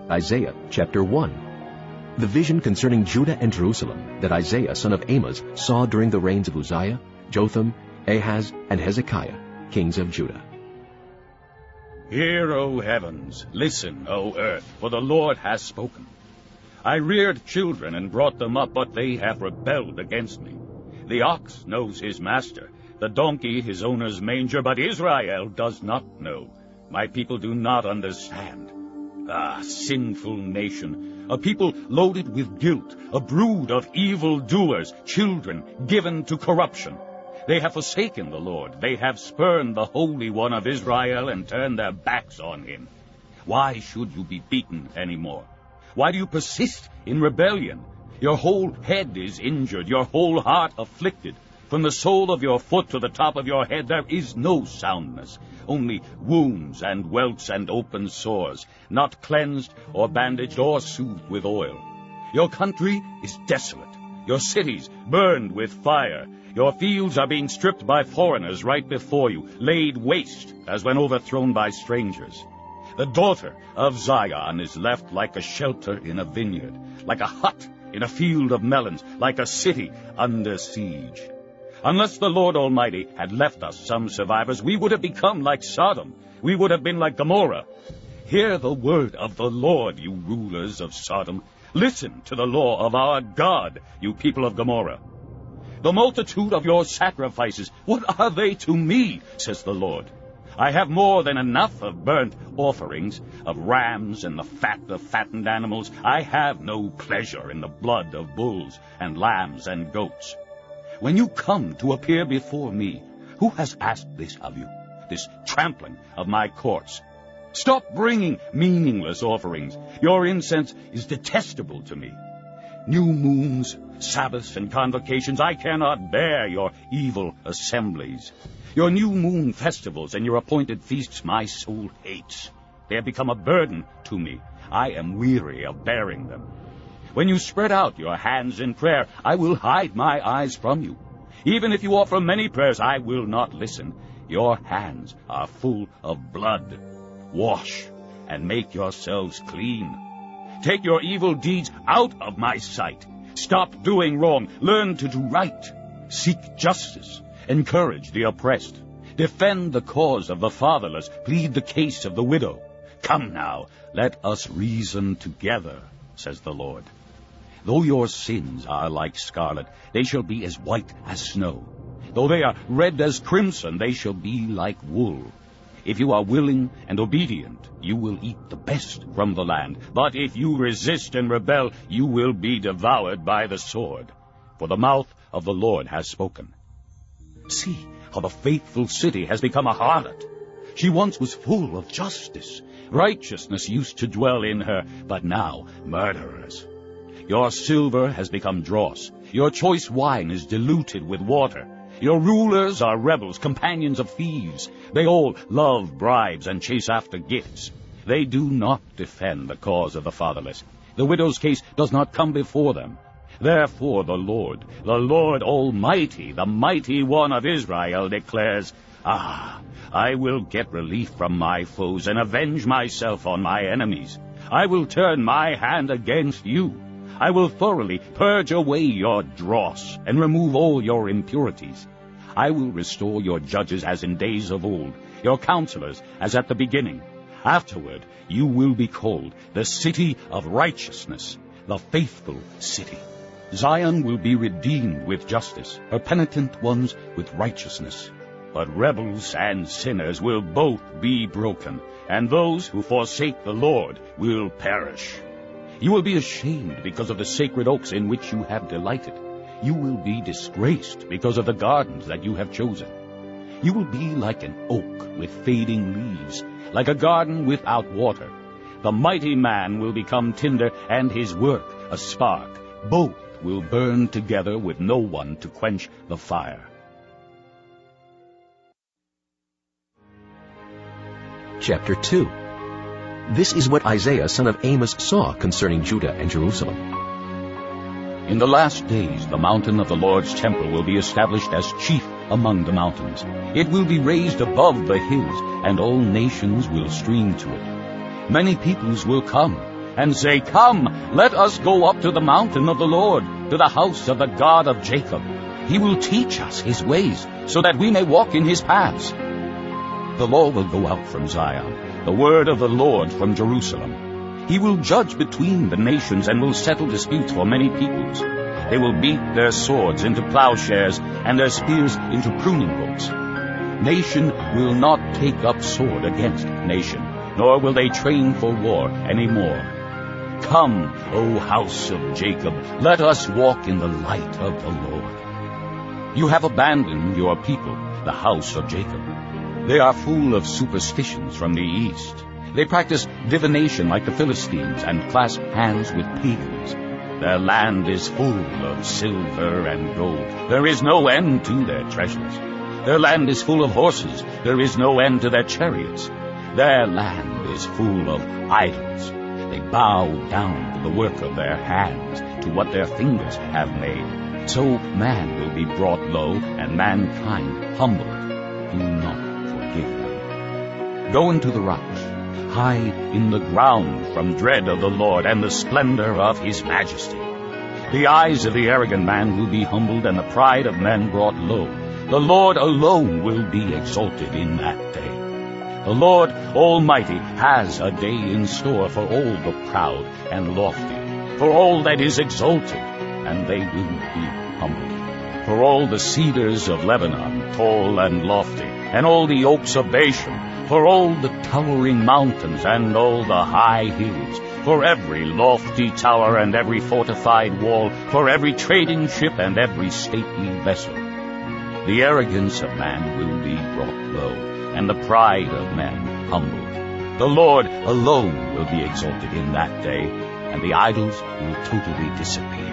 Isaiah chapter 1. The vision concerning Judah and Jerusalem that Isaiah son of Amos saw during the reigns of Uzziah, Jotham, Ahaz, and Hezekiah, kings of Judah. Hear, O heavens, listen, O earth, for the Lord has spoken. I reared children and brought them up, but they have rebelled against me. The ox knows his master, the donkey his owner's manger, but Israel does not know. My people do not understand. Ah, sinful nation, a people loaded with guilt, a brood of evil-doers, children given to corruption. They have forsaken the Lord. They have spurned the Holy One of Israel and turned their backs on him. Why should you be beaten anymore? Why do you persist in rebellion? Your whole head is injured, your whole heart afflicted. From the sole of your foot to the top of your head there is no soundness, only wounds and welts and open sores, not cleansed or bandaged or soothed with oil. Your country is desolate, your cities burned with fire. Your fields are being stripped by foreigners right before you, laid waste as when overthrown by strangers. The daughter of Zion is left like a shelter in a vineyard, like a hut in a field of melons, like a city under siege. Unless the Lord Almighty had left us some survivors, we would have become like Sodom. We would have been like Gomorrah. Hear the word of the Lord, you rulers of Sodom. Listen to the law of our God, you people of Gomorrah. The multitude of your sacrifices, what are they to me, says the Lord? I have more than enough of burnt offerings, of rams and the fat of fattened animals. I have no pleasure in the blood of bulls and lambs and goats. When you come to appear before me, who has asked this of you, this trampling of my courts? Stop bringing meaningless offerings. Your incense is detestable to me. New moons, Sabbaths, and convocations, I cannot bear your evil assemblies. Your new moon festivals and your appointed feasts my soul hates. They have become a burden to me. I am weary of bearing them. When you spread out your hands in prayer, I will hide my eyes from you. Even if you offer many prayers, I will not listen. Your hands are full of blood. Wash and make yourselves clean. Take your evil deeds out of my sight. Stop doing wrong. Learn to do right. Seek justice. Encourage the oppressed. Defend the cause of the fatherless. Plead the case of the widow. Come now, let us reason together, says the Lord. Though your sins are like scarlet, they shall be as white as snow. Though they are red as crimson, they shall be like wool. If you are willing and obedient, you will eat the best from the land. But if you resist and rebel, you will be devoured by the sword. For the mouth of the Lord has spoken. See how the faithful city has become a harlot. She once was full of justice. Righteousness used to dwell in her, but now murderers. Your silver has become dross. Your choice wine is diluted with water. Your rulers are rebels, companions of thieves. They all love bribes and chase after gifts. They do not defend the cause of the fatherless. The widow's case does not come before them. Therefore the Lord Almighty, the mighty one of Israel, declares, I will get relief from my foes and avenge myself on my enemies. I will turn my hand against you. I will thoroughly purge away your dross and remove all your impurities. I will restore your judges as in days of old, your counselors as at the beginning. Afterward you will be called the city of righteousness, the faithful city. Zion will be redeemed with justice, her penitent ones with righteousness. But rebels and sinners will both be broken, and those who forsake the Lord will perish. You will be ashamed because of the sacred oaks in which you have delighted. You will be disgraced because of the gardens that you have chosen. You will be like an oak with fading leaves, like a garden without water. The mighty man will become tinder, and his work a spark. Both will burn together with no one to quench the fire. Chapter 2. This is what Isaiah son of Amos saw concerning Judah and Jerusalem. In the last days the mountain of the Lord's temple will be established as chief among the mountains. It will be raised above the hills, and all nations will stream to it. Many peoples will come. and say, Come, let us go up to the mountain of the Lord, to the house of the God of Jacob. He will teach us his ways, so that we may walk in his paths. The law will go out from Zion, the word of the Lord from Jerusalem. He will judge between the nations and will settle disputes for many peoples. They will beat their swords into plowshares and their spears into pruning hooks. Nation will not take up sword against nation, nor will they train for war any more. Come, O house of Jacob, let us walk in the light of the Lord. You have abandoned your people, the house of Jacob. They are full of superstitions from the east. They practice divination like the Philistines and clasp hands with pagans. Their land is full of silver and gold. There is no end to their treasures. Their land is full of horses. There is no end to their chariots. Their land is full of idols. They bow down to the work of their hands, to what their fingers have made. So man will be brought low, and mankind humbled. Do not forgive them. Go into the rocks. Hide in the ground from dread of the Lord and the splendor of his majesty. The eyes of the arrogant man will be humbled, and the pride of men brought low. The Lord alone will be exalted in that day. The Lord Almighty has a day in store for all the proud and lofty, for all that is exalted, and they will be humbled. For all the cedars of Lebanon, tall and lofty, and all the oaks of Bashan, for all the towering mountains and all the high hills, for every lofty tower and every fortified wall, for every trading ship and every stately vessel. The arrogance of man will be brought low, and the pride of men humbled. The Lord alone will be exalted in that day, and the idols will totally disappear.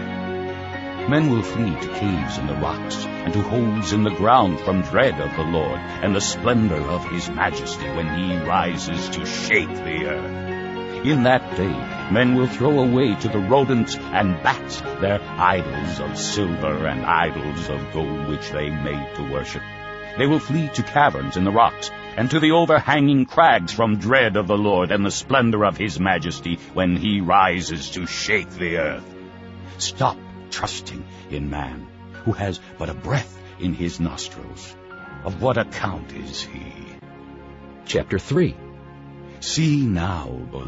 Men will flee to caves in the rocks, and to holes in the ground from dread of the Lord, and the splendor of his majesty when he rises to shake the earth. In that day men will throw away to the rodents and bats their idols of silver and idols of gold which they made to worship. They will flee to caverns in the rocks, and to the overhanging crags from dread of the Lord and the splendor of his majesty when he rises to shake the earth. Stop trusting in man, who has but a breath in his nostrils. Of what account is he? Chapter 3. See now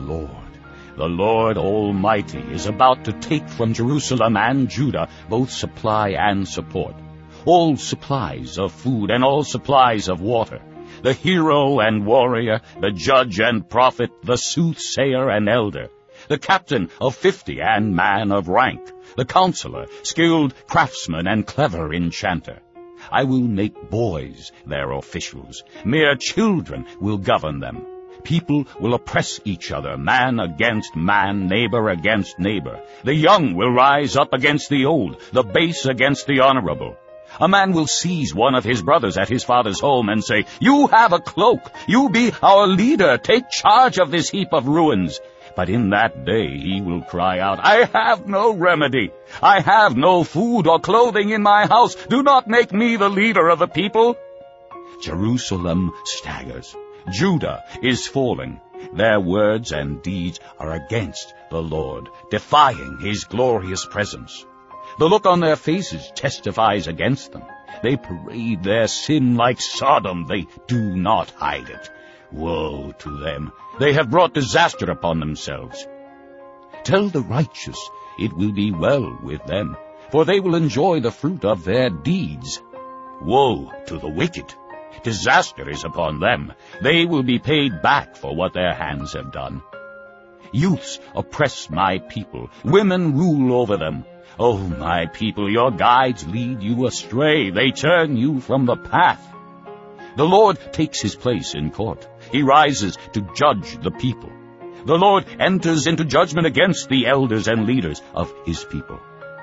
the Lord Almighty is about to take from Jerusalem and Judah both supply and support, all supplies of food and all supplies of water, the hero and warrior, the judge and prophet, the soothsayer and elder, the captain of 50 and man of rank, the counselor, skilled craftsman and clever enchanter. I will make boys their officials. Mere children will govern them. People will oppress each other, man against man, neighbor against neighbor. The young will rise up against the old, the base against the honorable. A man will seize one of his brothers at his father's home and say, You have a cloak. You be our leader. Take charge of this heap of ruins. But in that day he will cry out, I have no remedy. I have no food or clothing in my house. Do not make me the leader of the people. Jerusalem staggers. Judah is falling. Their words and deeds are against the Lord, defying his glorious presence. The look on their faces testifies against them. They parade their sin like Sodom. They do not hide it. Woe to them! They have brought disaster upon themselves. Tell the righteous, it will be well with them, for they will enjoy the fruit of their deeds. Woe to the wicked! Disaster is upon them. They will be paid back for what their hands have done. Youths oppress my people. Women rule over them. O my people, your guides lead you astray. They turn you from the path. The Lord takes his place in court. He rises to judge the people. The Lord enters into judgment against the elders and leaders of his people.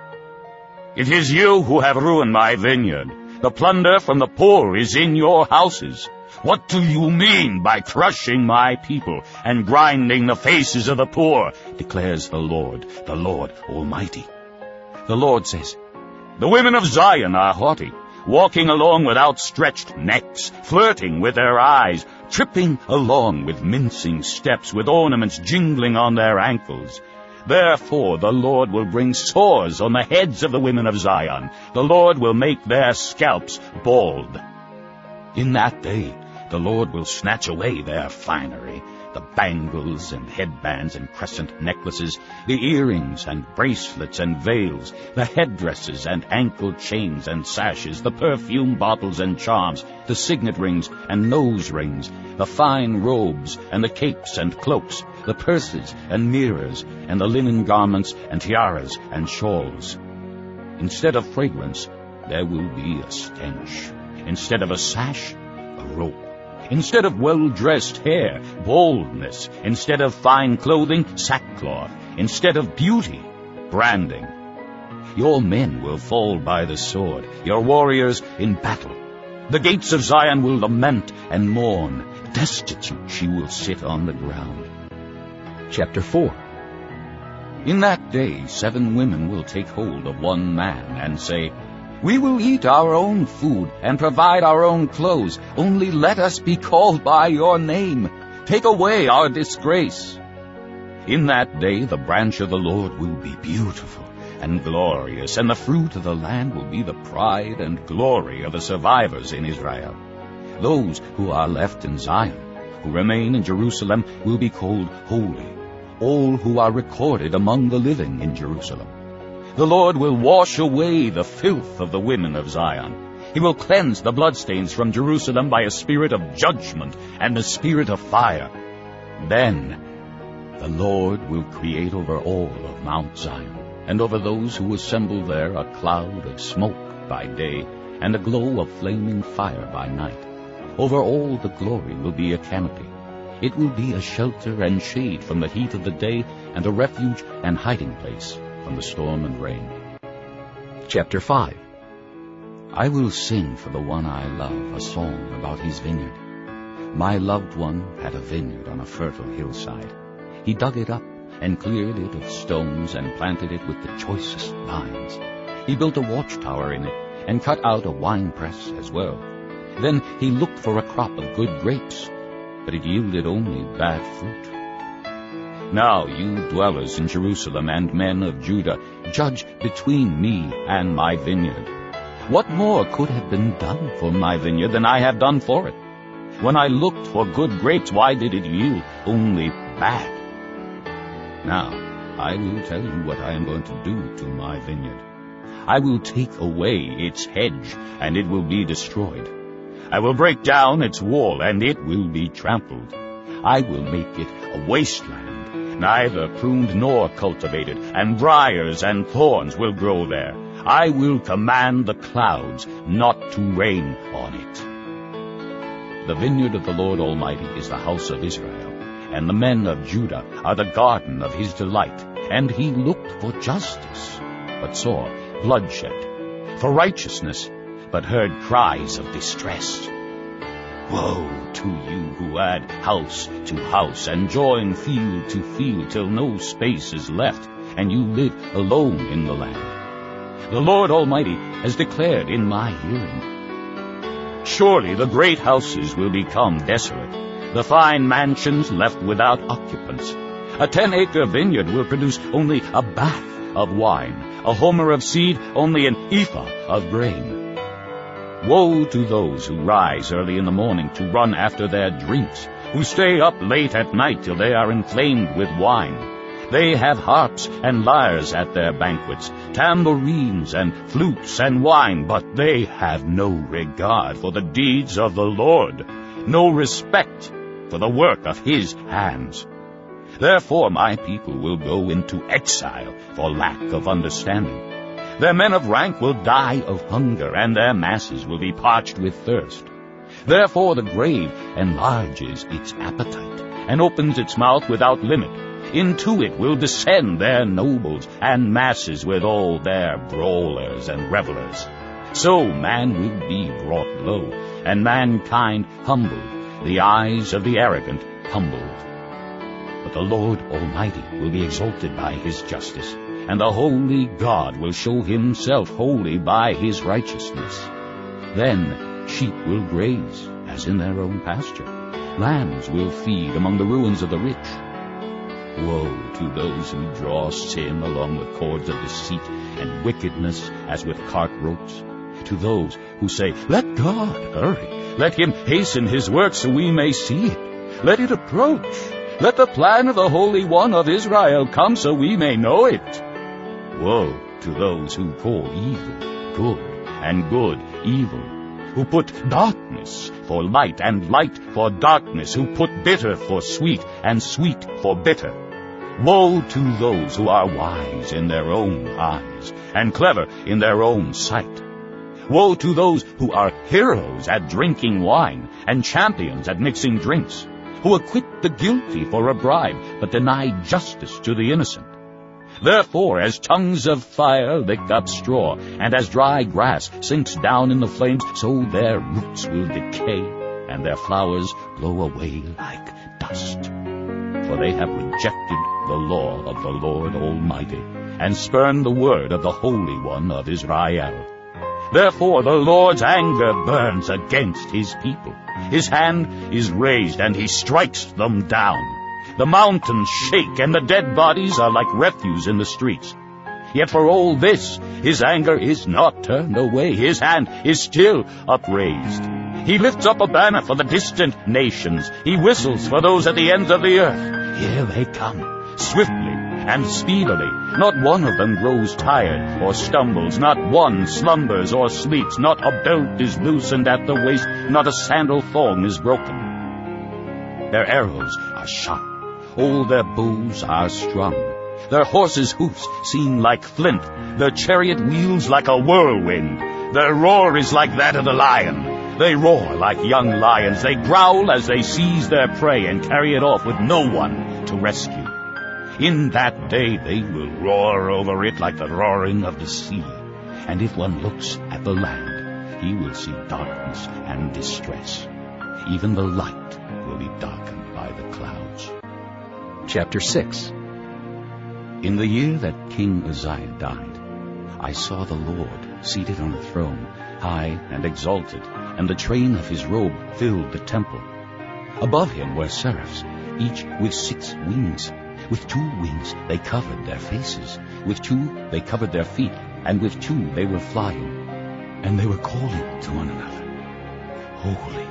It is you who have ruined my vineyard. The plunder from the poor is in your houses. What do you mean by crushing my people and grinding the faces of the poor, declares the Lord Almighty. The Lord says, The women of Zion are haughty, walking along with outstretched necks, flirting with their eyes, tripping along with mincing steps, with ornaments jingling on their ankles. Therefore the Lord will bring sores on the heads of the women of Zion. The Lord will make their scalps bald. In that day the Lord will snatch away their finery, the bangles and headbands and crescent necklaces, the earrings and bracelets and veils, the headdresses and ankle chains and sashes, the perfume bottles and charms, the signet rings and nose rings, the fine robes and the capes and cloaks, the purses and mirrors, and the linen garments and tiaras and shawls. Instead of fragrance, there will be a stench. Instead of a sash, a rope. Instead of well-dressed hair, baldness. Instead of fine clothing, sackcloth. Instead of beauty, branding. Your men will fall by the sword, your warriors in battle. The gates of Zion will lament and mourn. Destitute she will sit on the ground. Chapter 4. In that day 7 women will take hold of one man and say, "We will eat our own food and provide our own clothes. Only let us be called by your name. Take away our disgrace." In that day the branch of the Lord will be beautiful and glorious, and the fruit of the land will be the pride and glory of the survivors in Israel. Those who are left in Zion, who remain in Jerusalem, will be called holy, all who are recorded among the living in Jerusalem. The Lord will wash away the filth of the women of Zion. He will cleanse the bloodstains from Jerusalem by a spirit of judgment and a spirit of fire. Then the Lord will create over all of Mount Zion, and over those who assemble there, a cloud of smoke by day, and a glow of flaming fire by night. Over all the glory will be a canopy. It will be a shelter and shade from the heat of the day, and a refuge and hiding place from the storm and rain. Chapter 5. I will sing for the one I love a song about his vineyard. My loved one had a vineyard on a fertile hillside. He dug it up and cleared it of stones and planted it with the choicest vines. He built a watchtower in it and cut out a winepress as well. Then he looked for a crop of good grapes, but it yielded only bad fruit. Now you dwellers in Jerusalem and men of Judah, judge between me and my vineyard. What more could have been done for my vineyard than I have done for it? When I looked for good grapes, why did it yield only bad? Now I will tell you what I am going to do to my vineyard. I will take away its hedge, and it will be destroyed. I will break down its wall, and it will be trampled. I will make it a wasteland, neither pruned nor cultivated, and briars and thorns will grow there. I will command the clouds not to rain on it. The vineyard of the Lord Almighty is the house of Israel, and the men of Judah are the garden of his delight. And he looked for justice, but saw bloodshed, for righteousness, but heard cries of distress. Woe to you who add house to house and join field to field till no space is left, and you live alone in the land. The Lord Almighty has declared in my hearing, surely the great houses will become desolate, the fine mansions left without occupants. A 10-acre vineyard will produce only a bath of wine, a homer of seed, only an ephah of grain. Woe to those who rise early in the morning to run after their drinks, who stay up late at night till they are inflamed with wine. They have harps and lyres at their banquets, tambourines and flutes and wine, but they have no regard for the deeds of the Lord, no respect for the work of his hands. Therefore my people will go into exile for lack of understanding. Their men of rank will die of hunger, and their masses will be parched with thirst. Therefore the grave enlarges its appetite, and opens its mouth without limit. Into it will descend their nobles, and masses with all their brawlers and revelers. So man will be brought low, and mankind humbled, the eyes of the arrogant humbled. But the Lord Almighty will be exalted by his justice, and the holy God will show himself holy by his righteousness. Then sheep will graze as in their own pasture, Lambs will feed among the ruins of the rich. Woe to those who draw sin along the cords of deceit and wickedness as with cart ropes. To those who say, "Let God hurry. Let him hasten his work so we may see it. Let it approach. Let the plan of the Holy One of Israel come so we may know it." Woe to those who call evil good and good evil, who put darkness for light and light for darkness, who put bitter for sweet and sweet for bitter. Woe to those who are wise in their own eyes and clever in their own sight. Woe to those who are heroes at drinking wine and champions at mixing drinks, who acquit the guilty for a bribe but deny justice to the innocent. Therefore, as tongues of fire lick up straw, and as dry grass sinks down in the flames, so their roots will decay, and their flowers blow away like dust. For they have rejected the law of the Lord Almighty, and spurned the word of the Holy One of Israel. Therefore the Lord's anger burns against his people. His hand is raised, and he strikes them down. The mountains shake, and the dead bodies are like refuse in the streets. Yet for all this, his anger is not turned away. His hand is still upraised. He lifts up a banner for the distant nations. He whistles for those at the ends of the earth. Here they come, swiftly and speedily. Not one of them grows tired or stumbles. Not one slumbers or sleeps. Not a belt is loosened at the waist. Not a sandal thong is broken. Their arrows are sharp. All their bows are strung. Their horses' hoofs seem like flint. Their chariot wheels like a whirlwind. Their roar is like that of the lion. They roar like young lions. They growl as they seize their prey and carry it off with no one to rescue. In that day they will roar over it like the roaring of the sea. And if one looks at the land, he will see darkness and distress. Even the light will be darkened by the clouds. Chapter 6. In the year that King Uzziah died, I saw the Lord seated on a throne, high and exalted, and the train of his robe filled the temple. Above him were seraphs, each with 6 wings. With 2 wings they covered their faces, with 2 they covered their feet, and with 2 they were flying. And they were calling to one another, "Holy,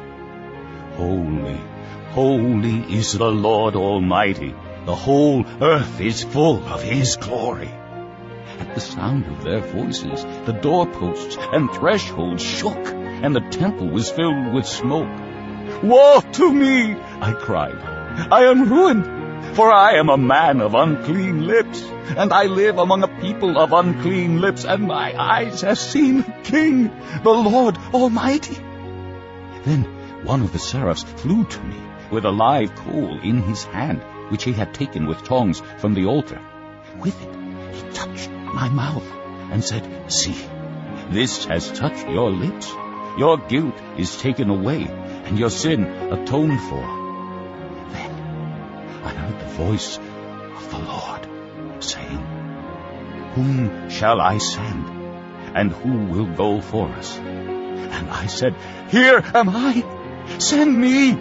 holy, holy is the Lord Almighty. The whole earth is full of his glory." At the sound of their voices, the doorposts and thresholds shook, and the temple was filled with smoke. "Woe to me!" I cried. "I am ruined, for I am a man of unclean lips, and I live among a people of unclean lips, and my eyes have seen the King, the Lord Almighty." Then one of the seraphs flew to me with a live coal in his hand, which he had taken with tongs from the altar. With it he touched my mouth and said, "See, this has touched your lips. Your guilt is taken away, and your sin atoned for." Then I heard the voice of the Lord saying, "Whom shall I send, and who will go for us?" And I said, "Here am I. Send me."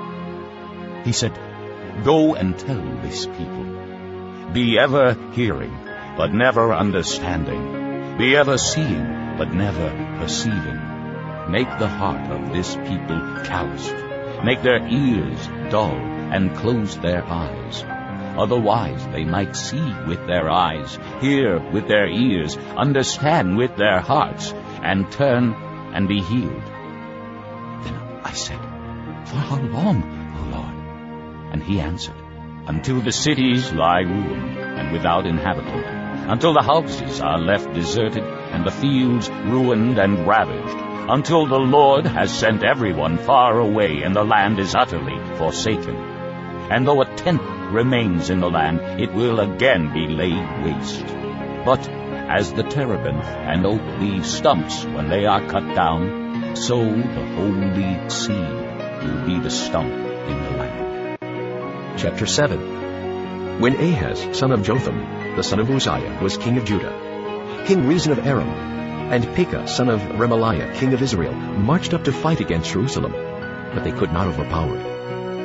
He said, "Go and tell this people, be ever hearing, but never understanding. Be ever seeing, but never perceiving. Make the heart of this people calloused. Make their ears dull, and close their eyes. Otherwise they might see with their eyes, hear with their ears, understand with their hearts, and turn and be healed." Then I said, "For how long, O Lord?" And he answered, "Until the cities lie ruined and without inhabitant, until the houses are left deserted, and the fields ruined and ravaged, until the Lord has sent everyone far away, and the land is utterly forsaken. And though a tenth remains in the land, it will again be laid waste. But as the terebinth and oak leave stumps when they are cut down, so the holy seed will be the stump in the land." Chapter 7. When Ahaz, son of Jotham, the son of Uzziah, was king of Judah, King Rezin of Aram, and Pekah, son of Remaliah, king of Israel, marched up to fight against Jerusalem, but they could not overpower it.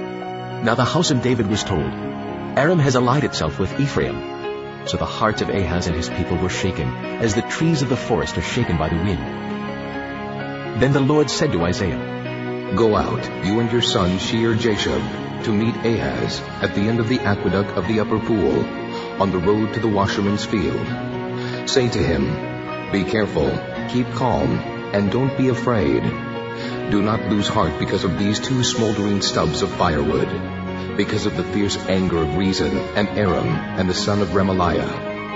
Now the house of David was told, Aram has allied itself with Ephraim. So the hearts of Ahaz and his people were shaken, as the trees of the forest are shaken by the wind. Then the Lord said to Isaiah, Go out, you and your son Shear-Jashub, to meet Ahaz at the end of the aqueduct of the upper pool, on the road to the washerman's field. Say to him, Be careful, keep calm, and don't be afraid. Do not lose heart because of these 2 smoldering stubs of firewood, because of the fierce anger of Rezin and Aram and the son of Remaliah.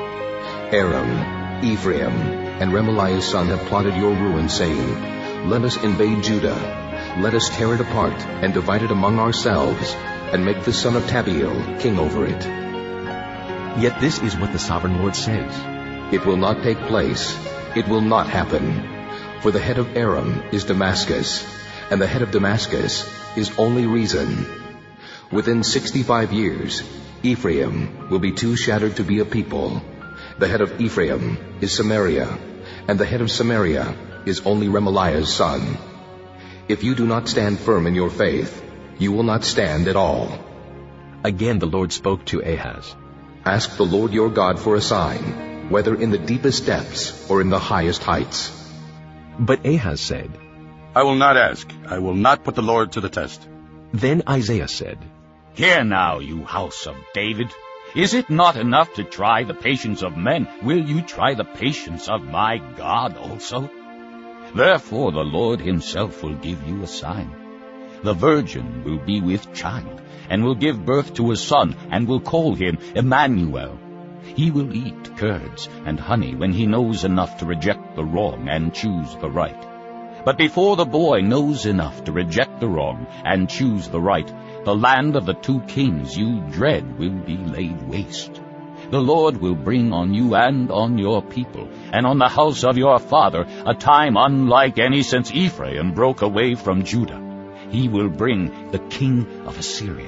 Aram, Ephraim, and Remaliah's son have plotted your ruin, saying, Let us invade Judah. Let us tear it apart and divide it among ourselves, and make the son of Tabiel king over it. Yet this is what the sovereign Lord says. It will not take place. It will not happen. For the head of Aram is Damascus, and the head of Damascus is only Rezin. Within 65 years, Ephraim will be too shattered to be a people. The head of Ephraim is Samaria, and the head of Samaria is only Remaliah's son. If you do not stand firm in your faith, you will not stand at all. Again the Lord spoke to Ahaz. Ask the Lord your God for a sign, whether in the deepest depths or in the highest heights. But Ahaz said, I will not ask. I will not put the Lord to the test. Then Isaiah said, Hear now, you house of David. Is it not enough to try the patience of men? Will you try the patience of my God also? Therefore the Lord himself will give you a sign. The virgin will be with child, and will give birth to a son, and will call him Emmanuel. He will eat curds and honey when he knows enough to reject the wrong and choose the right. But before the boy knows enough to reject the wrong and choose the right, the land of the 2 kings you dread will be laid waste. The Lord will bring on you and on your people, and on the house of your father, a time unlike any since Ephraim broke away from Judah. He will bring the king of Assyria.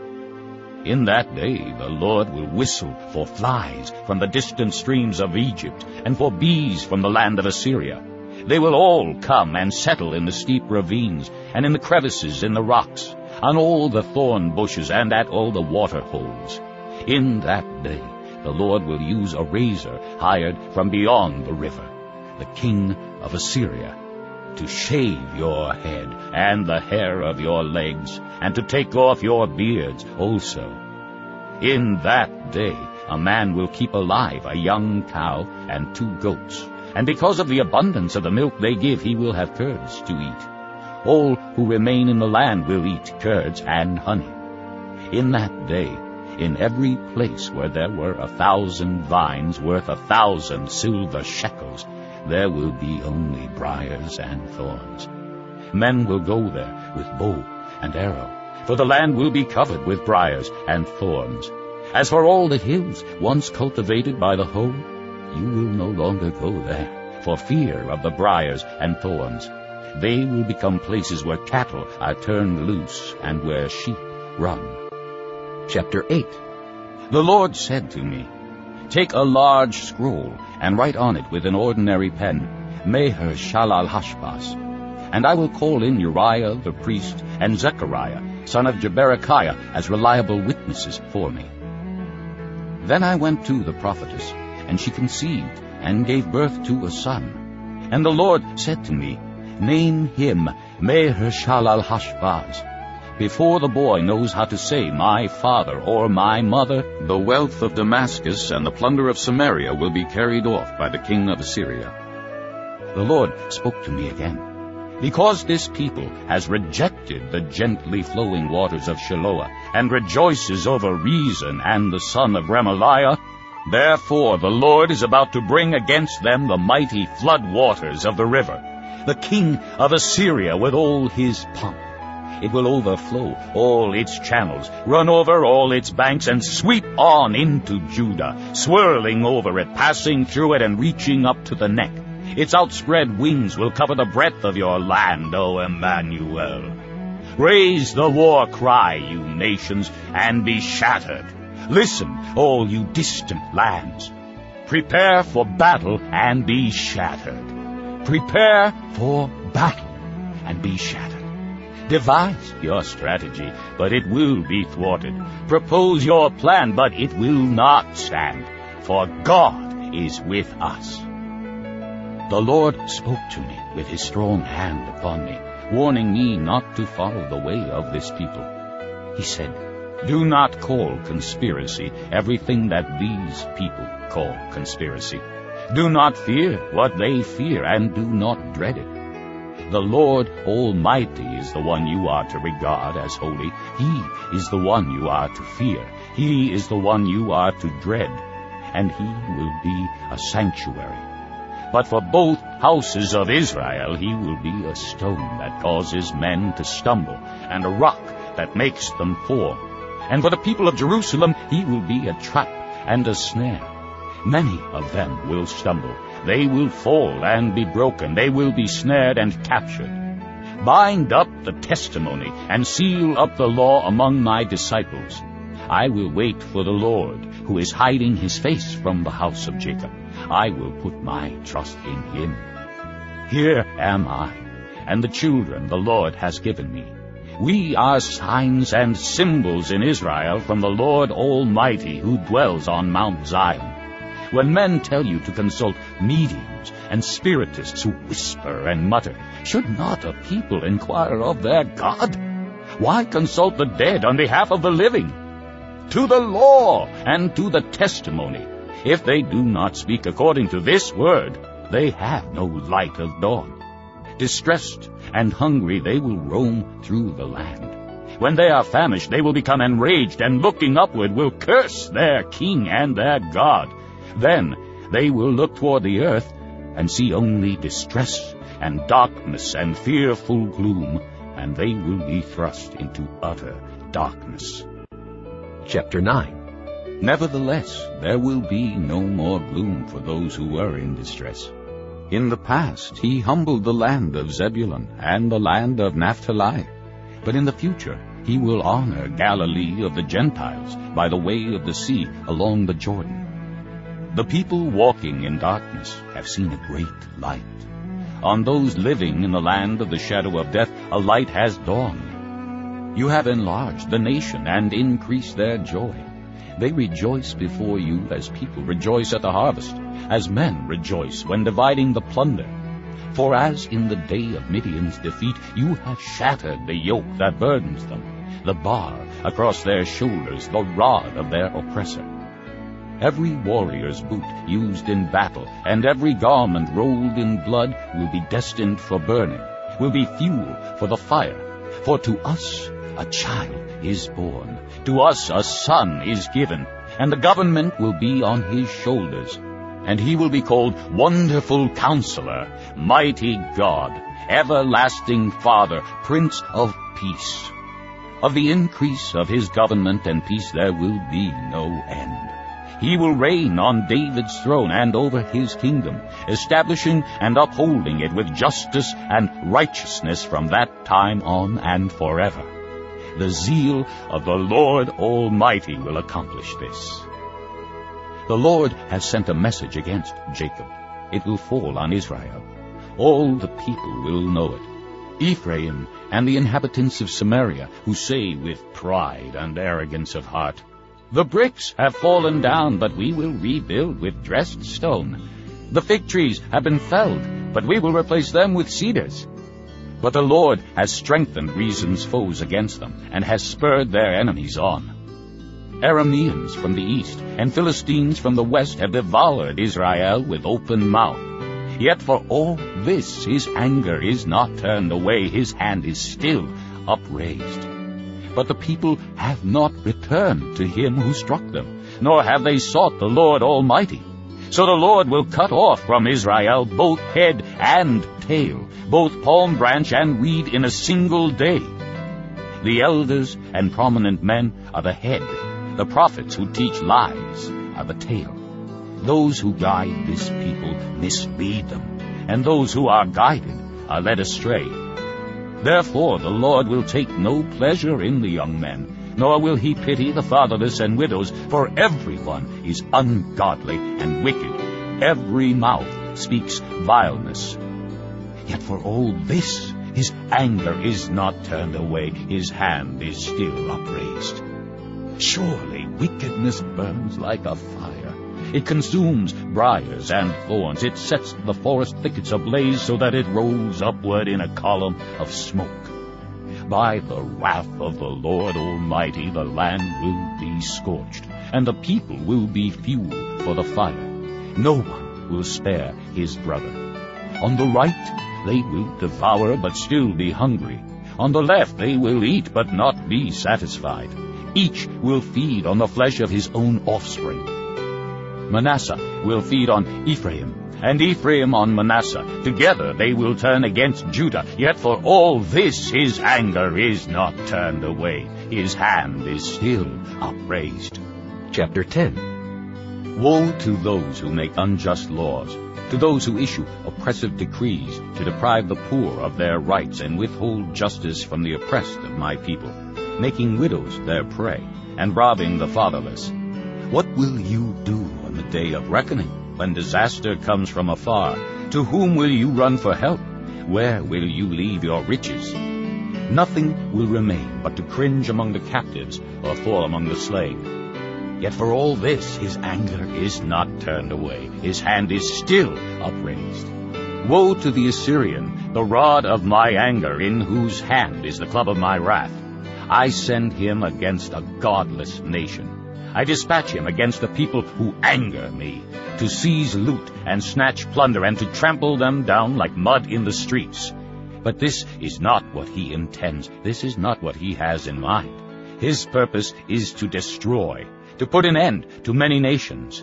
In that day the Lord will whistle for flies from the distant streams of Egypt, and for bees from the land of Assyria. They will all come and settle in the steep ravines, and in the crevices in the rocks, on all the thorn bushes, and at all the water holes. In that day the Lord will use a razor hired from beyond the river, the king of Assyria, to shave your head and the hair of your legs, and to take off your beards also. In that day a man will keep alive a young cow and 2 goats, and because of the abundance of the milk they give, he will have curds to eat. All who remain in the land will eat curds and honey. In that day, in every place where there were 1,000 vines worth 1,000 silver shekels, there will be only briars and thorns. Men will go there with bow and arrow, for the land will be covered with briars and thorns. As for all the hills once cultivated by the hoe, you will no longer go there, for fear of the briars and thorns. They will become places where cattle are turned loose and where sheep run. Chapter 8. The Lord said to me, Take a large scroll and write on it with an ordinary pen, Maher-shalal-Hashbaz. And I will call in Uriah the priest and Zechariah, son of Jeberechiah, as reliable witnesses for me. Then I went to the prophetess, and she conceived and gave birth to a son. And the Lord said to me, Name him Maher-shalal-Hashbaz. Before the boy knows how to say, My father or my mother, the wealth of Damascus and the plunder of Samaria will be carried off by the king of Assyria. The Lord spoke to me again. Because this people has rejected the gently flowing waters of Shiloah, and rejoices over Rezin and the son of Remaliah, therefore the Lord is about to bring against them the mighty flood waters of the river, the king of Assyria with all his pomp. It will overflow all its channels, run over all its banks, and sweep on into Judah, swirling over it, passing through it, and reaching up to the neck. Its outspread wings will cover the breadth of your land, O Emmanuel. Raise the war cry, you nations, and be shattered. Listen, all you distant lands. Prepare for battle and be shattered. Prepare for battle and be shattered. Devise your strategy, but it will be thwarted. Propose your plan, but it will not stand, for God is with us. The Lord spoke to me with his strong hand upon me, warning me not to follow the way of this people. He said, "Do not call conspiracy everything that these people call conspiracy. Do not fear what they fear, and do not dread it. The Lord Almighty is the one you are to regard as holy. He is the one you are to fear. He is the one you are to dread, and he will be a sanctuary. But for both houses of Israel he will be a stone that causes men to stumble, and a rock that makes them fall. And for the people of Jerusalem he will be a trap and a snare. Many of them will stumble. They will fall and be broken. They will be snared and captured. Bind up the testimony and seal up the law among my disciples. I will wait for the Lord, who is hiding his face from the house of Jacob. I will put my trust in him. Here am I, and the children the Lord has given me. We are signs and symbols in Israel from the Lord Almighty, who dwells on Mount Zion. When men tell you to consult mediums and spiritists who whisper and mutter, should not a people inquire of their God? Why consult the dead on behalf of the living? To the law and to the testimony. If they do not speak according to this word, they have no light of dawn. Distressed and hungry they will roam through the land. When they are famished, they will become enraged, and looking upward will curse their king and their God. Then they will look toward the earth and see only distress and darkness and fearful gloom, and they will be thrust into utter darkness. Chapter 9. Nevertheless, there will be no more gloom for those who were in distress. In the past he humbled the land of Zebulun and the land of Naphtali, but in the future he will honor Galilee of the Gentiles by the way of the sea along the Jordan. The people walking in darkness have seen a great light. On those living in the land of the shadow of death, a light has dawned. You have enlarged the nation and increased their joy. They rejoice before you as people rejoice at the harvest, as men rejoice when dividing the plunder. For as in the day of Midian's defeat, you have shattered the yoke that burdens them, the bar across their shoulders, the rod of their oppressor. Every warrior's boot used in battle, and every garment rolled in blood will be destined for burning, will be fuel for the fire. For to us a child is born, to us a son is given, and the government will be on his shoulders. And he will be called Wonderful Counselor, Mighty God, Everlasting Father, Prince of Peace. Of the increase of his government and peace there will be no end. He will reign on David's throne and over his kingdom, establishing and upholding it with justice and righteousness from that time on and forever. The zeal of the Lord Almighty will accomplish this. The Lord has sent a message against Jacob. It will fall on Israel. All the people will know it. Ephraim and the inhabitants of Samaria, who say with pride and arrogance of heart, "The bricks have fallen down, but we will rebuild with dressed stone. The fig trees have been felled, but we will replace them with cedars." But the Lord has strengthened Rezon's foes against them, and has spurred their enemies on. Arameans from the east and Philistines from the west have devoured Israel with open mouth. Yet for all this his anger is not turned away, his hand is still upraised. But the people have not returned to him who struck them, nor have they sought the Lord Almighty. So the Lord will cut off from Israel both head and tail, both palm branch and reed in a single day. The elders and prominent men are the head. The prophets who teach lies are the tail. Those who guide this people mislead them, and those who are guided are led astray. Therefore the Lord will take no pleasure in the young men, nor will he pity the fatherless and widows, for everyone is ungodly and wicked. Every mouth speaks vileness. Yet for all this His anger is not turned away. His hand is still upraised. Surely wickedness burns like a fire. It consumes briars and thorns. It sets the forest thickets ablaze so that it rolls upward in a column of smoke. By the wrath of the Lord Almighty the land will be scorched, and the people will be fueled for the fire. No one will spare his brother. On the right they will devour but still be hungry. On the left they will eat but not be satisfied. Each will feed on the flesh of his own offspring. Manasseh will feed on Ephraim, and Ephraim on Manasseh. Together they will turn against Judah. Yet for all this his anger is not turned away. His hand is still upraised. Chapter 10. Woe to those who make unjust laws, to those who issue oppressive decrees, to deprive the poor of their rights and withhold justice from the oppressed of my people, making widows their prey, and robbing the fatherless. What will you do on the day of reckoning, when disaster comes from afar? To whom will you run for help? Where will you leave your riches? Nothing will remain but to cringe among the captives or fall among the slain. Yet for all this his anger is not turned away. His hand is still upraised. Woe to the Assyrian, the rod of my anger, in whose hand is the club of my wrath. I send him against a godless nation. I dispatch him against the people who anger me, to seize loot and snatch plunder and to trample them down like mud in the streets. But this is not what he intends. This is not what he has in mind. His purpose is to destroy, to put an end to many nations.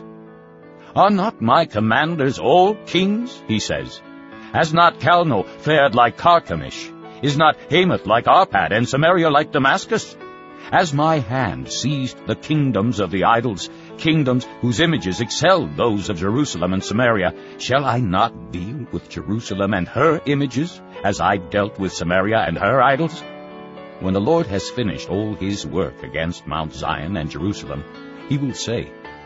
Are not my commanders all kings, he says? Has not Calno fared like Carchemish? Is not Hamath like Arpad, and Samaria like Damascus? As my hand seized the kingdoms of the idols, kingdoms whose images excelled those of Jerusalem and Samaria, shall I not deal with Jerusalem and her images, as I dealt with Samaria and her idols? When the Lord has finished all his work against Mount Zion and Jerusalem, he will say,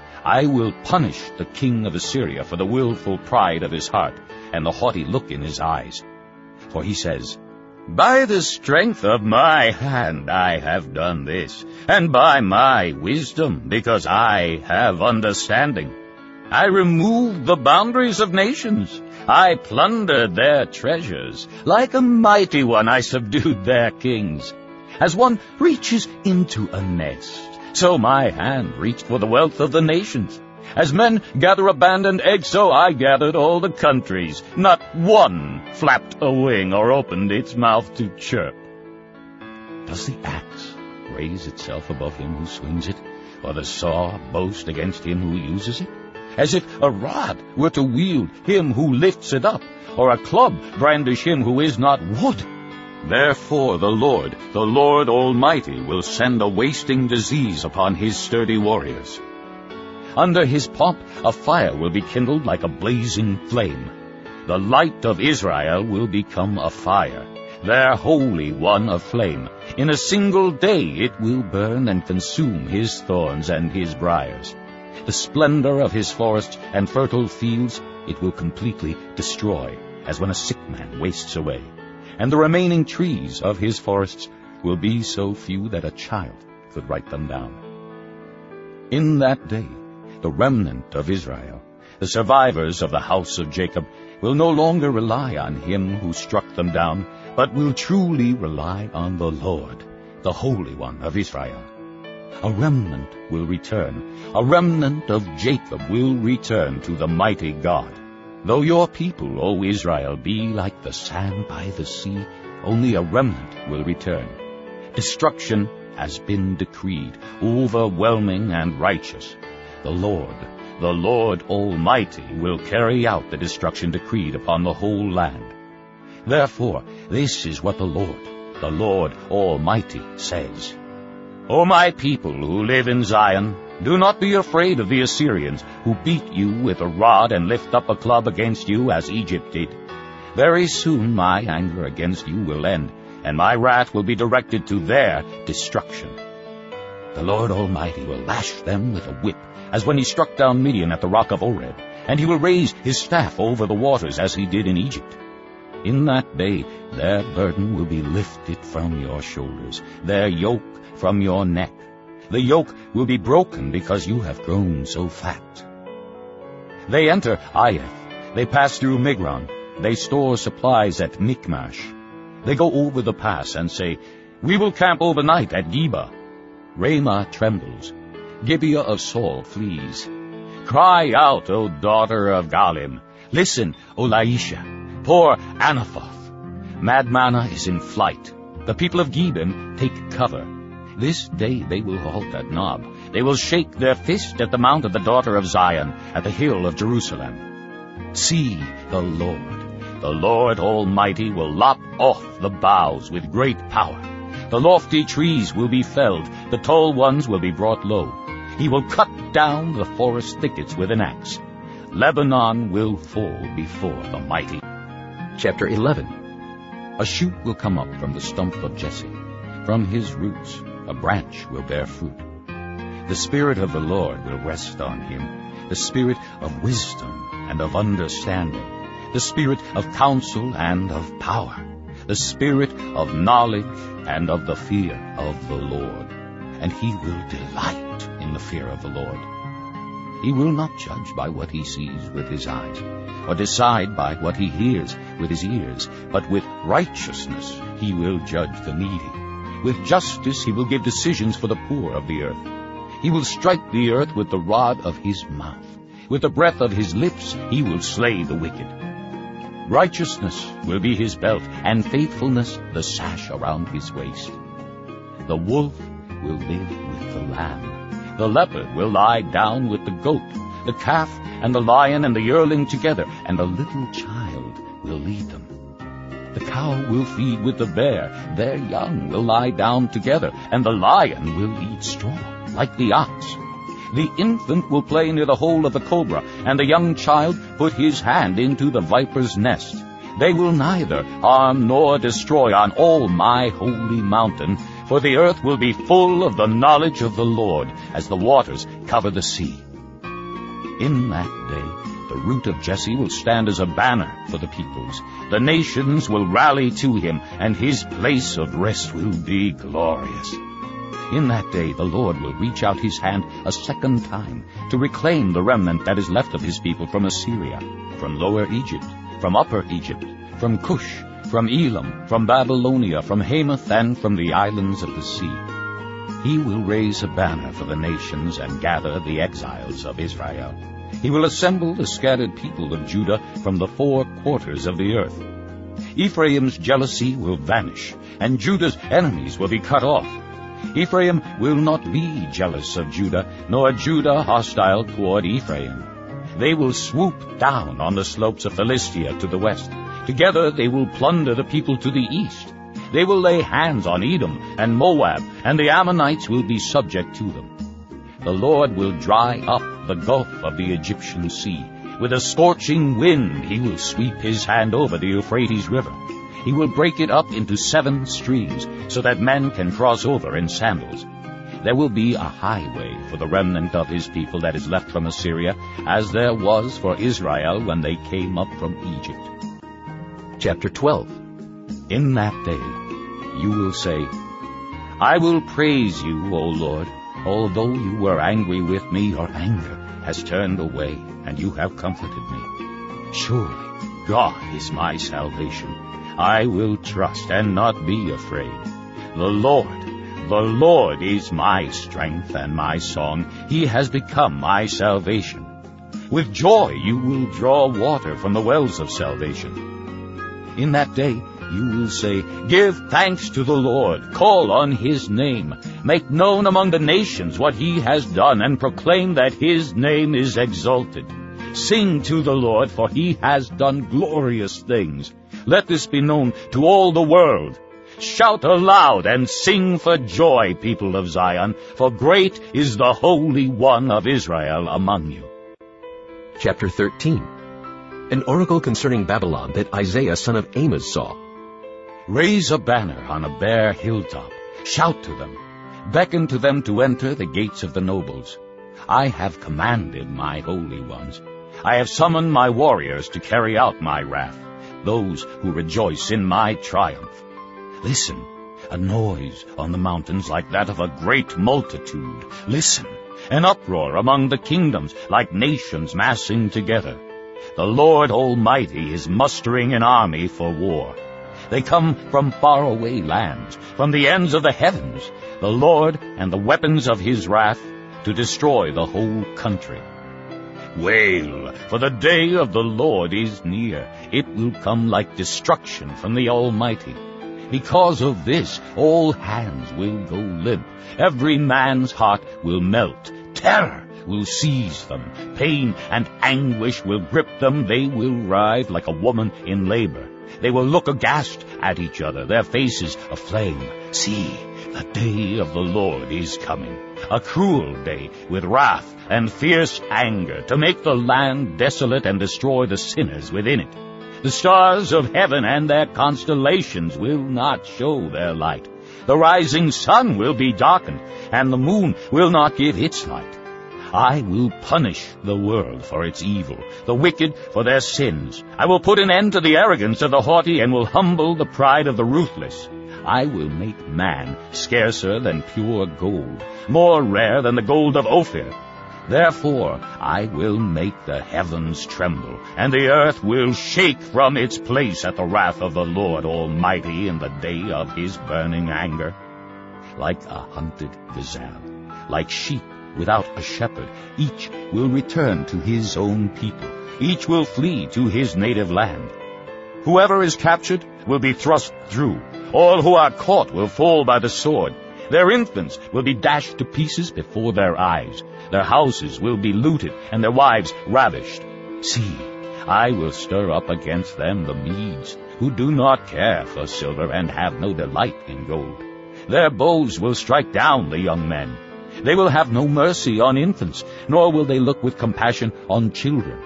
I will punish the king of Assyria for the willful pride of his heart and the haughty look in his eyes. For he says, By the strength of my hand I have done this, and by my wisdom, because I have understanding. I removed the boundaries of nations. I plundered their treasures. Like a mighty one I subdued their kings. As one reaches into a nest, so my hand reached for the wealth of the nations. As men gather abandoned eggs, so I gathered all the countries. Not one flapped a wing or opened its mouth to chirp. Does the axe raise itself above him who swings it, or the saw boast against him who uses it? As if a rod were to wield him who lifts it up, or a club brandish him who is not wood. Therefore the Lord Almighty, will send a wasting disease upon his sturdy warriors. Under his pomp a fire will be kindled like a blazing flame. The light of Israel will become a fire, their Holy One a flame. In a single day it will burn and consume his thorns and his briars. The splendor of his forests and fertile fields it will completely destroy, as when a sick man wastes away. And the remaining trees of his forests will be so few that a child could write them down. In that day, the remnant of Israel, the survivors of the house of Jacob, will no longer rely on him who struck them down, but will truly rely on the Lord, the Holy One of Israel. A remnant will return. A remnant of Jacob will return to the mighty God. Though your people, O Israel, be like the sand by the sea, only a remnant will return. Destruction has been decreed, overwhelming and righteous. The Lord Almighty, will carry out the destruction decreed upon the whole land. Therefore, this is what the Lord Almighty says. O my people who live in Zion, do not be afraid of the Assyrians, who beat you with a rod and lift up a club against you as Egypt did. Very soon my anger against you will end, and my wrath will be directed to their destruction. The Lord Almighty will lash them with a whip, as when he struck down Midian at the rock of Oreb, and he will raise his staff over the waters as he did in Egypt. In that day their burden will be lifted from your shoulders, their yoke from your neck. The yoke will be broken because you have grown so fat. They enter Aiath, they pass through Migron, they store supplies at Michmash. They go over the pass and say, "We will camp overnight at Geba." Ramah trembles, Gibeah of Saul flees. Cry out, O daughter of Galim. Listen, O Laisha. Poor Anathoth. Madmanah is in flight. The people of Gebim take cover. This day they will halt at Nob. They will shake their fist at the mount of the daughter of Zion, at the hill of Jerusalem. See, the Lord Almighty will lop off the boughs with great power. The lofty trees will be felled, the tall ones will be brought low. He will cut down the forest thickets with an axe. Lebanon will fall before the mighty. Chapter 11. A shoot will come up from the stump of Jesse. From his roots a branch will bear fruit. The Spirit of the Lord will rest on him, the Spirit of wisdom and of understanding, the Spirit of counsel and of power, the Spirit of knowledge and of the fear of the Lord. And he will delight in the fear of the Lord. He will not judge by what he sees with his eyes, or decide by what he hears with his ears, but with righteousness he will judge the needy. With justice he will give decisions for the poor of the earth. He will strike the earth with the rod of his mouth. With the breath of his lips he will slay the wicked. Righteousness will be his belt, and faithfulness the sash around his waist. The wolf will live with the lamb. The leopard will lie down with the goat, the calf and the lion and the yearling together, and a little child will lead them. The cow will feed with the bear, their young will lie down together, and the lion will eat straw, like the ox. The infant will play near the hole of the cobra, and the young child put his hand into the viper's nest. They will neither harm nor destroy on all my holy mountain, for the earth will be full of the knowledge of the Lord, as the waters cover the sea. In that day the root of Jesse will stand as a banner for the peoples. The nations will rally to him, and his place of rest will be glorious. In that day the Lord will reach out his hand a second time to reclaim the remnant that is left of his people from Assyria, from Lower Egypt, from Upper Egypt, from Cush, from Elam, from Babylonia, from Hamath, and from the islands of the sea. He will raise a banner for the nations and gather the exiles of Israel. He will assemble the scattered people of Judah from the 4 quarters of the earth. Ephraim's jealousy will vanish, and Judah's enemies will be cut off. Ephraim will not be jealous of Judah, nor Judah hostile toward Ephraim. They will swoop down on the slopes of Philistia to the west. Together they will plunder the people to the east. They will lay hands on Edom and Moab, and the Ammonites will be subject to them. The Lord will dry up the gulf of the Egyptian sea. With a scorching wind he will sweep his hand over the Euphrates River. He will break it up into 7 streams, so that men can cross over in sandals. There will be a highway for the remnant of his people that is left from Assyria, as there was for Israel when they came up from Egypt. Chapter 12. In that day you will say, I will praise you, O Lord. Although you were angry with me, your anger has turned away, and you have comforted me. Surely God is my salvation. I will trust and not be afraid. The Lord is my strength and my song. He has become my salvation. With joy you will draw water from the wells of salvation. In that day you will say, Give thanks to the Lord, call on his name, make known among the nations what he has done, and proclaim that his name is exalted. Sing to the Lord, for he has done glorious things. Let this be known to all the world. Shout aloud and sing for joy, people of Zion, for great is the Holy One of Israel among you. Chapter 13. An oracle concerning Babylon that Isaiah son of Amos saw. Raise a banner on a bare hilltop. Shout to them. Beckon to them to enter the gates of the nobles. I have commanded my holy ones. I have summoned my warriors to carry out my wrath. those who rejoice in my triumph. Listen, a noise on the mountains like that of a great multitude. Listen, an uproar among the kingdoms like nations massing together. The Lord Almighty is mustering an army for war. They come from faraway lands, from the ends of the heavens, the Lord and the weapons of his wrath, to destroy the whole country. Wail, for the day of the Lord is near. It will come like destruction from the Almighty. Because of this, all hands will go limp. Every man's heart will melt. Terror will seize them. Pain and anguish will grip them. They will writhe like a woman in labor. They will look aghast at each other, their faces aflame. See, the day of the Lord is coming, a cruel day with wrath and fierce anger, to make the land desolate and destroy the sinners within it. The stars of heaven and their constellations will not show their light. The rising sun will be darkened, and the moon will not give its light. I will punish the world for its evil, the wicked for their sins. I will put an end to the arrogance of the haughty and will humble the pride of the ruthless. I will make man scarcer than pure gold, more rare than the gold of Ophir. Therefore I will make the heavens tremble, and the earth will shake from its place at the wrath of the Lord Almighty in the day of his burning anger. Like a hunted gazelle, like sheep without a shepherd, each will return to his own people. Each will flee to his native land. Whoever is captured will be thrust through. All who are caught will fall by the sword. Their infants will be dashed to pieces before their eyes. Their houses will be looted, and their wives ravished. See, I will stir up against them the Medes, who do not care for silver and have no delight in gold. Their bows will strike down the young men. They will have no mercy on infants, nor will they look with compassion on children.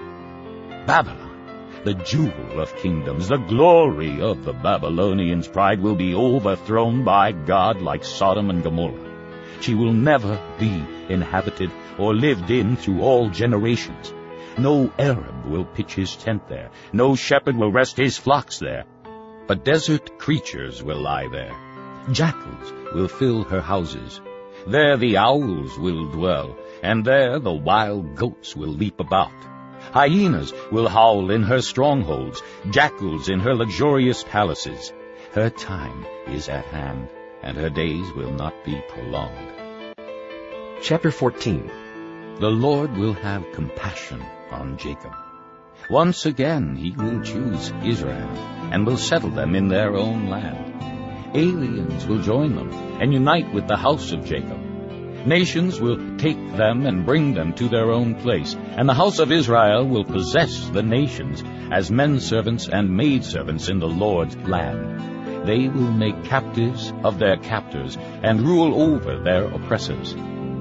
Babylon, the jewel of kingdoms, the glory of the Babylonians' pride, will be overthrown by God like Sodom and Gomorrah. She will never be inhabited or lived in through all generations. No Arab will pitch his tent there. No shepherd will rest his flocks there. But desert creatures will lie there. Jackals will fill her houses. There the owls will dwell, and there the wild goats will leap about. Hyenas will howl in her strongholds, jackals in her luxurious palaces. Her time is at hand, and her days will not be prolonged. Chapter 14. The Lord will have compassion on Jacob. Once again he will choose Israel, and will settle them in their own land. Aliens will join them, and unite with the house of Jacob. Nations will take them and bring them to their own place, and the house of Israel will possess the nations as men-servants and maidservants in the Lord's land. They will make captives of their captors, and rule over their oppressors.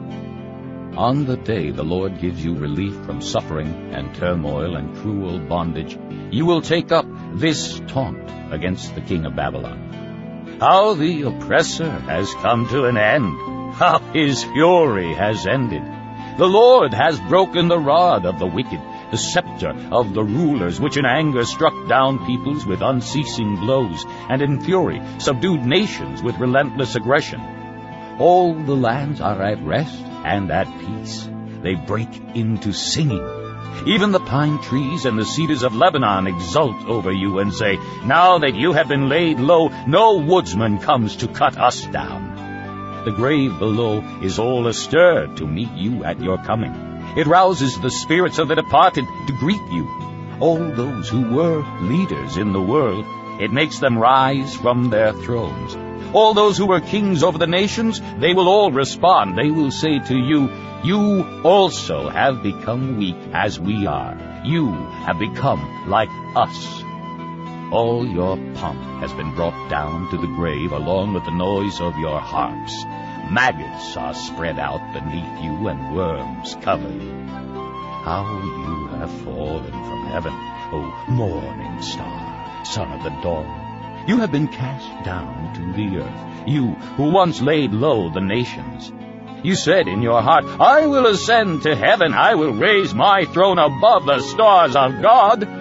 On the day the Lord gives you relief from suffering and turmoil and cruel bondage, you will take up this taunt against the king of Babylon. How the oppressor has come to an end! How his fury has ended! The Lord has broken the rod of the wicked, the scepter of the rulers, which in anger struck down peoples with unceasing blows, and in fury subdued nations with relentless aggression. All the lands are at rest and at peace. They break into singing. Even the pine trees and the cedars of Lebanon exult over you and say, "Now that you have been laid low, no woodsman comes to cut us down." The grave below is all astir to meet you at your coming. It rouses the spirits of the departed to greet you. All those who were leaders in the world, it makes them rise from their thrones. All those who were kings over the nations, they will all respond. They will say to you, "You also have become weak as we are. You have become like us." All your pomp has been brought down to the grave along with the noise of your harps. Maggots are spread out beneath you and worms cover you. How you have fallen from heaven, O morning star, son of the dawn. You have been cast down to the earth, you who once laid low the nations. You said in your heart, "I will ascend to heaven. I will raise my throne above the stars of God."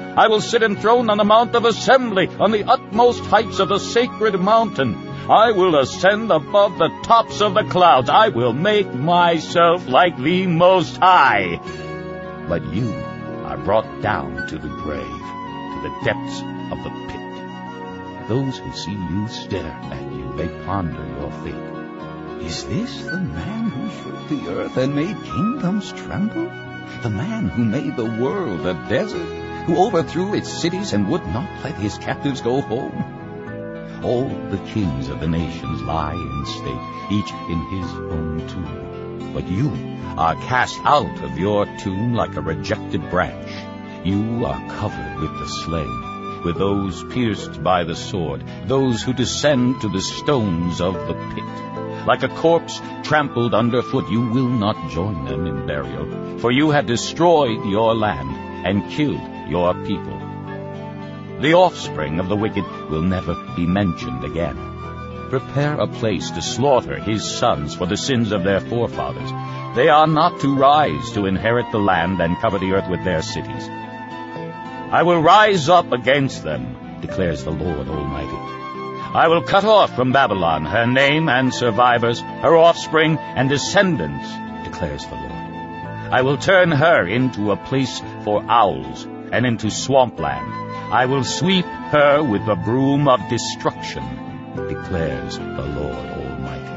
I will sit enthroned on the Mount of Assembly, on the utmost heights of the sacred mountain. I will ascend above the tops of the clouds. I will make myself like the Most High. But you are brought down to the grave, to the depths of the pit. Those who see you stare at you. They ponder your fate. Is this the man who shook the earth and made kingdoms tremble? The man who made the world a desert, who overthrew its cities and would not let his captives go home? All the kings of the nations lie in state, each in his own tomb. But you are cast out of your tomb like a rejected branch. You are covered with the slain, with those pierced by the sword, those who descend to the stones of the pit. Like a corpse trampled underfoot, you will not join them in burial, for you have destroyed your land and killed your people. The offspring of the wicked will never be mentioned again. Prepare a place to slaughter his sons for the sins of their forefathers. They are not to rise to inherit the land and cover the earth with their cities. I will rise up against them, declares the Lord Almighty. I will cut off from Babylon her name and survivors, her offspring and descendants, declares the Lord. I will turn her into a place for owls and into swampland. I will sweep her with the broom of destruction, declares the Lord Almighty.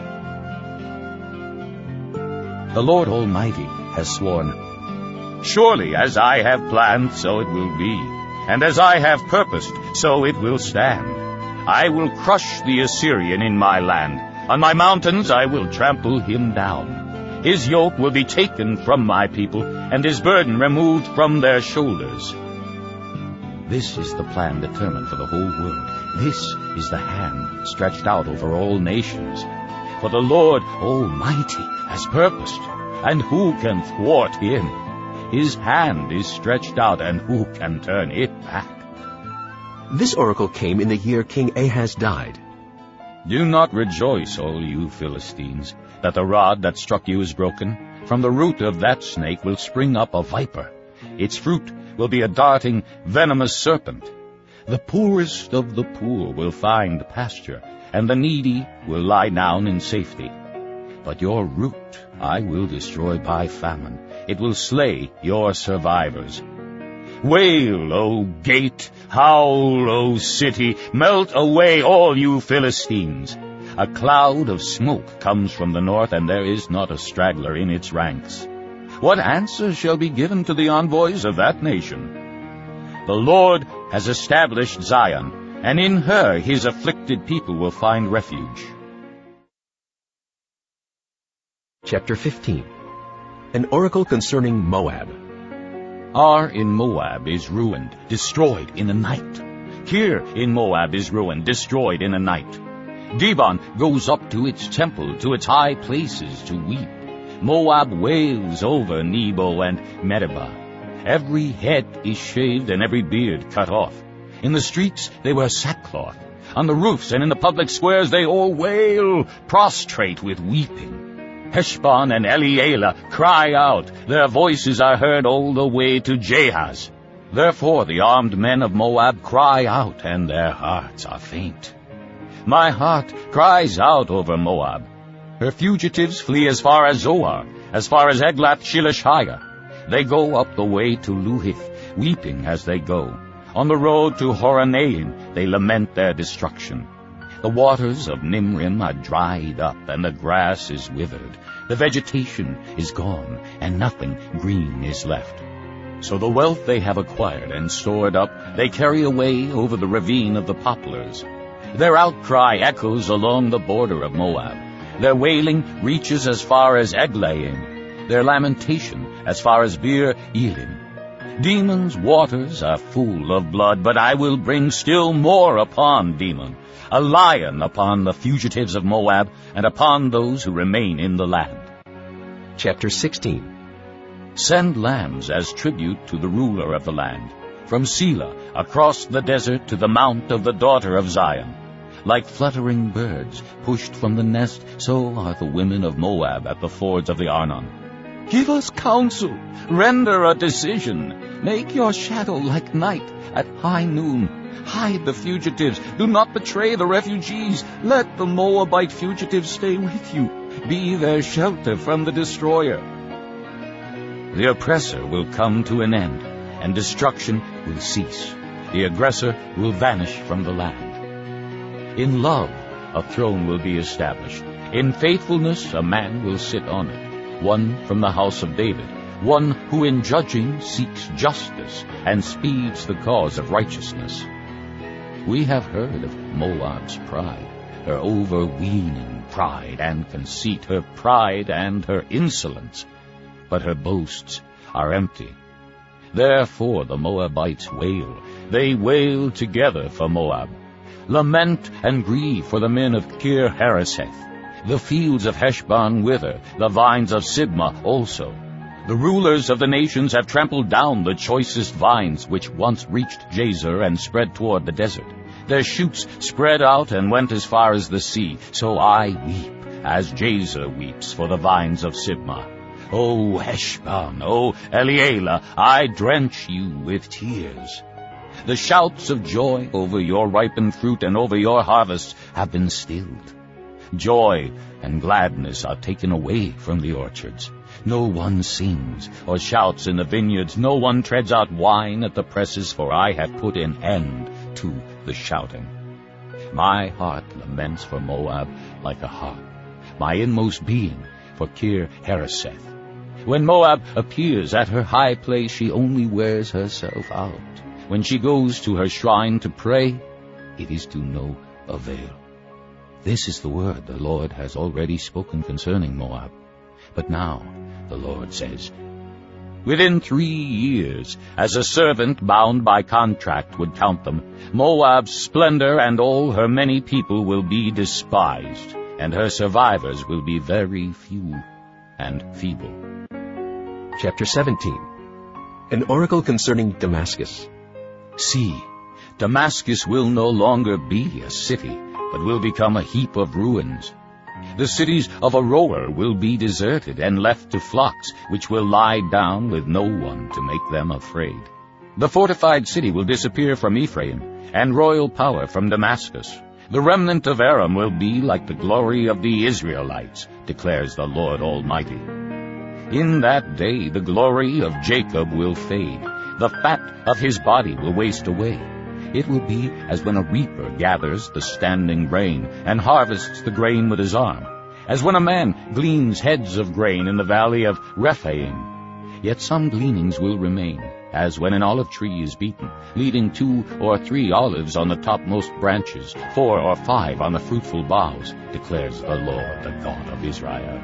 The Lord Almighty has sworn, surely as I have planned, so it will be, and as I have purposed, so it will stand. I will crush the Assyrian in my land. On my mountains I will trample him down. His yoke will be taken from my people, and his burden removed from their shoulders. This is the plan determined for the whole world. This is the hand stretched out over all nations. For the Lord Almighty has purposed, and who can thwart him? His hand is stretched out, and who can turn it back? This oracle came in the year King Ahaz died. Do not rejoice, all you Philistines, that the rod that struck you is broken. From the root of that snake will spring up a viper. Its fruit will be a darting, venomous serpent. The poorest of the poor will find pasture, and the needy will lie down in safety. But your root I will destroy by famine. It will slay your survivors. Wail, O gate! Howl, O city! Melt away, all you Philistines! A cloud of smoke comes from the north, and there is not a straggler in its ranks. What answer shall be given to the envoys of that nation? The Lord has established Zion, and in her his afflicted people will find refuge. Chapter 15. An oracle concerning Moab. Ar in Moab is ruined, destroyed in a night. Kir in Moab is ruined, destroyed in a night. Dibon goes up to its temple, to its high places to weep. Moab wails over Nebo and Medeba. Every head is shaved and every beard cut off. In the streets they wear sackcloth. On the roofs and in the public squares they all wail, prostrate with weeping. Heshbon and Elealeh cry out. Their voices are heard all the way to Jahaz. Therefore the armed men of Moab cry out, and their hearts are faint. My heart cries out over Moab. Her fugitives flee as far as Zoar, as far as Eglath-Shilishah. They go up the way to Luhith, weeping as they go. On the road to Horonaim they lament their destruction. The waters of Nimrim are dried up, and the grass is withered. The vegetation is gone, and nothing green is left. So the wealth they have acquired and stored up they carry away over the ravine of the poplars. Their outcry echoes along the border of Moab. Their wailing reaches as far as Eglaim, their lamentation as far as Beer Elim. Demon's waters are full of blood, but I will bring still more upon Demon, a lion upon the fugitives of Moab, and upon those who remain in the land. Chapter 16. Send lambs as tribute to the ruler of the land, from Selah across the desert to the mount of the daughter of Zion. Like fluttering birds pushed from the nest, so are the women of Moab at the fords of the Arnon. Give us counsel, render a decision. Make your shadow like night at high noon. Hide the fugitives. Do not betray the refugees. Let the Moabite fugitives stay with you. Be their shelter from the destroyer. The oppressor will come to an end, and destruction will cease. The aggressor will vanish from the land. In love, a throne will be established. In faithfulness, a man will sit on it, one from the house of David, one who in judging seeks justice and speeds the cause of righteousness. We have heard of Moab's pride, her overweening pride and conceit, her pride and her insolence, but her boasts are empty. Therefore the Moabites wail. They wail together for Moab. Lament and grieve for the men of Kir-Hareseth. The fields of Heshbon wither, the vines of Sibmah also. The rulers of the nations have trampled down the choicest vines which once reached Jazer and spread toward the desert. Their shoots spread out and went as far as the sea. So I weep, as Jazer weeps for the vines of Sibmah. O Heshbon, O Elealeh, I drench you with tears. The shouts of joy over your ripened fruit and over your harvests have been stilled. Joy and gladness are taken away from the orchards. No one sings or shouts in the vineyards. No one treads out wine at the presses, for I have put an end to the shouting. My heart laments for Moab like a harp, my inmost being for Kir-Hareseth. When Moab appears at her high place, she only wears herself out. When she goes to her shrine to pray, it is to no avail. This is the word the Lord has already spoken concerning Moab. But now the Lord says, within 3 years, as a servant bound by contract would count them, Moab's splendor and all her many people will be despised, and her survivors will be very few and feeble. Chapter 17. An oracle concerning Damascus. See, Damascus will no longer be a city, but will become a heap of ruins. The cities of Aroer will be deserted and left to flocks, which will lie down with no one to make them afraid. The fortified city will disappear from Ephraim, and royal power from Damascus. The remnant of Aram will be like the glory of the Israelites, declares the Lord Almighty. In that day the glory of Jacob will fade. The fat of his body will waste away. It will be as when a reaper gathers the standing grain and harvests the grain with his arm, as when a man gleans heads of grain in the valley of Rephaim. Yet some gleanings will remain, as when an olive tree is beaten, leaving 2 or 3 olives on the topmost branches, 4 or 5 on the fruitful boughs, declares the Lord, the God of Israel.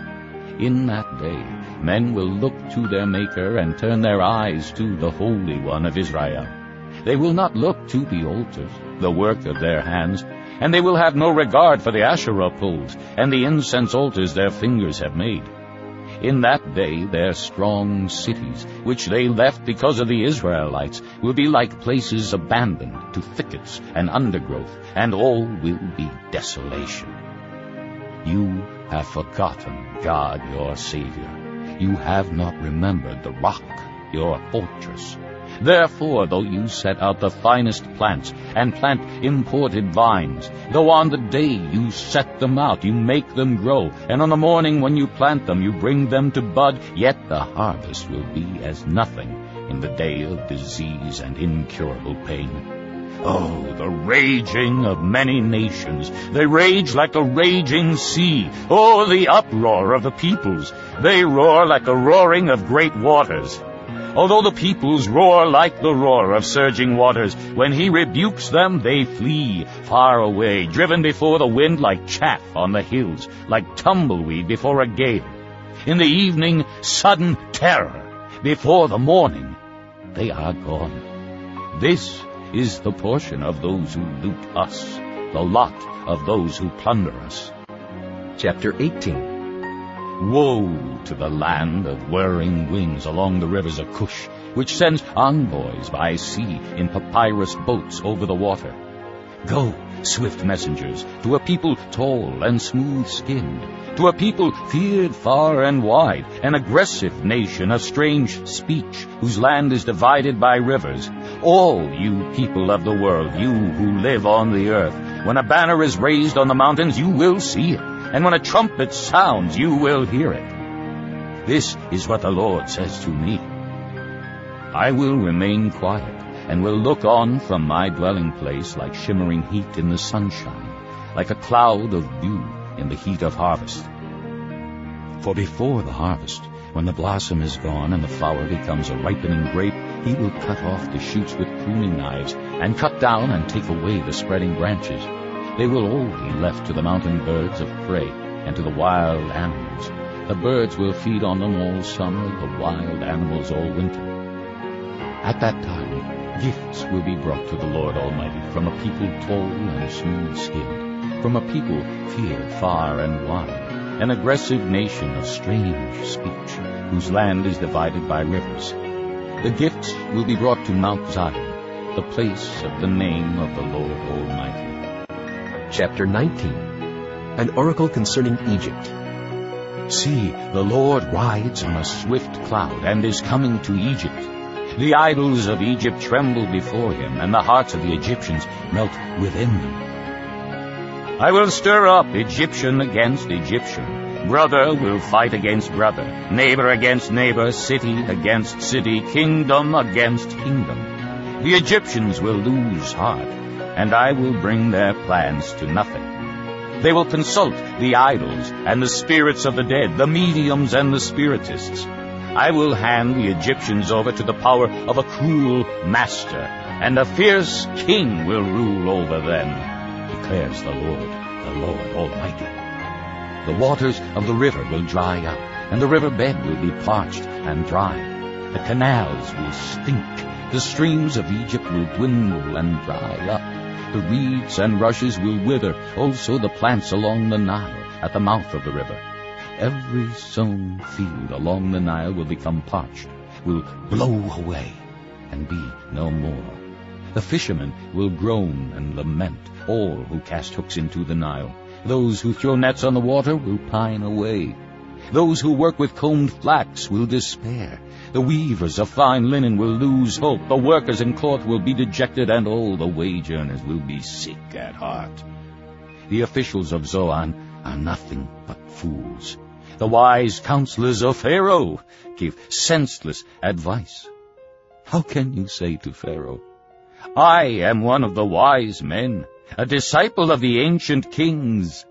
In that day men will look to their Maker and turn their eyes to the Holy One of Israel. They will not look to the altars, the work of their hands, and they will have no regard for the Asherah poles and the incense altars their fingers have made. In that day their strong cities, which they left because of the Israelites, will be like places abandoned to thickets and undergrowth, and all will be desolation. You have forgotten God your Savior. You have not remembered the rock, your fortress. Therefore, though you set out the finest plants and plant imported vines, though on the day you set them out you make them grow, and on the morning when you plant them you bring them to bud, yet the harvest will be as nothing in the day of disease and incurable pain. Oh, the raging of many nations! They rage like a raging sea. Oh, the uproar of the peoples! They roar like a roaring of great waters. Although the peoples roar like the roar of surging waters, when he rebukes them, they flee far away, driven before the wind like chaff on the hills, like tumbleweed before a gale. In the evening, sudden terror. Before the morning, they are gone. This is the portion of those who loot us, the lot of those who plunder us. Chapter 18. Woe to the land of whirring wings along the rivers of Cush, which sends envoys by sea in papyrus boats over the water. Go, swift messengers, to a people tall and smooth-skinned, to a people feared far and wide, an aggressive nation, a strange speech, whose land is divided by rivers. All you people of the world, you who live on the earth, when a banner is raised on the mountains, you will see it, and when a trumpet sounds, you will hear it. This is what the Lord says to me. I will remain quiet, and will look on from my dwelling place like shimmering heat in the sunshine, like a cloud of dew in the heat of harvest. For before the harvest, when the blossom is gone and the flower becomes a ripening grape, he will cut off the shoots with pruning knives, and cut down and take away the spreading branches. They will all be left to the mountain birds of prey and to the wild animals. The birds will feed on them all summer, the wild animals all winter. At that time, gifts will be brought to the Lord Almighty from a people tall and smooth-skinned, from a people feared far and wide, an aggressive nation of strange speech, whose land is divided by rivers. The gifts will be brought to Mount Zion, the place of the name of the Lord Almighty. Chapter 19. An oracle concerning Egypt. See, the Lord rides on a swift cloud and is coming to Egypt. The idols of Egypt tremble before him, and the hearts of the Egyptians melt within them. I will stir up Egyptian against Egyptian. Brother will fight against brother, neighbor against neighbor, city against city, kingdom against kingdom. The Egyptians will lose heart, and I will bring their plans to nothing. They will consult the idols and the spirits of the dead, the mediums and the spiritists. I will hand the Egyptians over to the power of a cruel master, and a fierce king will rule over them, declares the Lord Almighty. The waters of the river will dry up, and the river bed will be parched and dry. The canals will stink, the streams of Egypt will dwindle and dry up. The reeds and rushes will wither, also the plants along the Nile at the mouth of the river. Every sown field along the Nile will become parched, will blow away, and be no more. The fishermen will groan and lament, all who cast hooks into the Nile. Those who throw nets on the water will pine away. Those who work with combed flax will despair. The weavers of fine linen will lose hope. The workers in cloth will be dejected, and all the wage earners will be sick at heart. The officials of Zoan are nothing but fools. The wise counselors of Pharaoh give senseless advice. How can you say to Pharaoh, I am one of the wise men, a disciple of the ancient kings?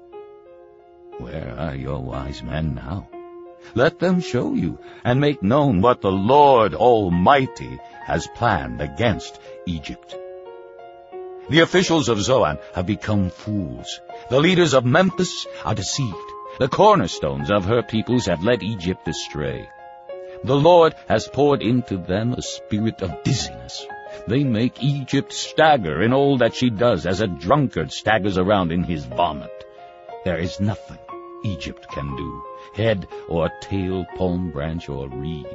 Where are your wise men now? Let them show you and make known what the Lord Almighty has planned against Egypt. The officials of Zoan have become fools. The leaders of Memphis are deceived. The cornerstones of her peoples have led Egypt astray. The Lord has poured into them a spirit of dizziness. They make Egypt stagger in all that she does, as a drunkard staggers around in his vomit. There is nothing Egypt can do, head or tail, palm branch or reed.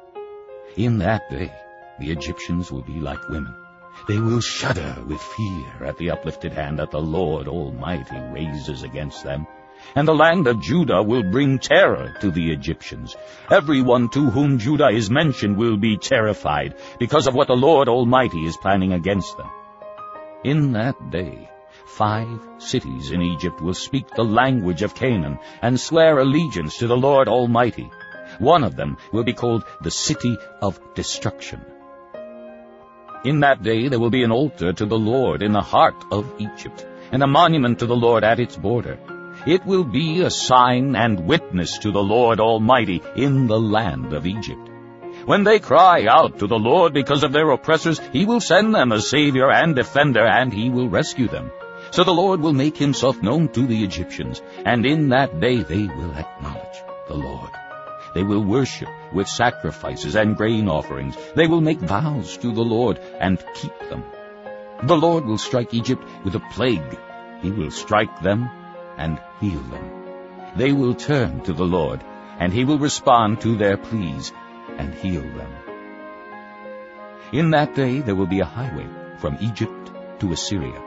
In that day, the Egyptians will be like women. They will shudder with fear at the uplifted hand that the Lord Almighty raises against them. And the land of Judah will bring terror to the Egyptians. Everyone to whom Judah is mentioned will be terrified because of what the Lord Almighty is planning against them. In that day, 5 cities in Egypt will speak the language of Canaan and swear allegiance to the Lord Almighty. One of them will be called the City of Destruction. In that day there will be an altar to the Lord in the heart of Egypt, and a monument to the Lord at its border. It will be a sign and witness to the Lord Almighty in the land of Egypt. When they cry out to the Lord because of their oppressors, he will send them a Savior and defender, and he will rescue them. So the Lord will make himself known to the Egyptians, and in that day they will acknowledge the Lord. They will worship with sacrifices and grain offerings. They will make vows to the Lord and keep them. The Lord will strike Egypt with a plague. He will strike them and heal them. They will turn to the Lord, and he will respond to their pleas and heal them. In that day there will be a highway from Egypt to Assyria.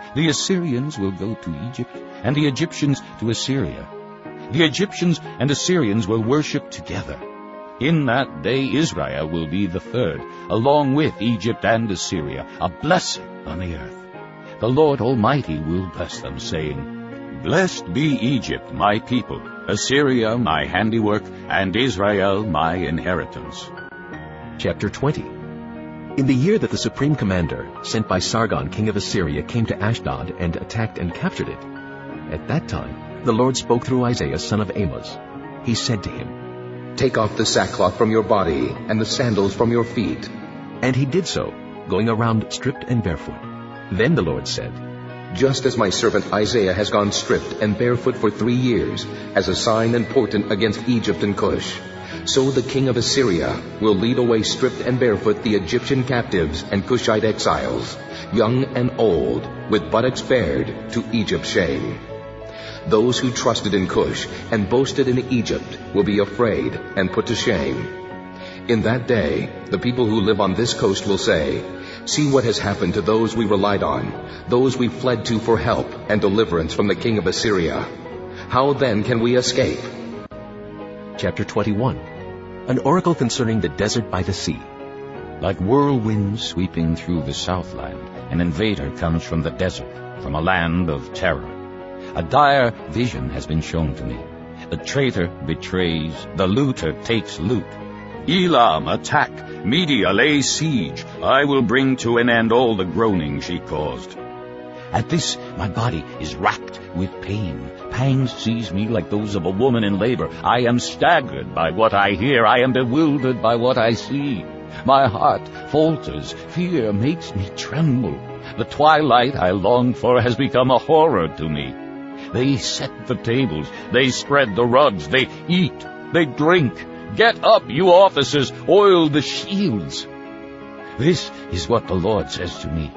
The Assyrians will go to Egypt, and the Egyptians to Assyria. The Egyptians and Assyrians will worship together. In that day Israel will be the third, along with Egypt and Assyria, a blessing on the earth. The Lord Almighty will bless them, saying, Blessed be Egypt, my people, Assyria, my handiwork, and Israel, my inheritance. Chapter 20. In the year that the supreme commander, sent by Sargon, king of Assyria, came to Ashdod and attacked and captured it, at that time the Lord spoke through Isaiah, son of Amos. He said to him, Take off the sackcloth from your body and the sandals from your feet. And he did so, going around stripped and barefoot. Then the Lord said, Just as my servant Isaiah has gone stripped and barefoot for 3 years, as a sign and portent against Egypt and Cush, so the king of Assyria will lead away stripped and barefoot the Egyptian captives and Cushite exiles, young and old, with buttocks bared, to Egypt's shame. Those who trusted in Cush and boasted in Egypt will be afraid and put to shame. In that day, the people who live on this coast will say, See what has happened to those we relied on, those we fled to for help and deliverance from the king of Assyria. How then can we escape? Chapter 21. An oracle concerning the desert by the sea. Like whirlwinds sweeping through the southland, an invader comes from the desert, from a land of terror. A dire vision has been shown to me. The traitor betrays, the looter takes loot. Elam, attack! Media, lay siege! I will bring to an end all the groaning she caused. At this, my body is racked with pain. Pangs seize me like those of a woman in labor. I am staggered by what I hear. I am bewildered by what I see. My heart falters. Fear makes me tremble. The twilight I longed for has become a horror to me. They set the tables. They spread the rugs. They eat. They drink. Get up, you officers. Oil the shields. This is what the Lord says to me.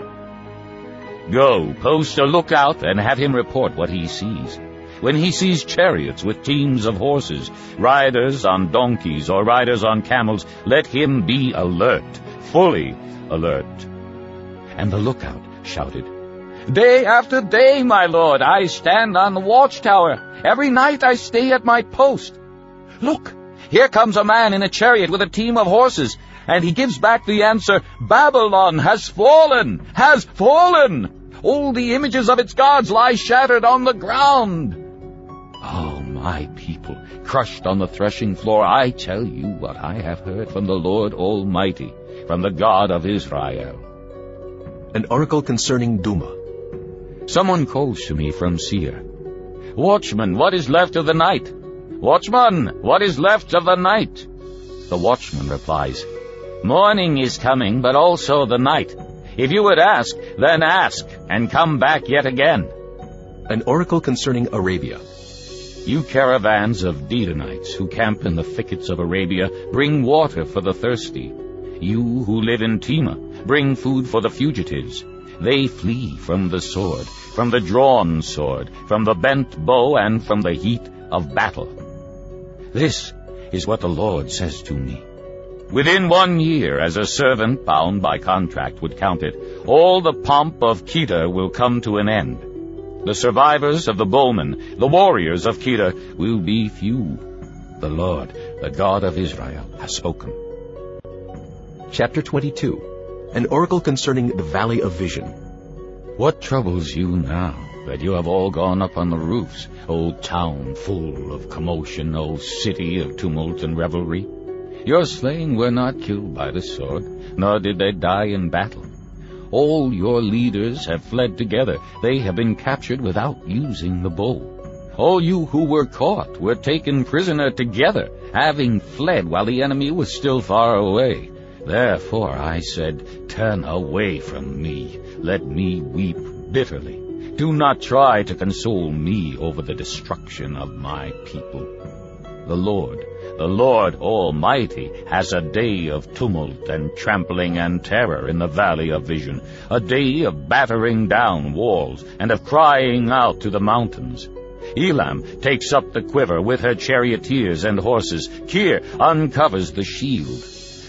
Go, post a lookout, and have him report what he sees. When he sees chariots with teams of horses, riders on donkeys or riders on camels, let him be alert, fully alert. And the lookout shouted, Day after day, my lord, I stand on the watchtower. Every night I stay at my post. Look, here comes a man in a chariot with a team of horses, and he gives back the answer, Babylon has fallen, has fallen. All the images of its gods lie shattered on the ground. Oh, my people, crushed on the threshing floor, I tell you what I have heard from the Lord Almighty, from the God of Israel. An oracle concerning Duma. Someone calls to me from Seir. Watchman, what is left of the night? Watchman, what is left of the night? The watchman replies, Morning is coming, but also the night. If you would ask, then ask, and come back yet again. An oracle concerning Arabia. You caravans of Dedanites who camp in the thickets of Arabia, bring water for the thirsty. You who live in Tema, bring food for the fugitives. They flee from the sword, from the drawn sword, from the bent bow, and from the heat of battle. This is what the Lord says to me. Within 1 year, as a servant bound by contract would count it, all the pomp of Kedar will come to an end. The survivors of the bowmen, the warriors of Kedar, will be few. The Lord, the God of Israel, has spoken. Chapter 22. An oracle concerning the Valley of Vision. What troubles you now, that you have all gone up on the roofs, O town full of commotion, O city of tumult and revelry? Your slain were not killed by the sword, nor did they die in battle. All your leaders have fled together. They have been captured without using the bow. All you who were caught were taken prisoner together, having fled while the enemy was still far away. Therefore I said, Turn away from me. Let me weep bitterly. Do not try to console me over the destruction of my people. The Lord Almighty, has a day of tumult and trampling and terror in the Valley of Vision, a day of battering down walls and of crying out to the mountains. Elam takes up the quiver with her charioteers and horses. Kir uncovers the shield.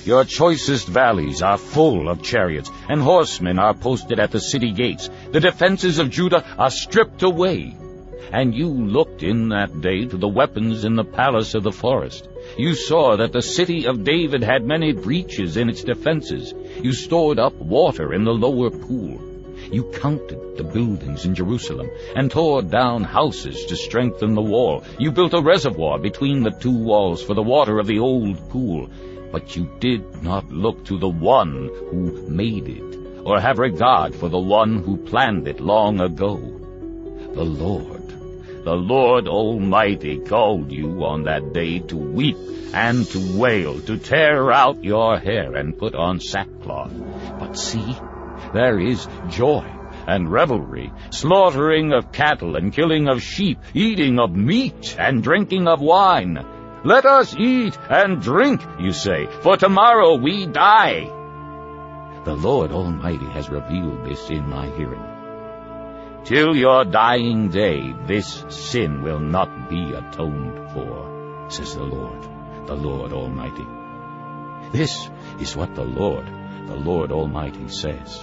Your choicest valleys are full of chariots, and horsemen are posted at the city gates. The defenses of Judah are stripped away. And you looked in that day to the weapons in the palace of the forest. You saw that the city of David had many breaches in its defenses. You stored up water in the lower pool. You counted the buildings in Jerusalem and tore down houses to strengthen the wall. You built a reservoir between the two walls for the water of the old pool. But you did not look to the one who made it, or have regard for the one who planned it long ago. The Lord Almighty called you on that day to weep and to wail, to tear out your hair and put on sackcloth. But see, there is joy and revelry, slaughtering of cattle and killing of sheep, eating of meat and drinking of wine. Let us eat and drink, you say, for tomorrow we die. The Lord Almighty has revealed this in my hearing. Till your dying day, this sin will not be atoned for, says the Lord Almighty. This is what the Lord Almighty says.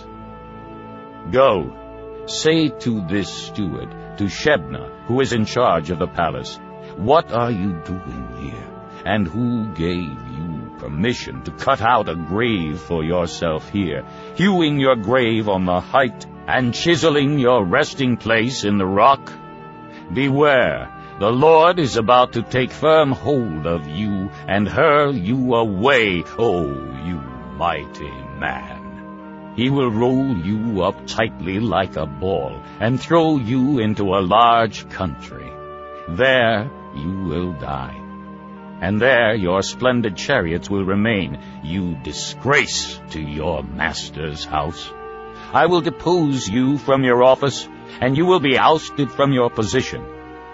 Go, say to this steward, to Shebna, who is in charge of the palace, what are you doing here? And who gave you permission to cut out a grave for yourself here, hewing your grave on the height and chiseling your resting place in the rock? Beware, the Lord is about to take firm hold of you and hurl you away, O you mighty man. He will roll you up tightly like a ball and throw you into a large country. There you will die, and there your splendid chariots will remain, you disgrace to your master's house. I will depose you from your office, and you will be ousted from your position.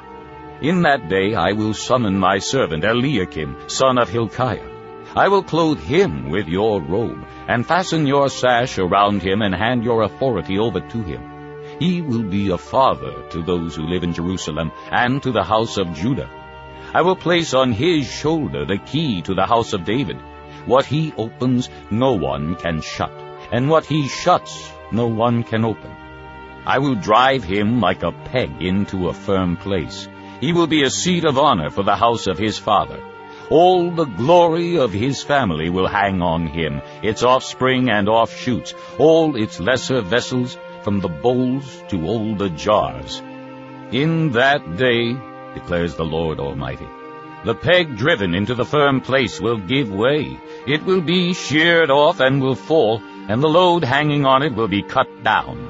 In that day I will summon my servant Eliakim, son of Hilkiah. I will clothe him with your robe, and fasten your sash around him, and hand your authority over to him. He will be a father to those who live in Jerusalem, and to the house of Judah. I will place on his shoulder the key to the house of David. What he opens, no one can shut, and what he shuts, no one can open. I will drive him like a peg into a firm place. He will be a seat of honor for the house of his father. All the glory of his family will hang on him, its offspring and offshoots, all its lesser vessels, from the bowls to all the jars. In that day, declares the Lord Almighty, the peg driven into the firm place will give way. It will be sheared off and will fall, and the load hanging on it will be cut down.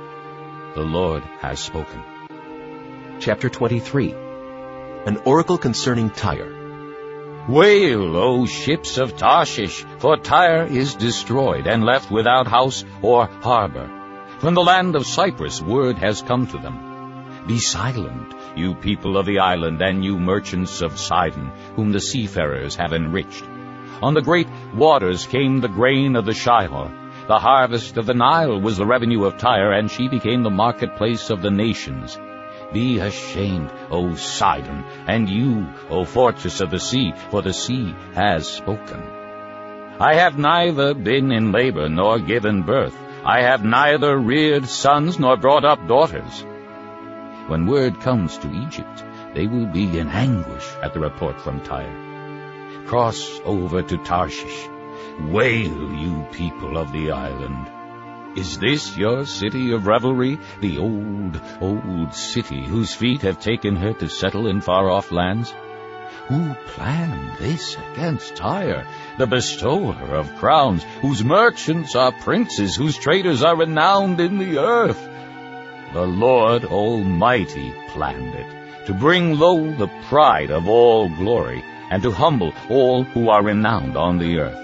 The Lord has spoken. Chapter 23. An oracle concerning Tyre. Wail, O ships of Tarshish, for Tyre is destroyed and left without house or harbor. From the land of Cyprus word has come to them. Be silent, you people of the island, and you merchants of Sidon, whom the seafarers have enriched. On the great waters came the grain of the Shihor. The harvest of the Nile was the revenue of Tyre, and she became the marketplace of the nations. Be ashamed, O Sidon, and you, O fortress of the sea, for the sea has spoken. I have neither been in labor nor given birth. I have neither reared sons nor brought up daughters. When word comes to Egypt, they will be in anguish at the report from Tyre. Cross over to Tarshish. Wail, you people of the island. Is this your city of revelry, the old city whose feet have taken her to settle in far-off lands? Who planned this against Tyre, the bestower of crowns, whose merchants are princes, whose traders are renowned in the earth? The Lord Almighty planned it, to bring low the pride of all glory, and to humble all who are renowned on the earth.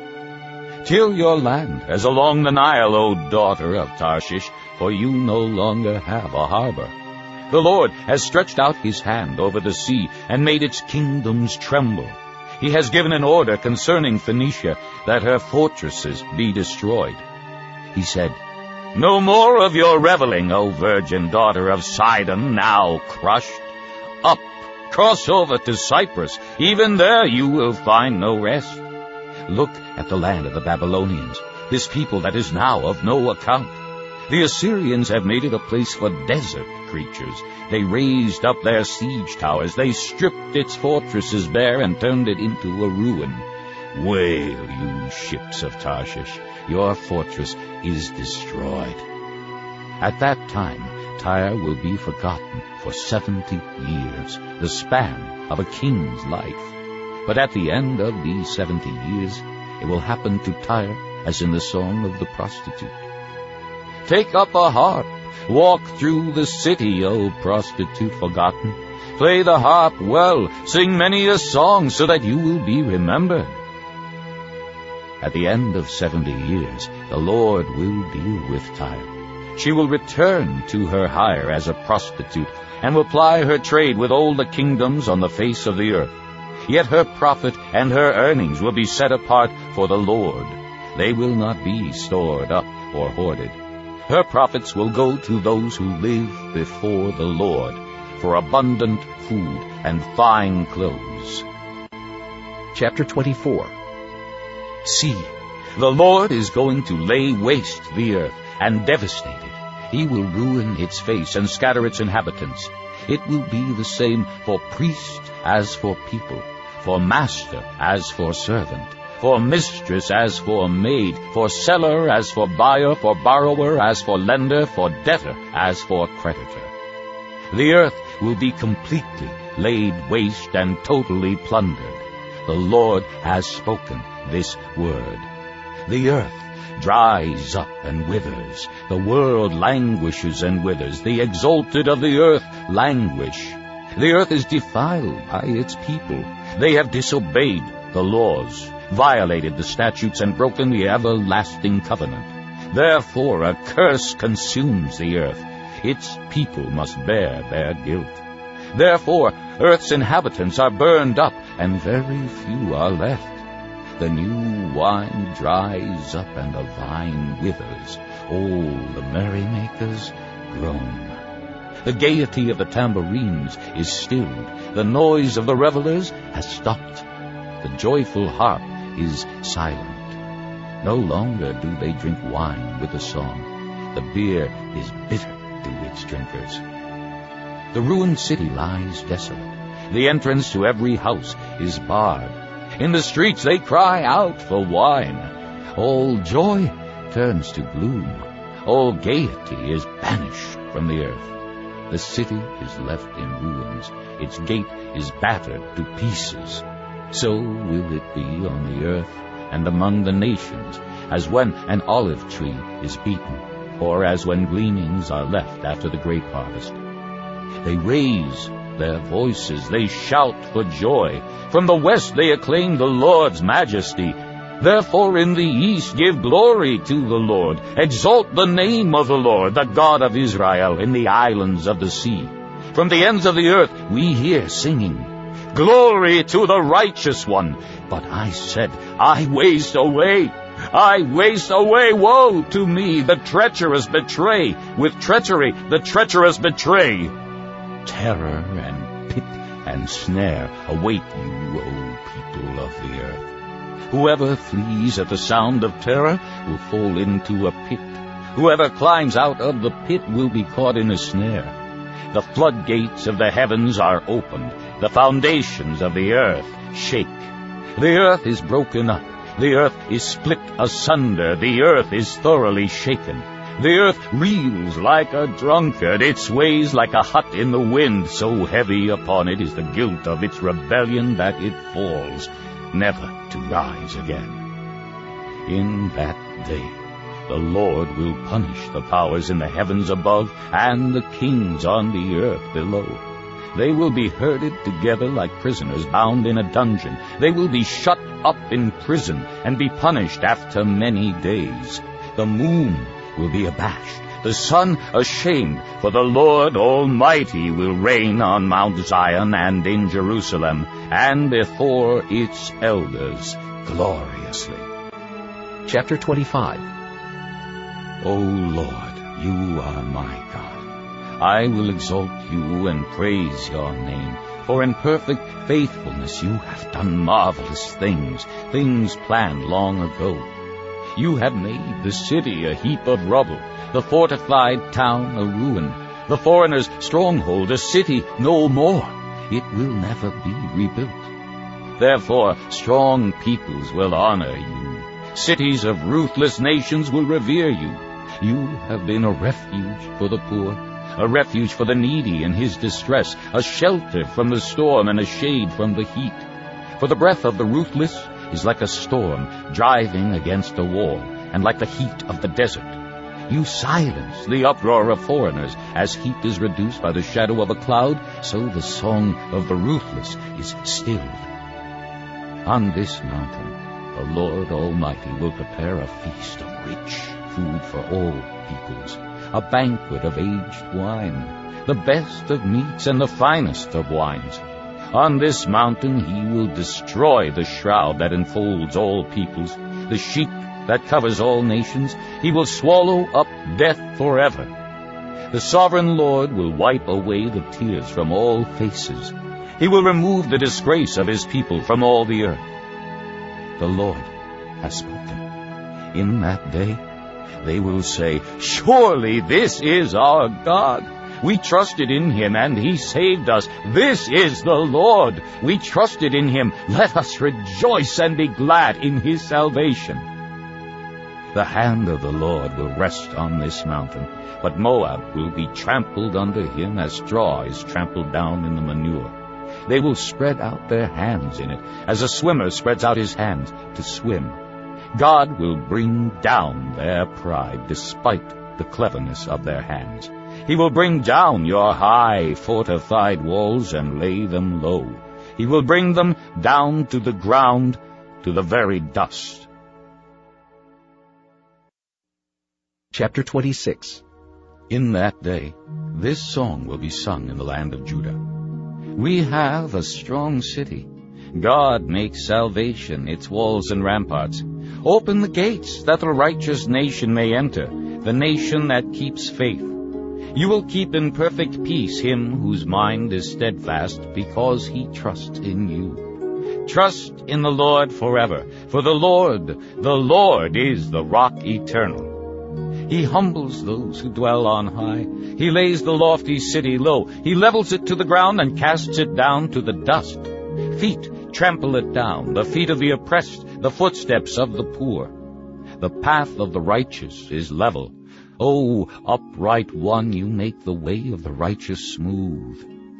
Till your land as along the Nile, O daughter of Tarshish, for you no longer have a harbor. The Lord has stretched out his hand over the sea and made its kingdoms tremble. He has given an order concerning Phoenicia, that her fortresses be destroyed. He said, No more of your reveling, O virgin daughter of Sidon, now crushed. Up, cross over to Cyprus, even there you will find no rest. Look at the land of the Babylonians, this people that is now of no account. The Assyrians have made it a place for desert creatures. They raised up their siege towers. They stripped its fortresses bare and turned it into a ruin. Wail, you ships of Tarshish, your fortress is destroyed. At that time, Tyre will be forgotten for 70 years, the span of a king's life. But at the end of these 70 years, it will happen to Tyre as in the song of the prostitute. Take up a harp, walk through the city, O prostitute forgotten. Play the harp well, sing many a song, so that you will be remembered. At the end of 70 years, the Lord will deal with Tyre. She will return to her hire as a prostitute, and will ply her trade with all the kingdoms on the face of the earth. Yet her profit and her earnings will be set apart for the Lord. They will not be stored up or hoarded. Her profits will go to those who live before the Lord, for abundant food and fine clothes. Chapter 24. See, the Lord is going to lay waste the earth and devastate it. He will ruin its face and scatter its inhabitants. It will be the same for priest as for people, for master as for servant, for mistress as for maid, for seller as for buyer, for borrower as for lender, for debtor as for creditor. The earth will be completely laid waste and totally plundered. The Lord has spoken this word. The earth dries up and withers. The world languishes and withers. The exalted of the earth languish. The earth is defiled by its people. They have disobeyed the laws, violated the statutes, and broken the everlasting covenant. Therefore a curse consumes the earth. Its people must bear their guilt. Therefore earth's inhabitants are burned up, and very few are left. The new wine dries up, and the vine withers. All the merrymakers groan. The gaiety of the tambourines is stilled. The noise of the revelers has stopped. The joyful harp is silent. No longer do they drink wine with a song. The beer is bitter to its drinkers. The ruined city lies desolate. The entrance to every house is barred. In the streets they cry out for wine. All joy turns to gloom. All gaiety is banished from the earth. The city is left in ruins. Its gate is battered to pieces. So will it be on the earth and among the nations, as when an olive tree is beaten, or as when gleanings are left after the grape harvest. They raise their voices, they shout for joy. From the west they acclaim the Lord's majesty. Therefore in the east give glory to the Lord. Exalt the name of the Lord, the God of Israel, in the islands of the sea. From the ends of the earth we hear singing, glory to the righteous one. But I said, I waste away. I waste away. Woe to me, the treacherous betray. With treachery the treacherous betray. Terror and pit and snare await you, O people of the earth. Whoever flees at the sound of terror will fall into a pit. Whoever climbs out of the pit will be caught in a snare. The floodgates of the heavens are opened. The foundations of the earth shake. The earth is broken up. The earth is split asunder. The earth is thoroughly shaken. The earth reels like a drunkard. It sways like a hut in the wind. So heavy upon it is the guilt of its rebellion that it falls, never to rise again. In that day the Lord will punish the powers in the heavens above and the kings on the earth below. They will be herded together like prisoners bound in a dungeon. They will be shut up in prison and be punished after many days. The moon will be abashed, the sun ashamed, for the Lord Almighty will reign on Mount Zion and in Jerusalem, and before its elders gloriously. Chapter 25. O Lord, you are my God. I will exalt you and praise your name, For in perfect faithfulness you have done marvelous things, things planned long ago. You have made the city a heap of rubble, the fortified town a ruin, the foreigner's stronghold a city no more. It will never be rebuilt. Therefore strong peoples will honor you. Cities of ruthless nations will revere you. You have been a refuge for the poor, a refuge for the needy in his distress, a shelter from the storm and a shade from the heat. For the breath of the ruthless is like a storm driving against a wall, and like the heat of the desert. You silence the uproar of foreigners. As heat is reduced by the shadow of a cloud, so the song of the ruthless is stilled. On this mountain the Lord Almighty will prepare a feast of rich food for all peoples, a banquet of aged wine, the best of meats and the finest of wines. On this mountain he will destroy the shroud that enfolds all peoples, the sheet that covers all nations. He will swallow up death forever. The sovereign Lord will wipe away the tears from all faces. He will remove the disgrace of his people from all the earth. The Lord has spoken. In that day they will say, "Surely this is our God. We trusted in him, and he saved us. This is the Lord. We trusted in him. Let us rejoice and be glad in his salvation." The hand of the Lord will rest on this mountain, but Moab will be trampled under him as straw is trampled down in the manure. They will spread out their hands in it, as a swimmer spreads out his hands to swim. God will bring down their pride despite the cleverness of their hands. He will bring down your high fortified walls and lay them low. He will bring them down to the ground, to the very dust. Chapter 26. In that day, this song will be sung in the land of Judah. We have a strong city. God makes salvation its walls and ramparts. Open the gates, that the righteous nation may enter, the nation that keeps faith. You will keep in perfect peace him whose mind is steadfast, because he trusts in you. Trust in the Lord forever, for the Lord is the rock eternal. He humbles those who dwell on high. He lays the lofty city low. He levels it to the ground and casts it down to the dust. Feet trample it down, the feet of the oppressed, the footsteps of the poor. The path of the righteous is level. O upright one, you make the way of the righteous smooth.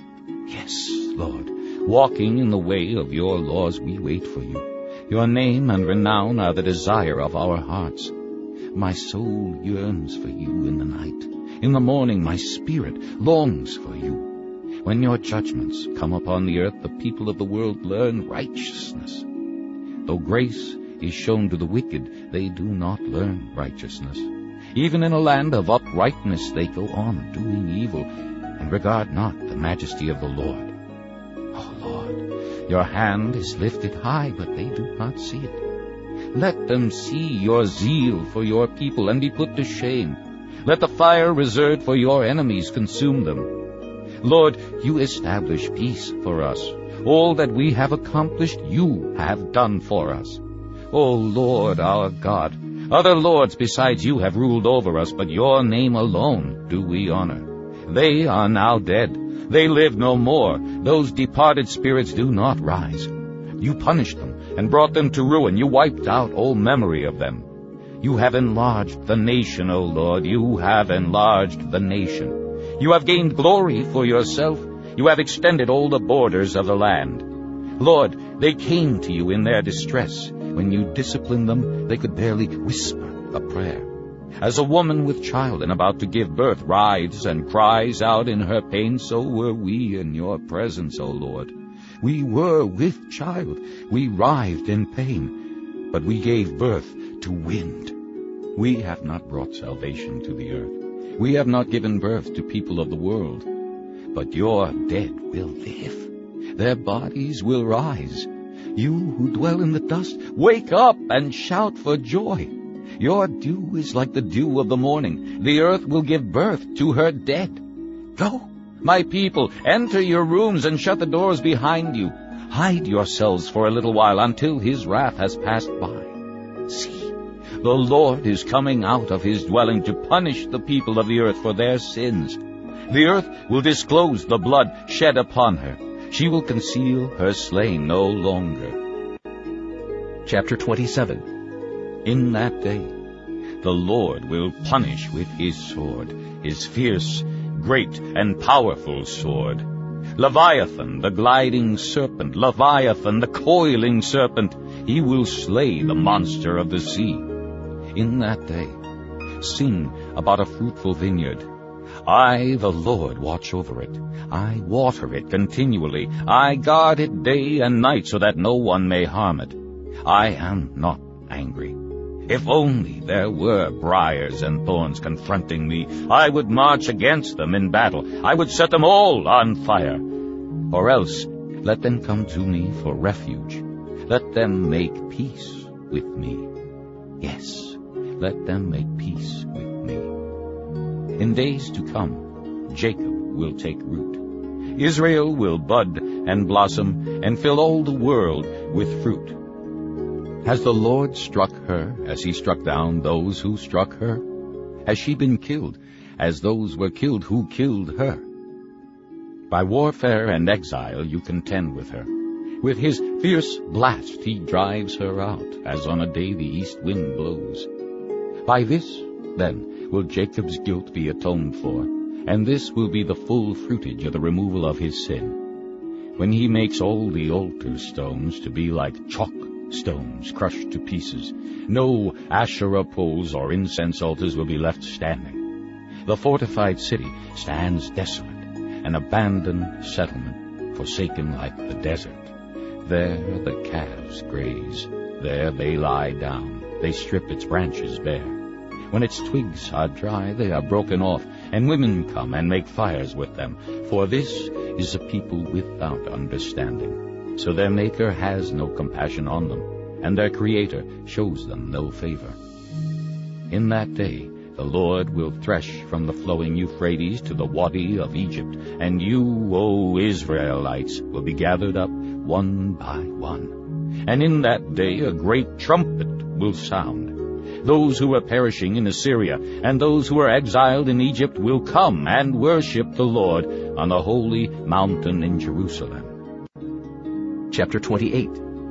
Yes, Lord, walking in the way of your laws we wait for you. Your name and renown are the desire of our hearts. My soul yearns for you in the night. In the morning my spirit longs for you. When your judgments come upon the earth, the people of the world learn righteousness. Though grace is shown to the wicked, they do not learn righteousness. Even in a land of uprightness they go on doing evil, and regard not the majesty of the Lord. O Lord, your hand is lifted high, but they do not see it. Let them see your zeal for your people and be put to shame. Let the fire reserved for your enemies consume them. Lord, you establish peace for us. All that we have accomplished, you have done for us. O Lord our God, other lords besides you have ruled over us, but your name alone do we honor. They are now dead. They live no more. Those departed spirits do not rise. You punished them and brought them to ruin. You wiped out all memory of them. You have enlarged the nation, O Lord. You have enlarged the nation. You have gained glory for yourself. You have extended all the borders of the land. Lord, they came to you in their distress. When you disciplined them, they could barely whisper a prayer. As a woman with child and about to give birth writhes and cries out in her pain, so were we in your presence, O Lord. We were with child. We writhed in pain, but we gave birth to wind. We have not brought salvation to the earth. We have not given birth to people of the world. But your dead will live. Their bodies will rise. You who dwell in the dust, wake up and shout for joy. Your dew is like the dew of the morning. The earth will give birth to her dead. Go, My people, enter your rooms and shut the doors behind you. Hide yourselves for a little while until his wrath has passed by. See, the Lord is coming out of his dwelling to punish the people of the earth for their sins. The earth will disclose the blood shed upon her. She will conceal her slain no longer. Chapter 27. In that day, the Lord will punish with his sword, his fierce, great, and powerful sword. Leviathan, the gliding serpent, Leviathan, the coiling serpent, he will slay the monster of the sea. In that day, sing about a fruitful vineyard. I, the Lord, watch over it. I water it continually. I guard it day and night so that no one may harm it. I am not angry. If only there were briars and thorns confronting me, I would march against them in battle. I would set them all on fire. Or else, let them come to me for refuge. Let them make peace with me. Yes, let them make peace with me. In days to come, Jacob will take root. Israel will bud and blossom and fill all the world with fruit. Has the Lord struck her as he struck down those who struck her? Has she been killed as those were killed who killed her? By warfare and exile you contend with her. With his fierce blast he drives her out, as on a day the east wind blows. By this, then, will Jacob's guilt be atoned for, and this will be the full fruitage of the removal of his sin. When he makes all the altar stones to be like chalk stones crushed to pieces, no Asherah poles or incense altars will be left standing. The fortified city stands desolate, an abandoned settlement, forsaken like the desert. There the calves graze, there they lie down, they strip its branches bare. When its twigs are dry, they are broken off, and women come and make fires with them, for this is a people without understanding. So their Maker has no compassion on them, and their Creator shows them no favor. In that day the Lord will thresh from the flowing Euphrates to the Wadi of Egypt, and you, O Israelites, will be gathered up one by one. And in that day a great trumpet will sound. Those who are perishing in Assyria and those who are exiled in Egypt will come and worship the Lord on the holy mountain in Jerusalem. Chapter 28.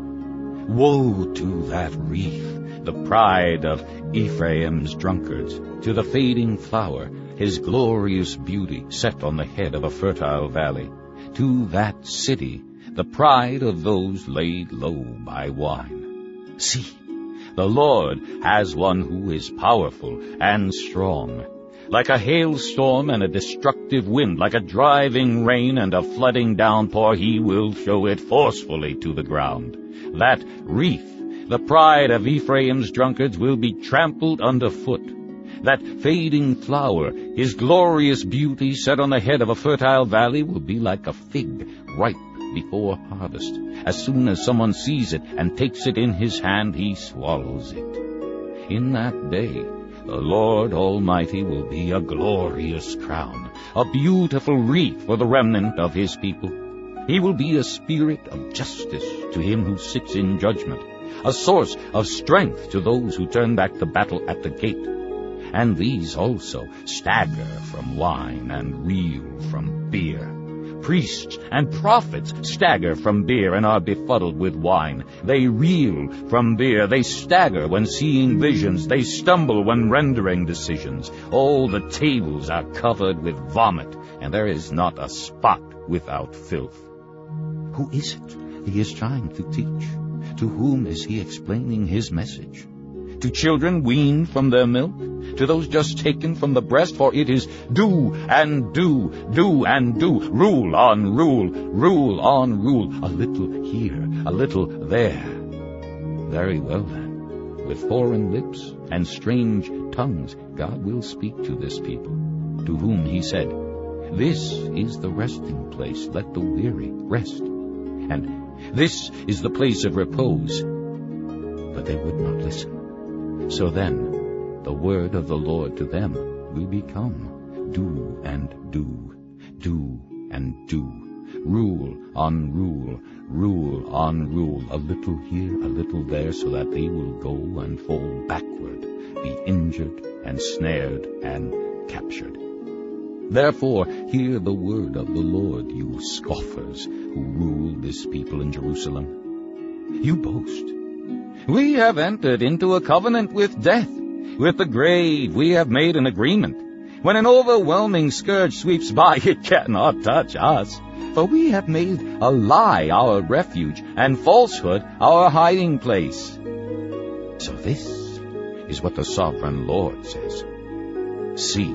Woe to that wreath, the pride of Ephraim's drunkards, to the fading flower, his glorious beauty set on the head of a fertile valley, to that city, the pride of those laid low by wine. See, the Lord has one who is powerful and strong. Like a hailstorm and a destructive wind, like a driving rain and a flooding downpour, he will show it forcefully to the ground. That wreath, the pride of Ephraim's drunkards, will be trampled underfoot. That fading flower, his glorious beauty set on the head of a fertile valley, will be like a fig ripe before harvest. As soon as someone sees it and takes it in his hand, he swallows it. In that day, the Lord Almighty will be a glorious crown, a beautiful wreath for the remnant of his people. He will be a spirit of justice to him who sits in judgment, a source of strength to those who turn back to battle at the gate. And these also stagger from wine and reel from beer. Priests and prophets stagger from beer and are befuddled with wine. They reel from beer. They stagger when seeing visions. They stumble when rendering decisions. All the tables are covered with vomit, and there is not a spot without filth. Who is it he is trying to teach? To whom is he explaining his message? To children weaned from their milk? To those just taken from the breast? For it is do and do, do and do, rule on rule, rule on rule, a little here, a little there. Very well then, with foreign lips and strange tongues, God will speak to this people, to whom he said, "This is the resting place, let the weary rest." And this is the place of repose. But they would not listen. So then, the word of the Lord to them will become, do and do, do and do, rule on rule, rule on rule, a little here, a little there, so that they will go and fall backward, be injured and snared and captured. Therefore hear the word of the Lord, you scoffers who rule this people in Jerusalem. You boast, we have entered into a covenant with death. With the grave we have made an agreement. When an overwhelming scourge sweeps by, it cannot touch us. For we have made a lie our refuge, and falsehood our hiding place. So this is what the sovereign Lord says. See,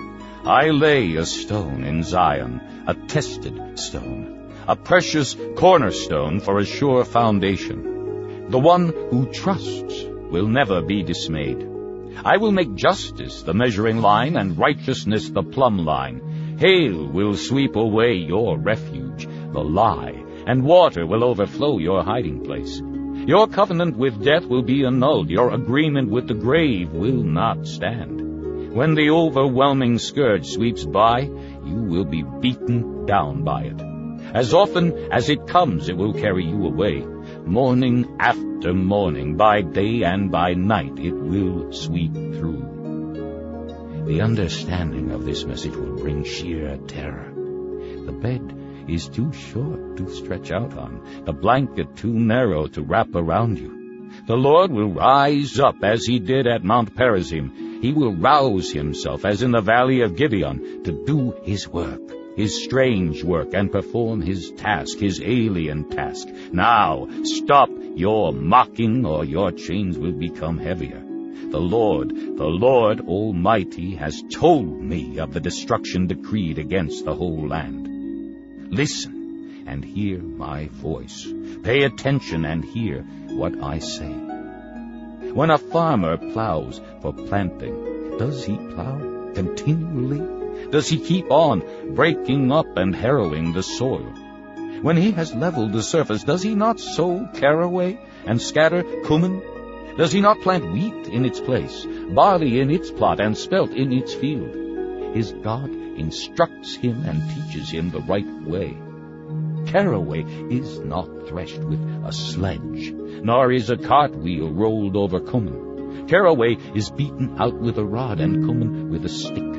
I lay a stone in Zion, a tested stone, a precious cornerstone for a sure foundation. The one who trusts will never be dismayed. I will make justice the measuring line and righteousness the plumb line. Hail will sweep away your refuge, the lie, and water will overflow your hiding place. Your covenant with death will be annulled. Your agreement with the grave will not stand. When the overwhelming scourge sweeps by, you will be beaten down by it. As often as it comes, it will carry you away. Morning after morning, by day and by night, it will sweep through. The understanding of this message will bring sheer terror. The bed is too short to stretch out on, the blanket too narrow to wrap around you. The Lord will rise up as he did at Mount Perazim. He will rouse himself as in the valley of Gibeon to do his work, his strange work, and perform his task, his alien task. Now stop your mocking, or your chains will become heavier. The Lord Almighty, has told me of the destruction decreed against the whole land. Listen and hear my voice. Pay attention and hear what I say. When a farmer plows for planting, does he plow continually? Does he keep on breaking up and harrowing the soil? When he has leveled the surface, does he not sow caraway and scatter cumin? Does he not plant wheat in its place, barley in its plot, and spelt in its field? His God instructs him and teaches him the right way. Caraway is not threshed with a sledge, nor is a cartwheel rolled over cumin. Caraway is beaten out with a rod, and cumin with a stick.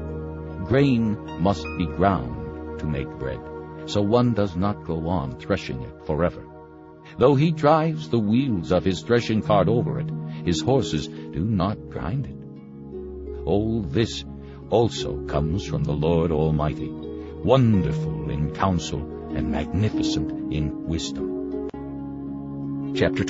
Grain must be ground to make bread, so one does not go on threshing it forever. Though he drives the wheels of his threshing cart over it, his horses do not grind it. All this also comes from the Lord Almighty, wonderful in counsel and magnificent in wisdom. Chapter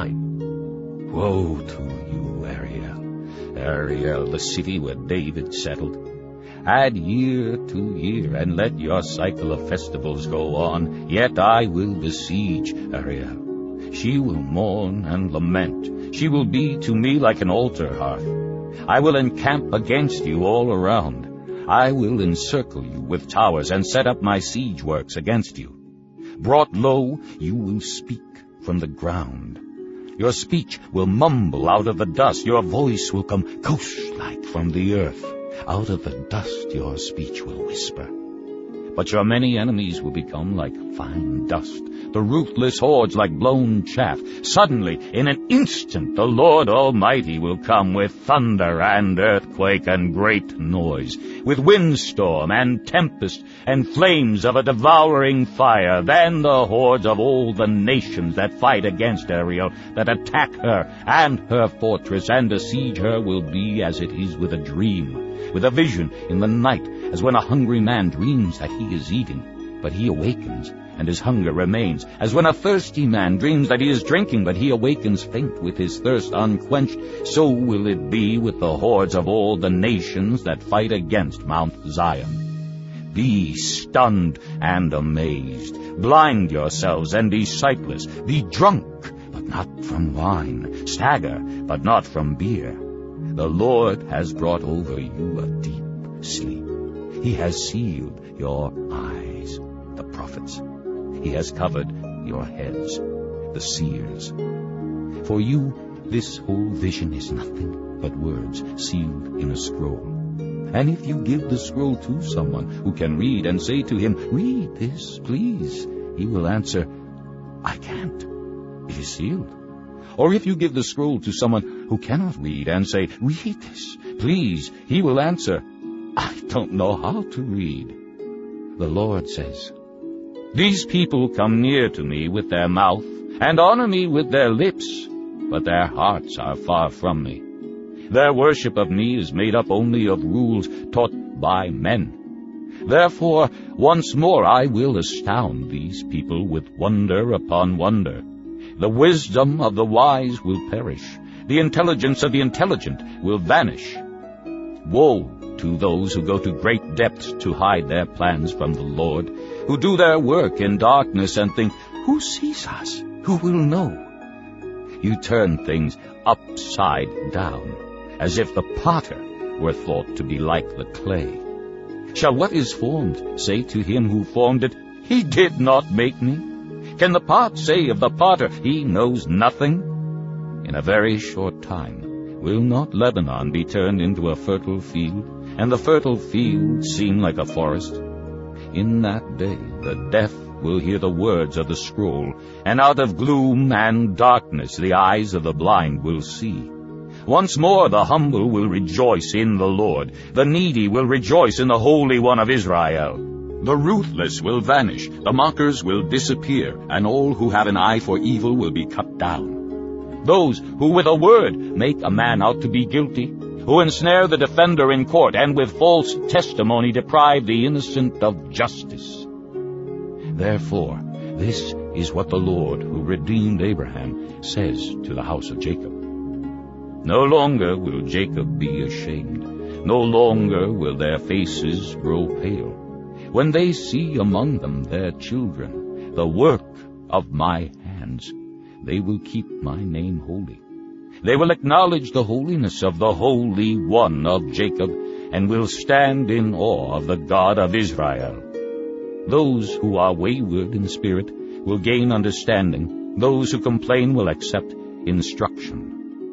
29. Woe to you, Ariel, Ariel, the city where David settled. Add year to year, and let your cycle of festivals go on. Yet I will besiege Ariel. She will mourn and lament. She will be to me like an altar hearth. I will encamp against you all around. I will encircle you with towers and set up my siege works against you. Brought low, you will speak from the ground. Your speech will mumble out of the dust. Your voice will come ghost-like from the earth. Out of the dust your speech will whisper. But your many enemies will become like fine dust, the ruthless hordes like blown chaff. Suddenly, in an instant, the Lord Almighty will come with thunder and earthquake and great noise, with windstorm and tempest and flames of a devouring fire. Then the hordes of all the nations that fight against Ariel, that attack her and her fortress and besiege her, will be as it is with a dream, with a vision in the night, as when a hungry man dreams that he is eating, but he awakens, and his hunger remains, as when a thirsty man dreams that he is drinking, but he awakens faint with his thirst unquenched. So will it be with the hordes of all the nations that fight against Mount Zion. Be stunned and amazed. Blind yourselves and be sightless. Be drunk, but not from wine. Stagger, but not from beer. The Lord has brought over you a deep sleep. He has sealed your eyes, the prophets. He has covered your heads, the seers. For you, this whole vision is nothing but words sealed in a scroll. And if you give the scroll to someone who can read and say to him, "Read this, please," he will answer, "I can't. It is sealed." Or if you give the scroll to someone who cannot read and say, "Read this, please," he will answer, "I don't know how to read." The Lord says, "These people come near to me with their mouth and honor me with their lips, but their hearts are far from me. Their worship of me is made up only of rules taught by men. Therefore, once more I will astound these people with wonder upon wonder. The wisdom of the wise will perish. The intelligence of the intelligent will vanish. Woe to those who go to great depths to hide their plans from the Lord, who do their work in darkness and think, 'Who sees us? Who will know?' You turn things upside down, as if the potter were thought to be like the clay. Shall what is formed say to him who formed it, 'He did not make me'? Can the pot say of the potter, 'He knows nothing'? In a very short time will not Lebanon be turned into a fertile field, and the fertile field seem like a forest? In that day the deaf will hear the words of the scroll, and out of gloom and darkness the eyes of the blind will see. Once more the humble will rejoice in the Lord. The needy will rejoice in the Holy One of Israel. The ruthless will vanish, the mockers will disappear, and all who have an eye for evil will be cut down. Those who with a word make a man out to be guilty, who ensnare the defender in court, and with false testimony deprive the innocent of justice. Therefore, this is what the Lord, who redeemed Abraham, says to the house of Jacob. No longer will Jacob be ashamed. No longer will their faces grow pale. When they see among them their children, the work of my hands, they will keep my name holy. They will acknowledge the holiness of the Holy One of Jacob, and will stand in awe of the God of Israel. Those who are wayward in spirit will gain understanding. Those who complain will accept instruction.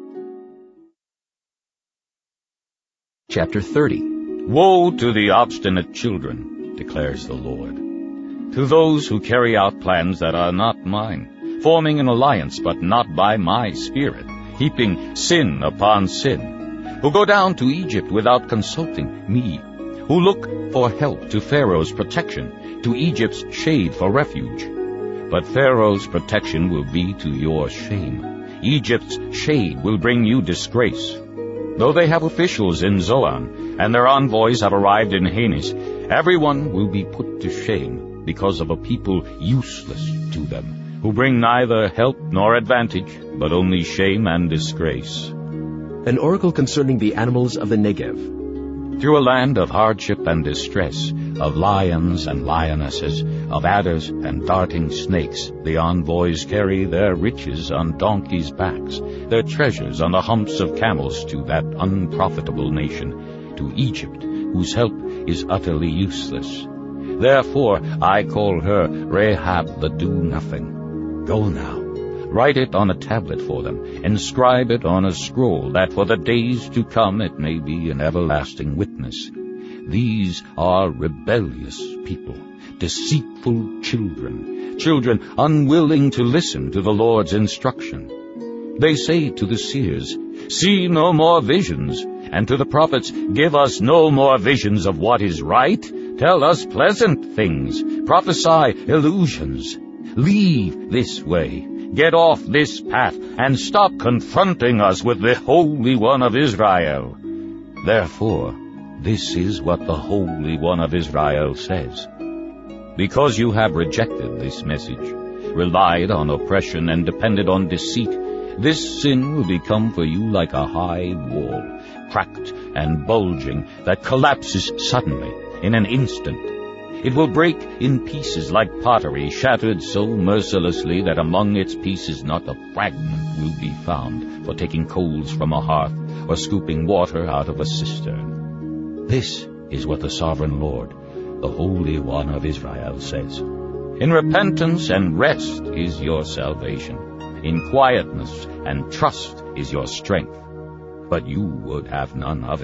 Chapter 30. Woe to the obstinate children, declares the Lord, to those who carry out plans that are not mine, forming an alliance but not by my spirit, heaping sin upon sin, who go down to Egypt without consulting me, who look for help to Pharaoh's protection, to Egypt's shade for refuge. But Pharaoh's protection will be to your shame. Egypt's shade will bring you disgrace. Though they have officials in Zoan, and their envoys have arrived in Hanes, everyone will be put to shame because of a people useless to them, who bring neither help nor advantage, but only shame and disgrace. An oracle concerning the animals of the Negev. Through a land of hardship and distress, of lions and lionesses, of adders and darting snakes, the envoys carry their riches on donkeys' backs, their treasures on the humps of camels to that unprofitable nation, to Egypt, whose help is utterly useless. Therefore I call her Rahab the Do-Nothing. Go now, write it on a tablet for them, inscribe it on a scroll, that for the days to come it may be an everlasting witness. These are rebellious people, deceitful children, children unwilling to listen to the Lord's instruction. They say to the seers, "See no more visions," and to the prophets, "Give us no more visions of what is right. Tell us pleasant things. Prophesy illusions. Leave this way. Get off this path, and stop confronting us with the Holy One of Israel." Therefore, this is what the Holy One of Israel says. Because you have rejected this message, relied on oppression, and depended on deceit, this sin will become for you like a high wall, cracked and bulging, that collapses suddenly in an instant. It will break in pieces like pottery, shattered so mercilessly that among its pieces not a fragment will be found for taking coals from a hearth or scooping water out of a cistern. This is what the Sovereign Lord, the Holy One of Israel, says. In repentance and rest is your salvation. In quietness and trust is your strength. But you would have none of it.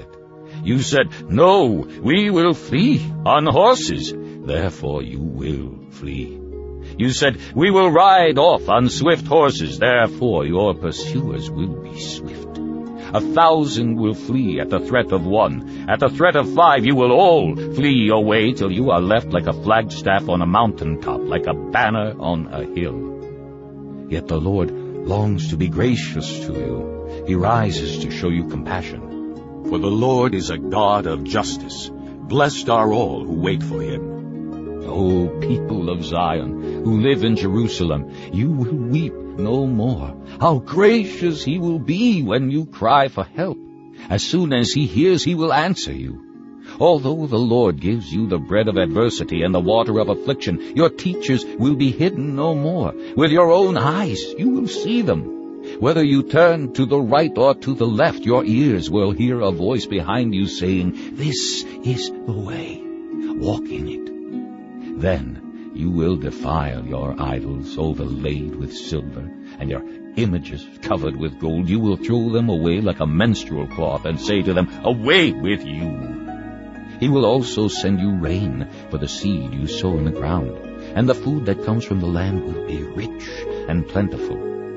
You said, "No, we will flee on horses." Therefore you will flee. You said, "We will ride off on swift horses." Therefore your pursuers will be swift. 1,000 will flee at the threat of 1. At the threat of 5 you will all flee away till you are left like a flagstaff on a mountaintop, like a banner on a hill. Yet the Lord longs to be gracious to you. He rises to show you compassion. For the Lord is a God of justice. Blessed are all who wait for him. O people of Zion, who live in Jerusalem, you will weep no more. How gracious he will be when you cry for help. As soon as he hears, he will answer you. Although the Lord gives you the bread of adversity and the water of affliction, your teachers will be hidden no more. With your own eyes you will see them. Whether you turn to the right or to the left, your ears will hear a voice behind you saying, "This is the way. Walk in it." Then you will defile your idols overlaid with silver, and your images covered with gold. You will throw them away like a menstrual cloth and say to them, "Away with you." He will also send you rain for the seed you sow in the ground, and the food that comes from the land will be rich and plentiful.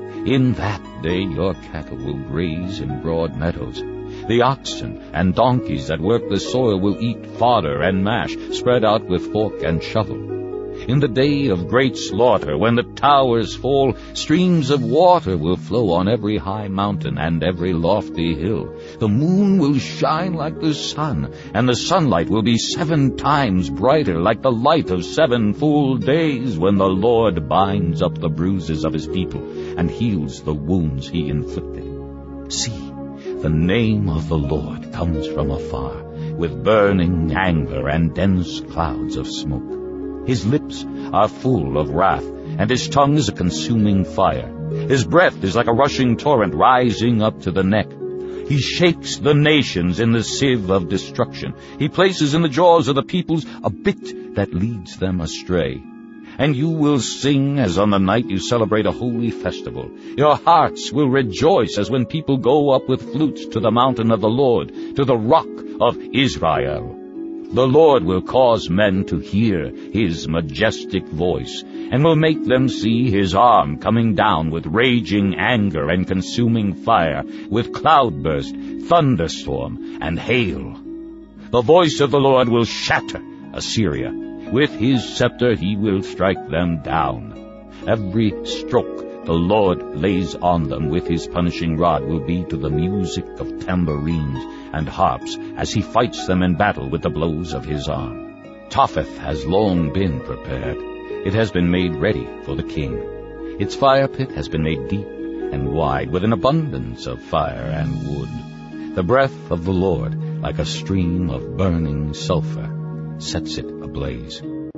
In that day your cattle will graze in broad meadows. The oxen and donkeys that work the soil will eat fodder and mash, spread out with fork and shovel. In the day of great slaughter, when the towers fall, streams of water will flow on every high mountain and every lofty hill. The moon will shine like the sun, and the sunlight will be 7 times brighter, like the light of 7 full days, when the Lord binds up the bruises of his people and heals the wounds he inflicted. See, the name of the Lord comes from afar, with burning anger and dense clouds of smoke. His lips are full of wrath, and his tongue is a consuming fire. His breath is like a rushing torrent rising up to the neck. He shakes the nations in the sieve of destruction. He places in the jaws of the peoples a bit that leads them astray. And you will sing as on the night you celebrate a holy festival. Your hearts will rejoice as when people go up with flutes to the mountain of the Lord, to the rock of Israel. The Lord will cause men to hear his majestic voice, and will make them see his arm coming down with raging anger and consuming fire, with cloudburst, thunderstorm, and hail. The voice of the Lord will shatter Assyria. With his scepter he will strike them down. Every stroke the Lord lays on them with his punishing rod will be to the music of tambourines and harps, as he fights them in battle with the blows of his arm. Topheth has long been prepared. It has been made ready for the king. Its fire pit has been made deep and wide, with an abundance of fire and wood. The breath of the Lord, like a stream of burning sulfur, sets it ablaze.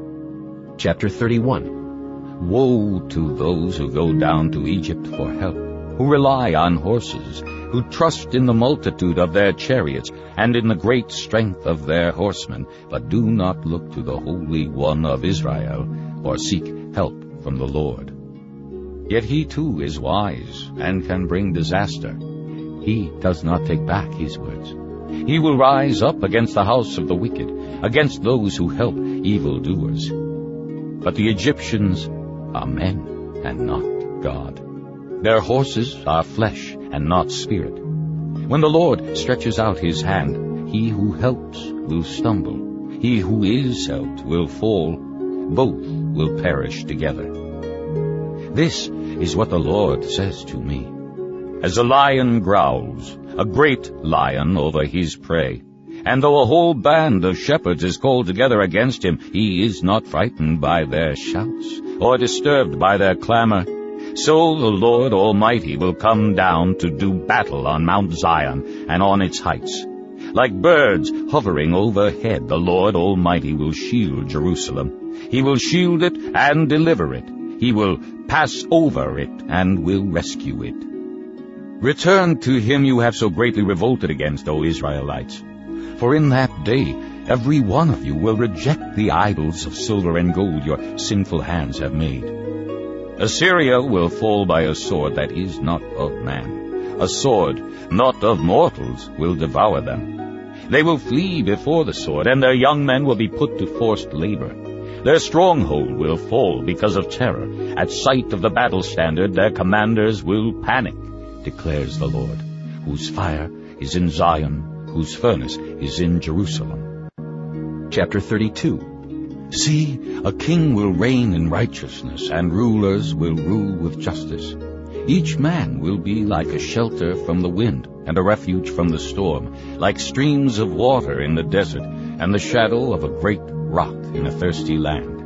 Chapter 31. Woe to those who go down to Egypt for help, who rely on horses, who trust in the multitude of their chariots and in the great strength of their horsemen, but do not look to the Holy One of Israel, or seek help from the Lord. Yet he too is wise and can bring disaster. He does not take back his words. He will rise up against the house of the wicked, against those who help evildoers. But the Egyptians are men and not God. Their horses are flesh and not spirit. When the Lord stretches out his hand, he who helps will stumble. He who is helped will fall. Both will perish together. This is what the Lord says to me. As a lion growls, a great lion over his prey, and though a whole band of shepherds is called together against him, he is not frightened by their shouts, or disturbed by their clamor. So the Lord Almighty will come down to do battle on Mount Zion and on its heights. Like birds hovering overhead, the Lord Almighty will shield Jerusalem. He will shield it and deliver it. He will pass over it and will rescue it. Return to him you have so greatly revolted against, O Israelites. For in that day every one of you will reject the idols of silver and gold your sinful hands have made. Assyria will fall by a sword that is not of man. A sword not of mortals will devour them. They will flee before the sword, and their young men will be put to forced labor. Their stronghold will fall because of terror. At sight of the battle standard, their commanders will panic, declares the Lord, whose fire is in Zion, whose furnace is in Jerusalem. Chapter 32. See, a king will reign in righteousness, and rulers will rule with justice. Each man will be like a shelter from the wind, and a refuge from the storm, like streams of water in the desert, and the shadow of a great rock in a thirsty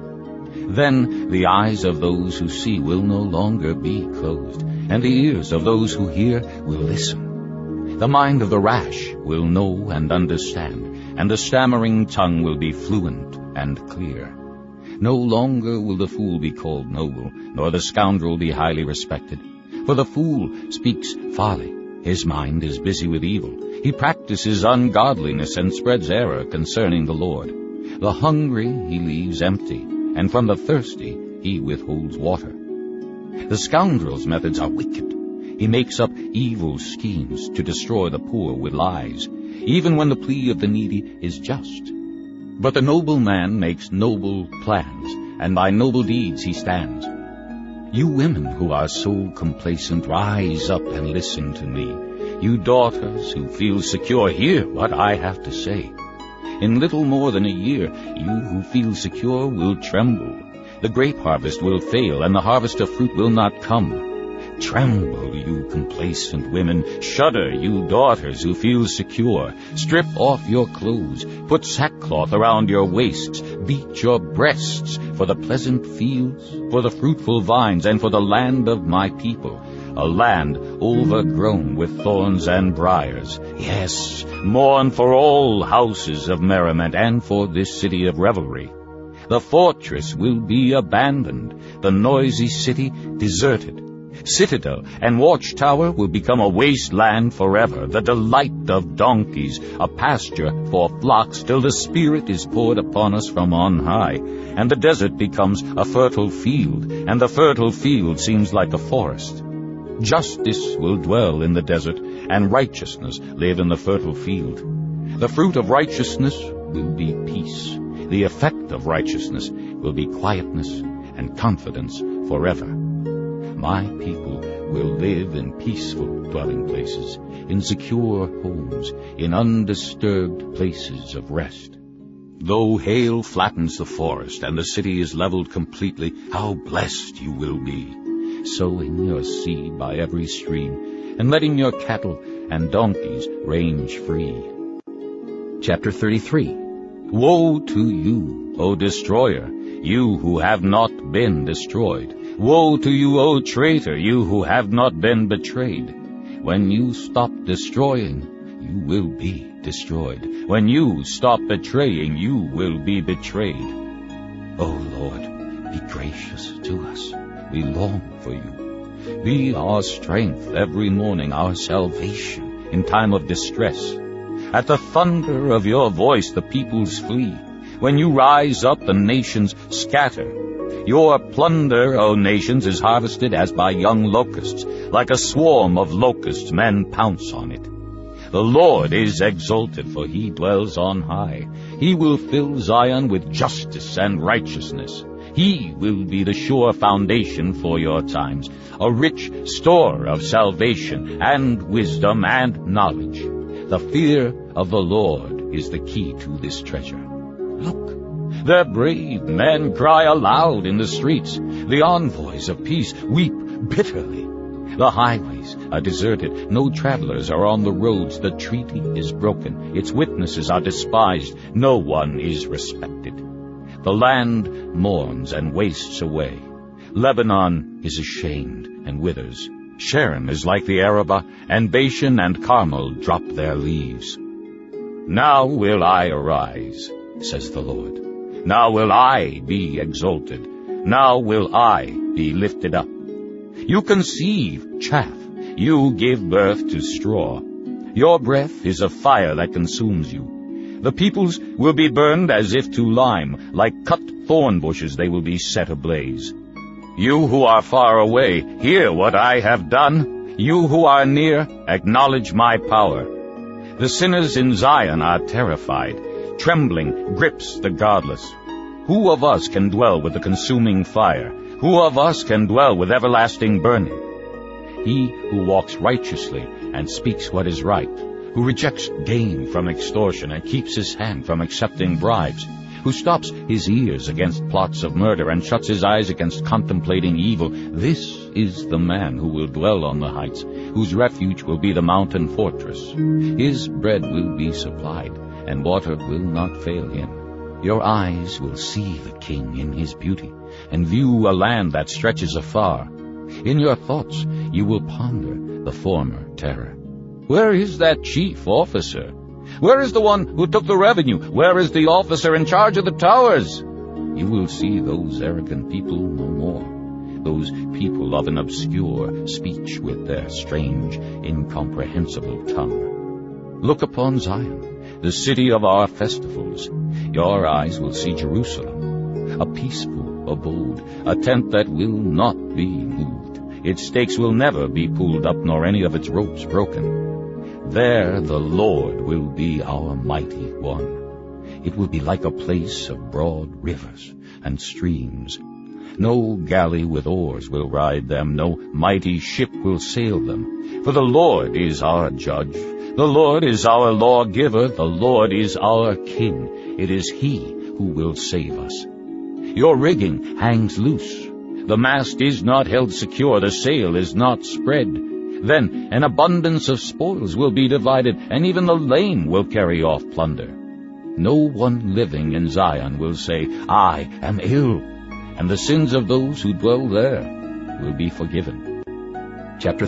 land. Then the eyes of those who see will no longer be closed, and the ears of those who hear will listen. The mind of the rash will know and understand, and the stammering tongue will be fluent and clear. No longer will the fool be called noble, nor the scoundrel be highly respected. For the fool speaks folly. His mind is busy with evil. He practices ungodliness and spreads error concerning the Lord. The hungry he leaves empty, and from the thirsty he withholds water. The scoundrel's methods are wicked. He makes up evil schemes to destroy the poor with lies, even when the plea of the needy is just. But the noble man makes noble plans, and by noble deeds he stands. You women who are so complacent, rise up and listen to me. You daughters who feel secure, hear what I have to say. In little more than a year, you who feel secure will tremble. The grape harvest will fail, and the harvest of fruit will not come. Tremble, you complacent women. Shudder, you daughters who feel secure. Strip off your clothes. Put sackcloth around your waists. Beat your breasts for the pleasant fields, for the fruitful vines, and for the land of my people, a land overgrown with thorns and briars. Yes, mourn for all houses of merriment, and for this city of revelry. The fortress will be abandoned, the noisy city deserted. Citadel and watchtower will become a wasteland forever, the delight of donkeys, a pasture for flocks, till the Spirit is poured upon us from on high, and the desert becomes a fertile field, and the fertile field seems like a forest. Justice will dwell in the desert, and righteousness live in the fertile field. The fruit of righteousness will be peace. The effect of righteousness will be quietness and confidence forever. My people will live in peaceful dwelling places, in secure homes, in undisturbed places of rest. Though hail flattens the forest and the city is leveled completely, how blessed you will be, sowing your seed by every stream, and letting your cattle and donkeys range free. Chapter 33. Woe to you, O destroyer, you who have not been destroyed. Woe to you, O traitor, you who have not been betrayed. When you stop destroying, you will be destroyed. When you stop betraying, you will be betrayed. O Lord, be gracious to us. We long for you. Be our strength every morning, our salvation in time of distress. At the thunder of your voice, the peoples flee. When you rise up, the nations scatter. Your plunder, O nations, is harvested as by young locusts. Like a swarm of locusts, men pounce on it. The Lord is exalted, for he dwells on high. He will fill Zion with justice and righteousness. He will be the sure foundation for your times, a rich store of salvation and wisdom and knowledge. The fear of the Lord is the key to this treasure. Look, the brave men cry aloud in the streets. The envoys of peace weep bitterly. The highways are deserted. No travelers are on the roads. The treaty is broken. Its witnesses are despised. No one is respected. The land mourns and wastes away. Lebanon is ashamed and withers. Sharon is like the Arabah, and Bashan and Carmel drop their leaves. Now will I arise, says the Lord. Now will I be exalted. Now will I be lifted up. You conceive chaff. You give birth to straw. Your breath is a fire that consumes you. The peoples will be burned as if to lime. Like cut thorn bushes they will be set ablaze. You who are far away, hear what I have done. You who are near, acknowledge my power. The sinners in Zion are terrified. Trembling grips the godless. Who of us can dwell with the consuming fire? Who of us can dwell with everlasting burning? He who walks righteously and speaks what is right, who rejects gain from extortion and keeps his hand from accepting bribes, who stops his ears against plots of murder and shuts his eyes against contemplating evil, this is the man who will dwell on the heights, whose refuge will be the mountain fortress. His bread will be supplied, and water will not fail him. Your eyes will see the King in his beauty, and view a land that stretches afar. In your thoughts you will ponder the former terror. Where is that chief officer? Where is the one who took the revenue? Where is the officer in charge of the towers? You will see those arrogant people no more, those people of an obscure speech with their strange, incomprehensible tongue. Look upon Zion, the city of our festivals. Your eyes will see Jerusalem, a peaceful abode, a tent that will not be moved. Its stakes will never be pulled up, nor any of its ropes broken. There the Lord will be our mighty one. It will be like a place of broad rivers and streams. No galley with oars will ride them, no mighty ship will sail them. For the Lord is our judge, the Lord is our lawgiver, the Lord is our King. It is He who will save us. Your rigging hangs loose. The mast is not held secure, the sail is not spread. Then an abundance of spoils will be divided, and even the lame will carry off plunder. No one living in Zion will say, I am ill, and the sins of those who dwell there will be forgiven. Chapter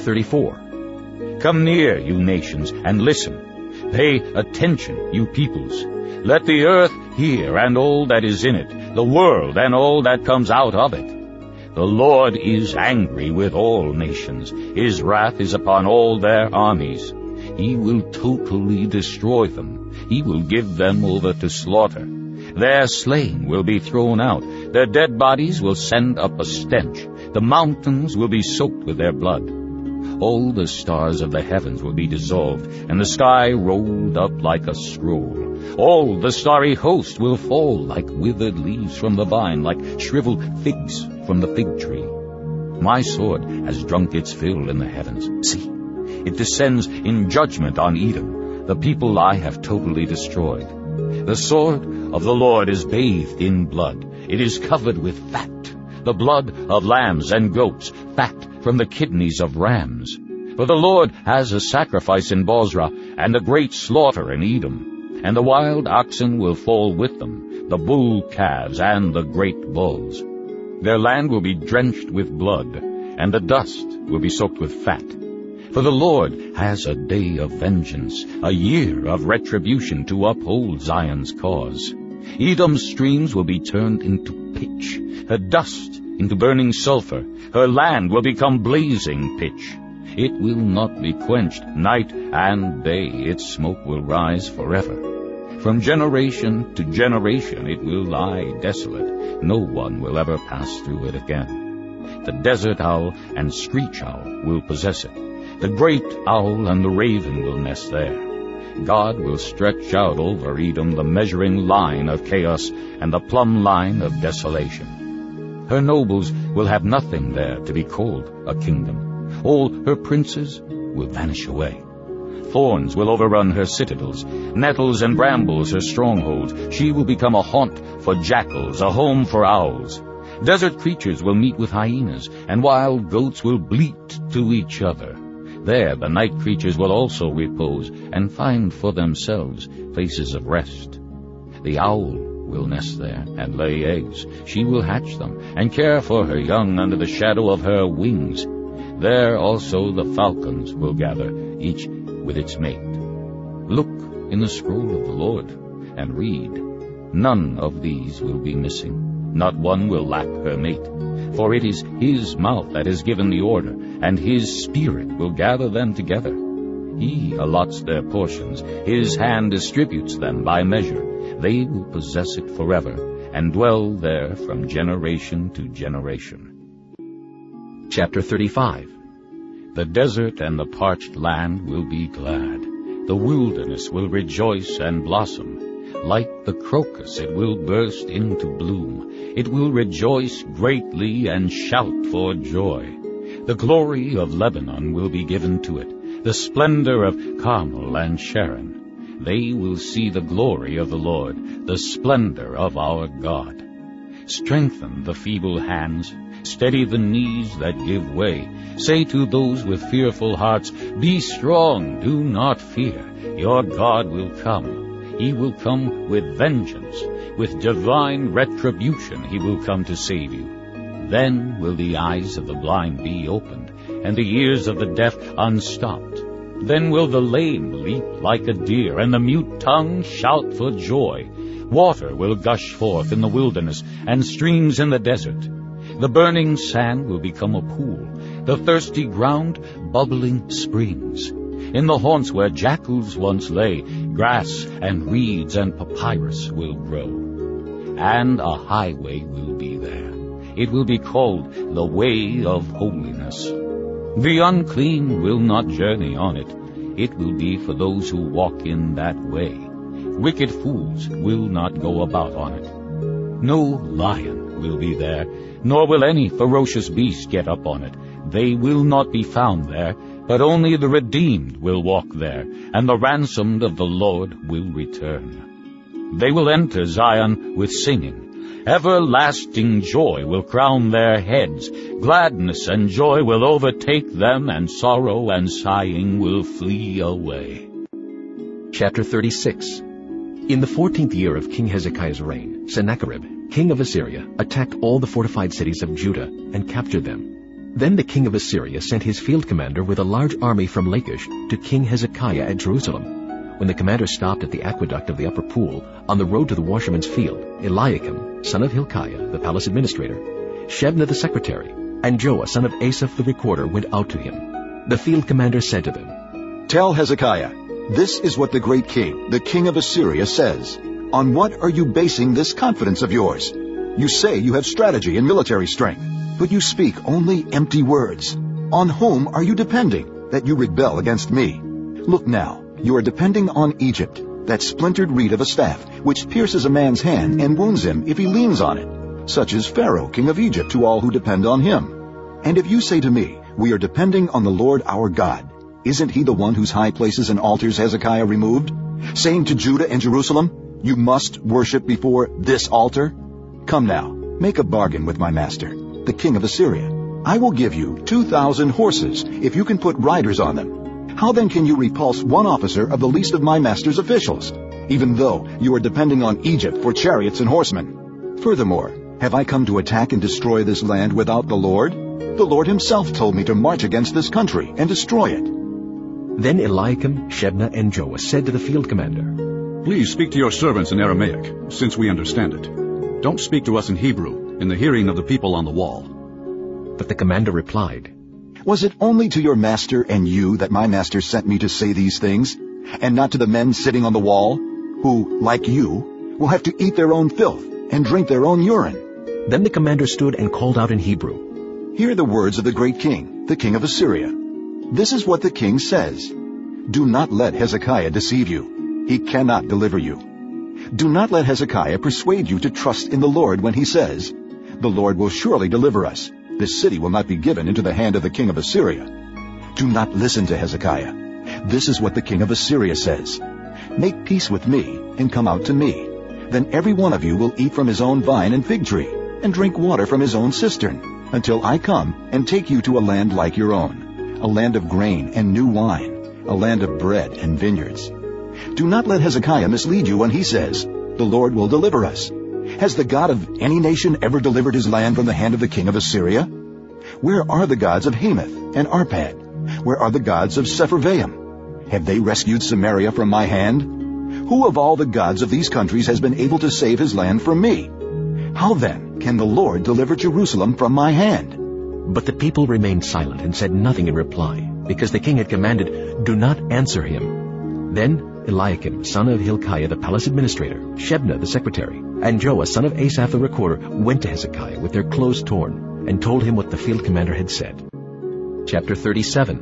34. Come near, you nations, and listen. Pay attention, you peoples. Let the earth hear, and all that is in it, the world and all that comes out of it. The Lord is angry with all nations. His wrath is upon all their armies. He will totally destroy them. He will give them over to slaughter. Their slain will be thrown out. Their dead bodies will send up a stench. The mountains will be soaked with their blood. All the stars of the heavens will be dissolved, and the sky rolled up like a scroll. All the starry host will fall like withered leaves from the vine, like shriveled figs from the fig tree. My sword has drunk its fill in the heavens. See, it descends in judgment on Edom, the people I have totally destroyed. The sword of the Lord is bathed in blood. It is covered with fat, the blood of lambs and goats, fat from the kidneys of rams. For the Lord has a sacrifice in Bozrah, and a great slaughter in Edom. And the wild oxen will fall with them, the bull calves and the great bulls. Their land will be drenched with blood, and the dust will be soaked with fat. For the Lord has a day of vengeance, a year of retribution to uphold Zion's cause. Edom's streams will be turned into pitch, her dust into burning sulfur. Her land will become blazing pitch. It will not be quenched night and day. Its smoke will rise forever. From generation to generation it will lie desolate. No one will ever pass through it again. The desert owl and screech owl will possess it. The great owl and the raven will nest there. God will stretch out over Edom the measuring line of chaos and the plumb line of desolation. Her nobles will have nothing there to be called a kingdom. All her princes will vanish away. Thorns will overrun her citadels, nettles and brambles her strongholds. She will become a haunt for jackals, a home for owls. Desert creatures will meet with hyenas, and wild goats will bleat to each other. There the night creatures will also repose, and find for themselves places of rest. The owl will nest there and lay eggs. She will hatch them, and care for her young under the shadow of her wings. There also the falcons will gather, each with its mate. Look in the scroll of the Lord, and read. None of these will be missing. Not one will lack her mate. For it is His mouth that has given the order, and His Spirit will gather them together. He allots their portions. His hand distributes them by measure. They will possess it forever, and dwell there from generation to generation. Chapter 35. The desert and the parched land will be glad. The wilderness will rejoice and blossom. Like the crocus it will burst into bloom. It will rejoice greatly and shout for joy. The glory of Lebanon will be given to it, the splendor of Carmel and Sharon. They will see the glory of the Lord, the splendor of our God. Strengthen the feeble hands, steady the knees that give way. Say to those with fearful hearts, be strong, do not fear. Your God will come. He will come with vengeance. With divine retribution he will come to save you. Then will the eyes of the blind be opened, and the ears of the deaf unstopped. Then will the lame leap like a deer, and the mute tongue shout for joy. Water will gush forth in the wilderness, and streams in the desert. The burning sand will become a pool, the thirsty ground bubbling springs. In the haunts where jackals once lay, grass and reeds and papyrus will grow. And a highway will be there. It will be called the Way of Holiness. The unclean will not journey on it. It will be for those who walk in that way. Wicked fools will not go about on it. No lion will be there, nor will any ferocious beast get up on it. They will not be found there, but only the redeemed will walk there, and the ransomed of the Lord will return. They will enter Zion with singing. Everlasting joy will crown their heads. Gladness and joy will overtake them, and sorrow and sighing will flee away. Chapter 36. In the 14th year of King Hezekiah's reign, Sennacherib, king of Assyria, attacked all the fortified cities of Judah and captured them. Then the king of Assyria sent his field commander with a large army from Lachish to King Hezekiah at Jerusalem. When the commander stopped at the aqueduct of the upper pool, on the road to the washerman's field, Eliakim, son of Hilkiah, the palace administrator, Shebna the secretary, and Joah, son of Asaph the recorder, went out to him. The field commander said to them, Tell Hezekiah, this is what the great king, the king of Assyria, says. On what are you basing this confidence of yours? You say you have strategy and military strength, but you speak only empty words. On whom are you depending, that you rebel against me? Look now, you are depending on Egypt, that splintered reed of a staff, which pierces a man's hand and wounds him if he leans on it. Such is Pharaoh, king of Egypt, to all who depend on him. And if you say to me, we are depending on the Lord our God, isn't he the one whose high places and altars Hezekiah removed, saying to Judah and Jerusalem, you must worship before this altar? Come now, make a bargain with my master, the king of Assyria. I will give you 2,000 horses if you can put riders on them. How then can you repulse one officer of the least of my master's officials, even though you are depending on Egypt for chariots and horsemen? Furthermore, have I come to attack and destroy this land without the Lord? The Lord himself told me to march against this country and destroy it. Then Eliakim, Shebna, and Joah said to the field commander, Please speak to your servants in Aramaic, since we understand it. Don't speak to us in Hebrew, in the hearing of the people on the wall. But the commander replied, Was it only to your master and you that my master sent me to say these things, and not to the men sitting on the wall, who, like you, will have to eat their own filth and drink their own urine? Then the commander stood and called out in Hebrew, Hear the words of the great king, the king of Assyria. This is what the king says. Do not let Hezekiah deceive you. He cannot deliver you. Do not let Hezekiah persuade you to trust in the Lord when he says, The Lord will surely deliver us. This city will not be given into the hand of the king of Assyria. Do not listen to Hezekiah. This is what the king of Assyria says. Make peace with me and come out to me. Then every one of you will eat from his own vine and fig tree and drink water from his own cistern until I come and take you to a land like your own, a land of grain and new wine, a land of bread and vineyards. Do not let Hezekiah mislead you when he says, The Lord will deliver us. Has the God of any nation ever delivered his land from the hand of the king of Assyria? Where are the gods of Hamath and Arpad? Where are the gods of Sepharvaim? Have they rescued Samaria from my hand? Who of all the gods of these countries has been able to save his land from me? How then can the Lord deliver Jerusalem from my hand? But the people remained silent and said nothing in reply, because the king had commanded, Do not answer him. Then Eliakim, son of Hilkiah, the palace administrator, Shebna, the secretary, and Joah, son of Asaph, the recorder, went to Hezekiah with their clothes torn, and told him what the field commander had said. Chapter 37.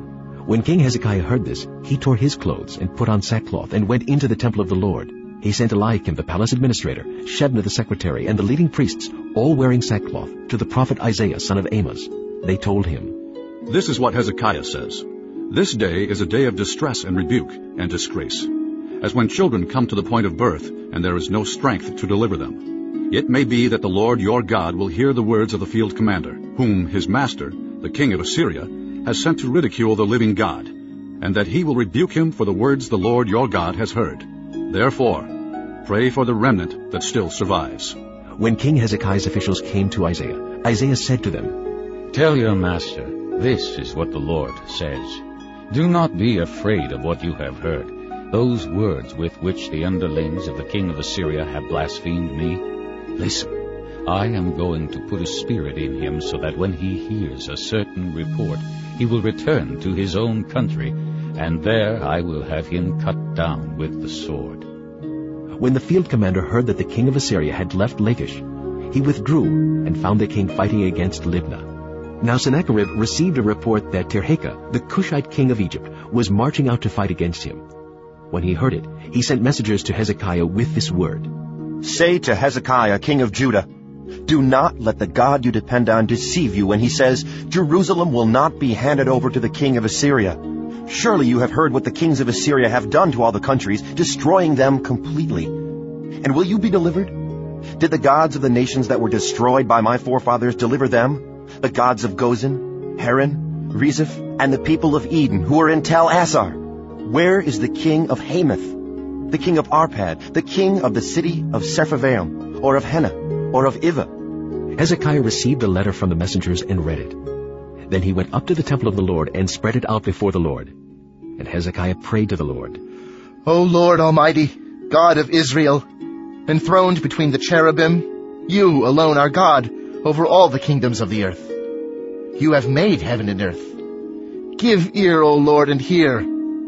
When King Hezekiah heard this, he tore his clothes and put on sackcloth and went into the temple of the Lord. He sent Eliakim the palace administrator, Shebna the secretary, and the leading priests, all wearing sackcloth, to the prophet Isaiah son of Amos. They told him, This is what Hezekiah says. This day is a day of distress and rebuke and disgrace, as when children come to the point of birth, and there is no strength to deliver them. It may be that the Lord your God will hear the words of the field commander, whom his master, the king of Assyria, has sent to ridicule the living God, and that he will rebuke him for the words the Lord your God has heard. Therefore, pray for the remnant that still survives. When King Hezekiah's officials came to Isaiah, Isaiah said to them, Tell your master, this is what the Lord says. Do not be afraid of what you have heard, those words with which the underlings of the king of Assyria have blasphemed me. Listen, I am going to put a spirit in him so that when he hears a certain report, he will return to his own country, and there I will have him cut down with the sword. When the field commander heard that the king of Assyria had left Lachish, he withdrew and found the king fighting against Libnah. Now Sennacherib received a report that Tirhakah, the Cushite king of Egypt, was marching out to fight against him. When he heard it, he sent messengers to Hezekiah with this word, Say to Hezekiah, king of Judah, do not let the God you depend on deceive you when he says, Jerusalem will not be handed over to the king of Assyria. Surely you have heard what the kings of Assyria have done to all the countries, destroying them completely. And will you be delivered? Did the gods of the nations that were destroyed by my forefathers deliver them? The gods of Gozan, Haran, Rezeph, and the people of Eden who are in Tel Assar? Where is the king of Hamath, the king of Arpad, the king of the city of Sepharvaim, or of Hena, or of Ivah? Hezekiah received a letter from the messengers and read it. Then he went up to the temple of the Lord and spread it out before the Lord. And Hezekiah prayed to the Lord, O Lord Almighty, God of Israel, enthroned between the cherubim, you alone are God over all the kingdoms of the earth. You have made heaven and earth. Give ear, O Lord, and hear.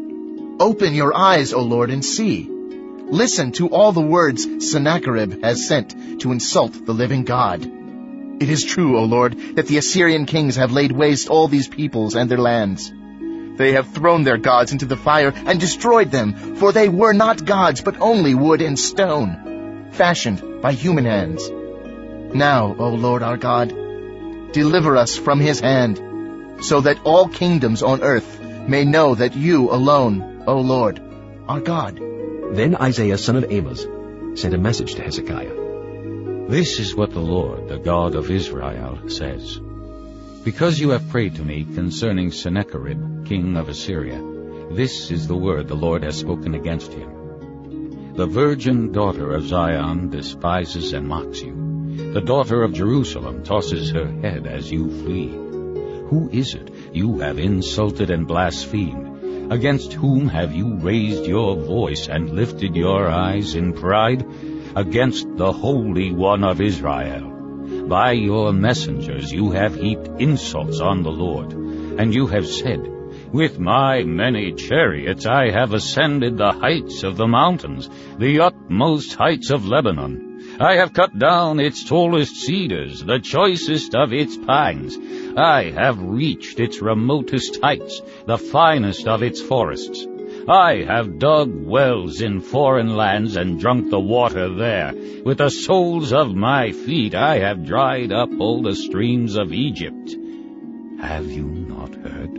Open your eyes, O Lord, and see. Listen to all the words Sennacherib has sent to insult the living God. It is true, O Lord, that the Assyrian kings have laid waste all these peoples and their lands. They have thrown their gods into the fire and destroyed them, for they were not gods, but only wood and stone, fashioned by human hands. Now, O Lord our God, deliver us from his hand, so that all kingdoms on earth may know that you alone, O Lord, are God. Then Isaiah son of Amos sent a message to Hezekiah. This is what the Lord, the God of Israel, says. Because you have prayed to me concerning Sennacherib, king of Assyria, this is the word the Lord has spoken against him. The virgin daughter of Zion despises and mocks you. The daughter of Jerusalem tosses her head as you flee. Who is it you have insulted and blasphemed? Against whom have you raised your voice and lifted your eyes in pride? Against the Holy One of Israel. By your messengers you have heaped insults on the Lord, and you have said, With my many chariots I have ascended the heights of the mountains, the utmost heights of Lebanon. I have cut down its tallest cedars, the choicest of its pines. I have reached its remotest heights, the finest of its forests. I have dug wells in foreign lands and drunk the water there. With the soles of my feet I have dried up all the streams of Egypt. Have you not heard?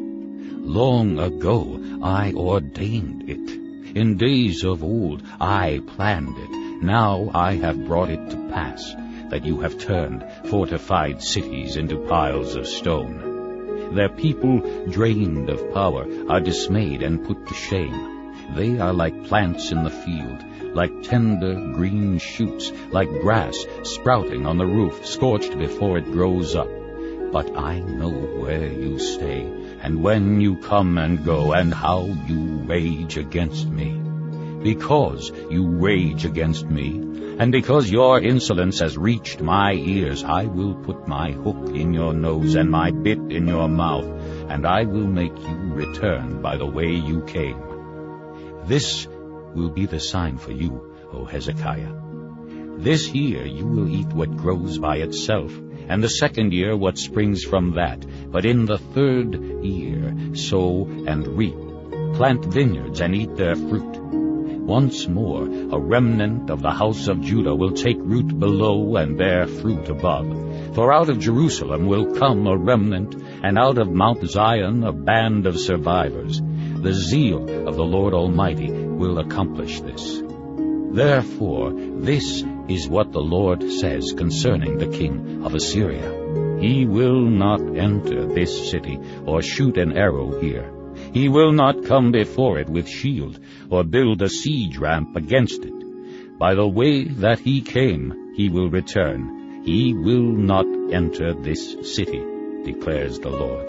Long ago I ordained it. In days of old I planned it. Now I have brought it to pass, that you have turned fortified cities into piles of stone. Their people, drained of power, are dismayed and put to shame. They are like plants in the field, like tender green shoots, like grass sprouting on the roof, scorched before it grows up. But I know where you stay, and when you come and go, and how you rage against me. Because you rage against me, and because your insolence has reached my ears, I will put my hook in your nose and my bit in your mouth, and I will make you return by the way you came. This will be the sign for you, O Hezekiah. This year you will eat what grows by itself, and the second year what springs from that. But in the third year sow and reap, plant vineyards and eat their fruit. Once more a remnant of the house of Judah will take root below and bear fruit above. For out of Jerusalem will come a remnant, and out of Mount Zion a band of survivors. The zeal of the Lord Almighty will accomplish this. Therefore, this is what the Lord says concerning the king of Assyria. He will not enter this city, or shoot an arrow here. He will not come before it with shield, or build a siege ramp against it. By the way that he came, he will return. He will not enter this city, declares the Lord.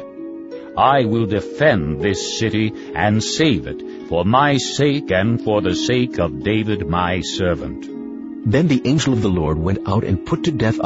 I will defend this city and save it, for my sake and for the sake of David my servant. Then the angel of the Lord went out and put to death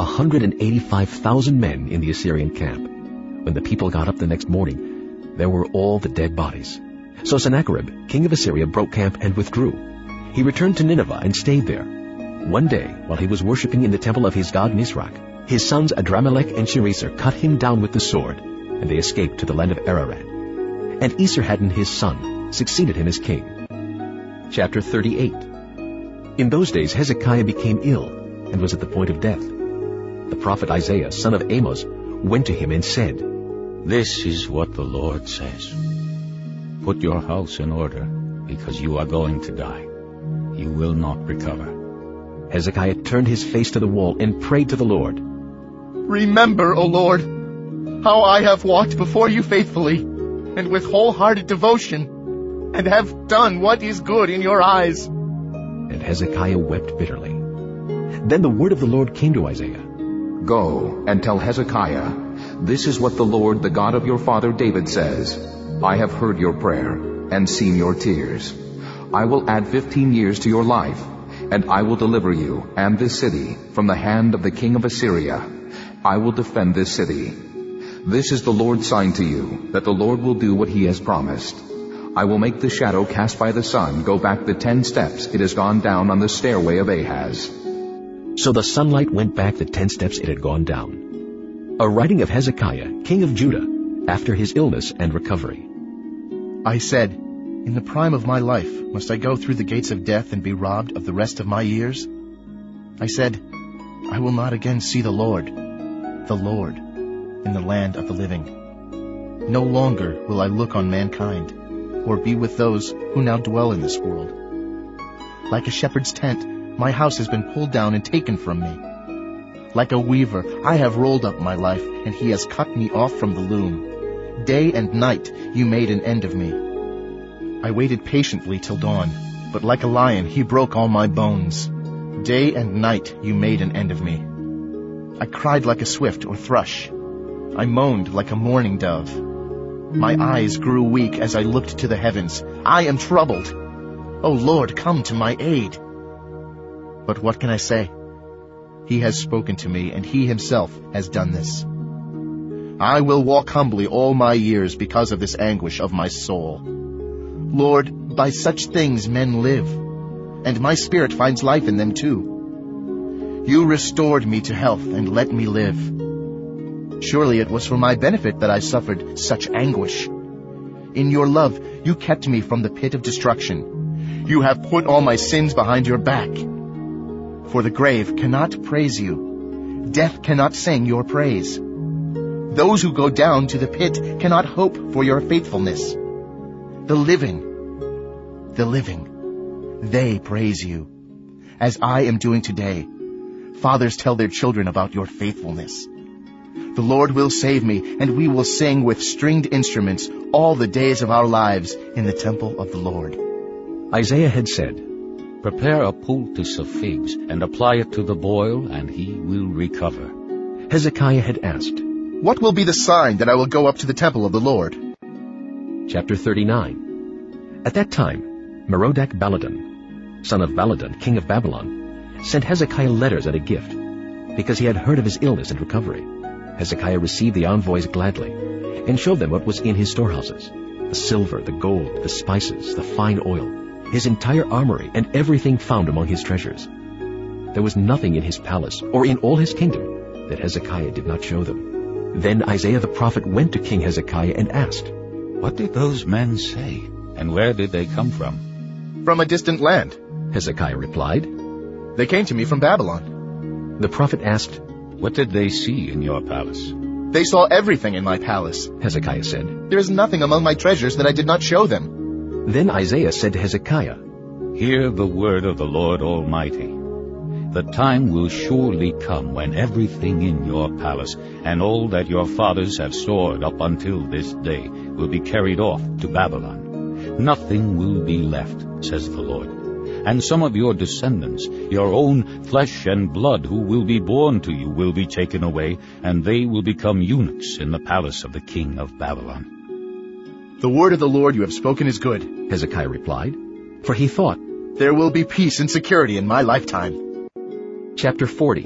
185,000 men in the Assyrian camp. When the people got up the next morning, there were all the dead bodies. So Sennacherib, king of Assyria, broke camp and withdrew. He returned to Nineveh and stayed there. One day, while he was worshipping in the temple of his god Nisroch, his sons Adramelech and Sharezer cut him down with the sword, and they escaped to the land of Ararat. And Esarhaddon his son succeeded him as king. Chapter 38. In those days Hezekiah became ill and was at the point of death. The prophet Isaiah, son of Amos, went to him and said, This is what the Lord says. Put your house in order, because you are going to die. You will not recover. Hezekiah turned his face to the wall and prayed to the Lord. Remember, O Lord, how I have walked before you faithfully, and with wholehearted devotion, and have done what is good in your eyes. And Hezekiah wept bitterly. Then the word of the Lord came to Isaiah. Go and tell Hezekiah, this is what the Lord, the God of your father David says. I have heard your prayer and seen your tears. I will add 15 years to your life, and I will deliver you and this city from the hand of the king of Assyria. I will defend this city. This is the Lord's sign to you, that the Lord will do what he has promised. I will make the shadow cast by the sun go back the 10 steps it has gone down on the stairway of Ahaz. So the sunlight went back the 10 steps it had gone down. A writing of Hezekiah, king of Judah, after his illness and recovery. I said, in the prime of my life, must I go through the gates of death and be robbed of the rest of my years? I said, I will not again see the Lord, in the land of the living. No longer will I look on mankind, or be with those who now dwell in this world. Like a shepherd's tent, my house has been pulled down and taken from me. Like a weaver, I have rolled up my life, and he has cut me off from the loom. Day and night you made an end of me. I waited patiently till dawn, but like a lion he broke all my bones. Day and night you made an end of me. I cried like a swift or thrush. I moaned like a mourning dove. My eyes grew weak as I looked to the heavens. I am troubled. O Lord, come to my aid. But what can I say? He has spoken to me, and he himself has done this. I will walk humbly all my years because of this anguish of my soul. Lord, by such things men live, and my spirit finds life in them too. You restored me to health and let me live. Surely it was for my benefit that I suffered such anguish. In your love, you kept me from the pit of destruction. You have put all my sins behind your back. For the grave cannot praise you. Death cannot sing your praise. Those who go down to the pit cannot hope for your faithfulness. The living, they praise you, as I am doing today. Fathers tell their children about your faithfulness. The Lord will save me, and we will sing with stringed instruments all the days of our lives in the temple of the Lord. Isaiah had said, Prepare a poultice of figs, and apply it to the boil, and he will recover. Hezekiah had asked, What will be the sign that I will go up to the temple of the Lord? Chapter 39. At that time, Merodach-Baladan, son of Baladan, king of Babylon, sent Hezekiah letters and a gift, because he had heard of his illness and recovery. Hezekiah received the envoys gladly, and showed them what was in his storehouses, the silver, the gold, the spices, the fine oil, his entire armory, and everything found among his treasures. There was nothing in his palace or in all his kingdom that Hezekiah did not show them. Then Isaiah the prophet went to King Hezekiah and asked, "What did those men say, and where did they come from?" From a distant land, Hezekiah replied. they came to me from Babylon. The prophet asked, "What did they see in your palace?" They saw everything in my palace. Hezekiah said. There is nothing among my treasures that I did not show them. Then Isaiah said to Hezekiah, Hear the word of the Lord Almighty. The time will surely come when everything in your palace and all that your fathers have stored up until this day will be carried off to Babylon. Nothing will be left, says the Lord. And some of your descendants, your own flesh and blood who will be born to you, will be taken away, and they will become eunuchs in the palace of the king of Babylon. The word of the Lord you have spoken is good. Hezekiah replied, for he thought, There will be peace and security in my lifetime. Chapter 40.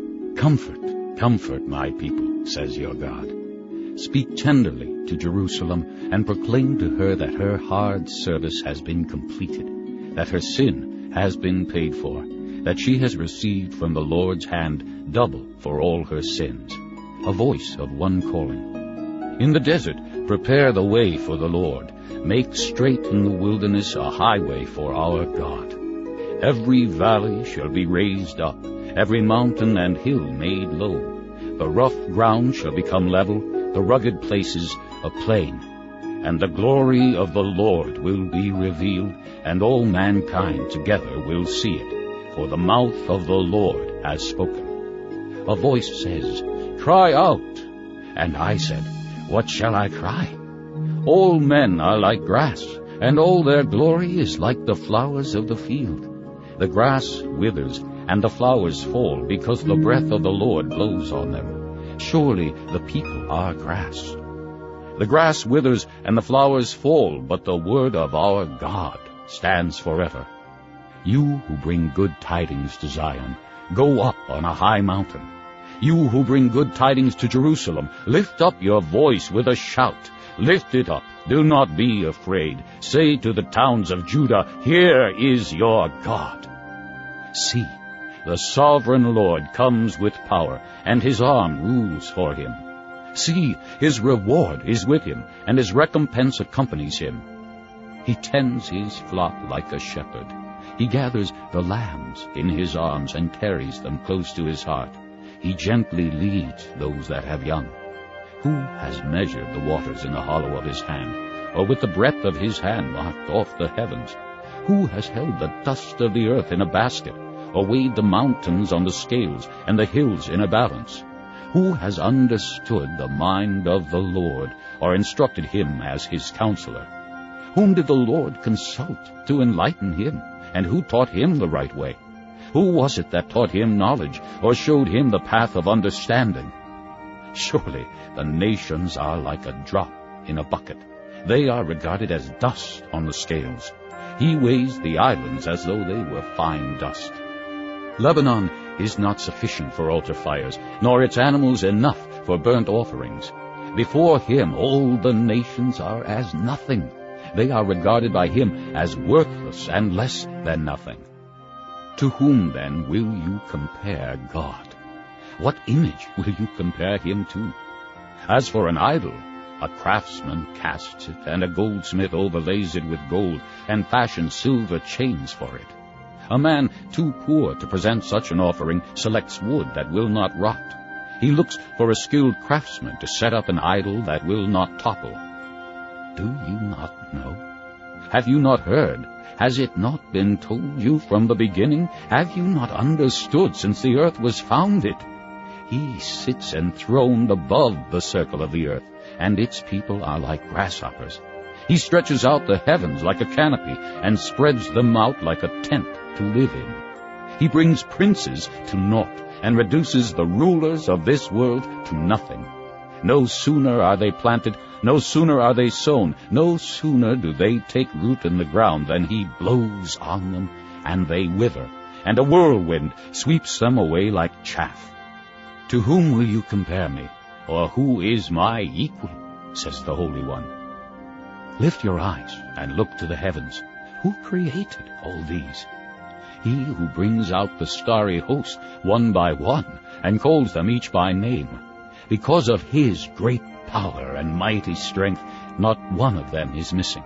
Comfort, comfort my people, says your God. Speak tenderly to Jerusalem and proclaim to her that her hard service has been completed, that her sin has been paid for, that she has received from the Lord's hand double for all her sins. A voice of one calling. In the desert, prepare the way for the Lord. Make straight in the wilderness a highway for our God. Every valley shall be raised up, every mountain and hill made low. The rough ground shall become level, the rugged places a plain. And the glory of the Lord will be revealed, and all mankind together will see it, for the mouth of the Lord has spoken. A voice says, Cry out. And I said, What shall I cry? All men are like grass, and all their glory is like the flowers of the field. The grass withers, and the flowers fall, because the breath of the Lord blows on them. Surely the people are grass. The grass withers, and the flowers fall, but the word of our God stands forever. You who bring good tidings to Zion, go up on a high mountain. You who bring good tidings to Jerusalem, lift up your voice with a shout. Lift it up, do not be afraid. Say to the towns of Judah, Here is your God. See, the sovereign Lord comes with power, and his arm rules for him. See, his reward is with him, and his recompense accompanies him. He tends his flock like a shepherd. He gathers the lambs in his arms and carries them close to his heart. He gently leads those that have young. Who has measured the waters in the hollow of his hand, or with the breadth of his hand marked off the heavens? Who has held the dust of the earth in a basket, or weighed the mountains on the scales and the hills in a balance? Who has understood the mind of the Lord, or instructed him as his counselor? Whom did the Lord consult to enlighten him, and who taught him the right way? Who was it that taught him knowledge, or showed him the path of understanding? Surely the nations are like a drop in a bucket. They are regarded as dust on the scales. He weighs the islands as though they were fine dust. Lebanon is not sufficient for altar fires, nor its animals enough for burnt offerings. Before him all the nations are as nothing. They are regarded by him as worthless and less than nothing. To whom then will you compare God? What image will you compare him to? As for an idol, a craftsman casts it, and a goldsmith overlays it with gold, and fashions silver chains for it. A man too poor to present such an offering selects wood that will not rot. He looks for a skilled craftsman to set up an idol that will not topple. Do you not know? Have you not heard? Has it not been told you from the beginning? Have you not understood since the earth was founded? He sits enthroned above the circle of the earth, and its people are like grasshoppers. He stretches out the heavens like a canopy, and spreads them out like a tent to live in. He brings princes to naught, and reduces the rulers of this world to nothing. No sooner are they planted, no sooner are they sown, no sooner do they take root in the ground than he blows on them, and they wither, and a whirlwind sweeps them away like chaff. To whom will you compare me, or who is my equal? Says the Holy One. Lift your eyes and look to the heavens. Who created all these? He who brings out the starry host one by one, and calls them each by name. Because of his great power and mighty strength, not one of them is missing.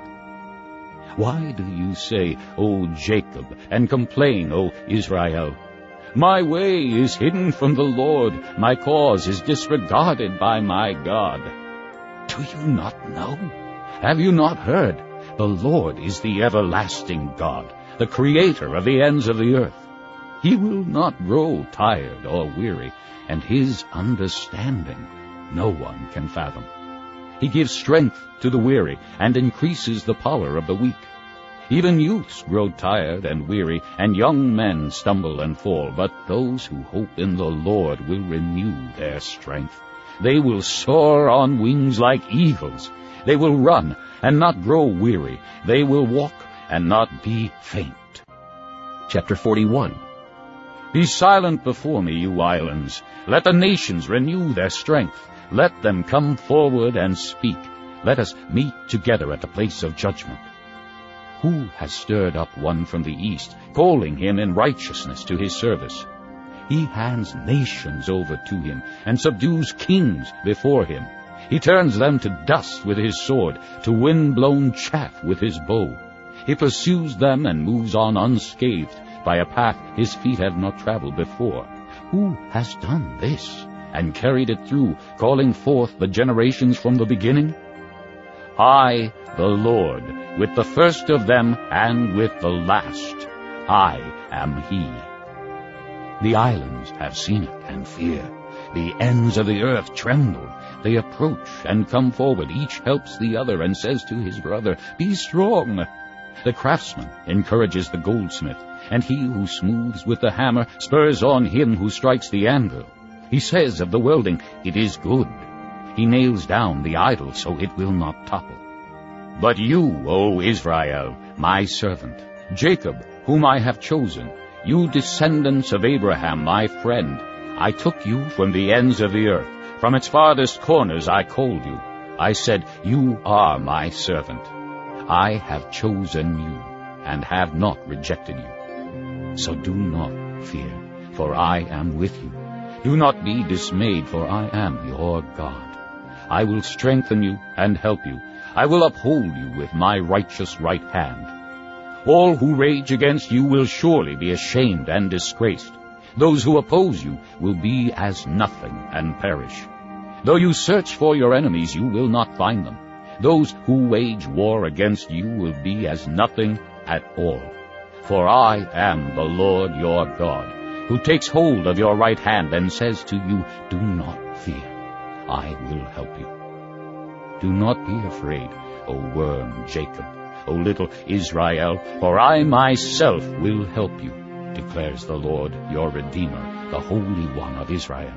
Why do you say, O Jacob, and complain, O Israel? My way is hidden from the Lord, my cause is disregarded by my God. Do you not know? Have you not heard? The Lord is the everlasting God, the creator of the ends of the earth. He will not grow tired or weary, and his understanding no one can fathom. He gives strength to the weary, and increases the power of the weak. Even youths grow tired and weary, and young men stumble and fall. But those who hope in the Lord will renew their strength. They will soar on wings like eagles. They will run and not grow weary. They will walk and not be faint. Chapter 41. Be silent before me, you islands. Let the nations renew their strength. Let them come forward and speak. Let us meet together at the place of judgment. Who has stirred up one from the east, calling him in righteousness to his service? He hands nations over to him, and subdues kings before him. He turns them to dust with his sword, to wind-blown chaff with his bow. He pursues them and moves on unscathed, by a path his feet have not traveled before. Who has done this, and carried it through, calling forth the generations from the beginning? I, the Lord, with the first of them and with the last, I am he. The islands have seen it and fear. The ends of the earth tremble. They approach and come forward. Each helps the other and says to his brother, Be strong. The craftsman encourages the goldsmith, and he who smooths with the hammer spurs on him who strikes the anvil. He says of the welding, It is good. He nails down the idol so it will not topple. But you, O Israel, my servant, Jacob, whom I have chosen, you descendants of Abraham, my friend, I took you from the ends of the earth. From its farthest corners I called you. I said, You are my servant. I have chosen you, and have not rejected you. So do not fear, for I am with you. Do not be dismayed, for I am your God. I will strengthen you and help you. I will uphold you with my righteous right hand. All who rage against you will surely be ashamed and disgraced. Those who oppose you will be as nothing and perish. Though you search for your enemies, you will not find them. Those who wage war against you will be as nothing at all. For I am the Lord your God, who takes hold of your right hand and says to you, Do not fear, I will help you. Do not be afraid, O worm Jacob, O little Israel, for I myself will help you, declares the Lord your Redeemer, the Holy One of Israel.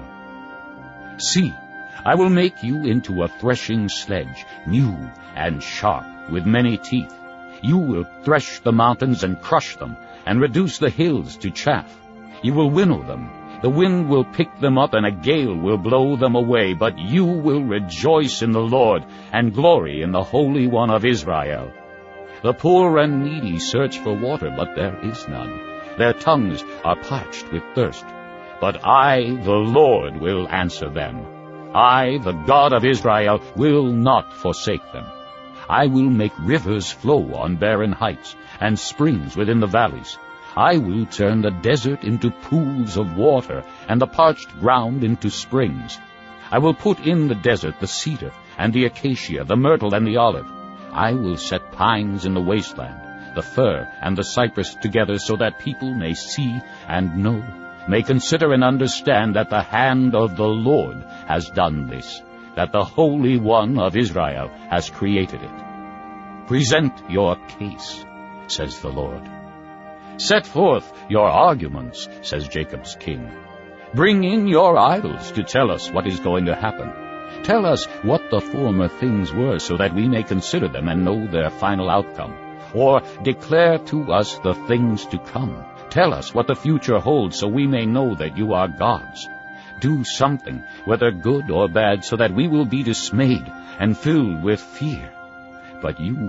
See, I will make you into a threshing sledge, new and sharp, with many teeth. You will thresh the mountains and crush them, and reduce the hills to chaff. You will winnow them. The wind will pick them up, and a gale will blow them away. But you will rejoice in the Lord, and glory in the Holy One of Israel. The poor and needy search for water, but there is none. Their tongues are parched with thirst. But I, the Lord, will answer them. I, the God of Israel, will not forsake them. I will make rivers flow on barren heights, and springs within the valleys. I will turn the desert into pools of water, and the parched ground into springs. I will put in the desert the cedar, and the acacia, the myrtle, and the olive. I will set pines in the wasteland, the fir and the cypress together, so that people may see and know, may consider and understand that the hand of the Lord has done this, that the Holy One of Israel has created it. Present your case, says the Lord. Set forth your arguments, says Jacob's king. Bring in your idols to tell us what is going to happen. Tell us what the former things were, so that we may consider them and know their final outcome. Or declare to us the things to come. Tell us what the future holds, so we may know that you are gods. Do something, whether good or bad, so that we will be dismayed and filled with fear. But you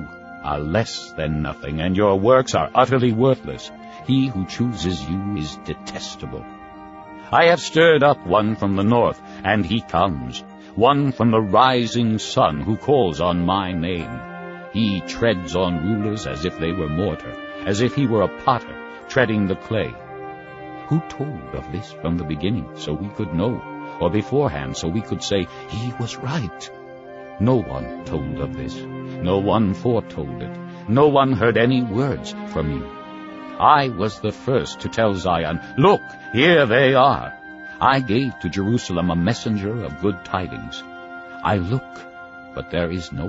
are less than nothing, and your works are utterly worthless. He who chooses you is detestable. I have stirred up one from the north, and he comes, one from the rising sun who calls on my name. He treads on rulers as if they were mortar, as if he were a potter treading the clay. Who told of this from the beginning, so we could know, or beforehand, so we could say, he was right? No one told of this. No one foretold it. No one heard any words from you. I was the first to tell Zion, look, here they are. I gave to Jerusalem a messenger of good tidings. I look, but there is no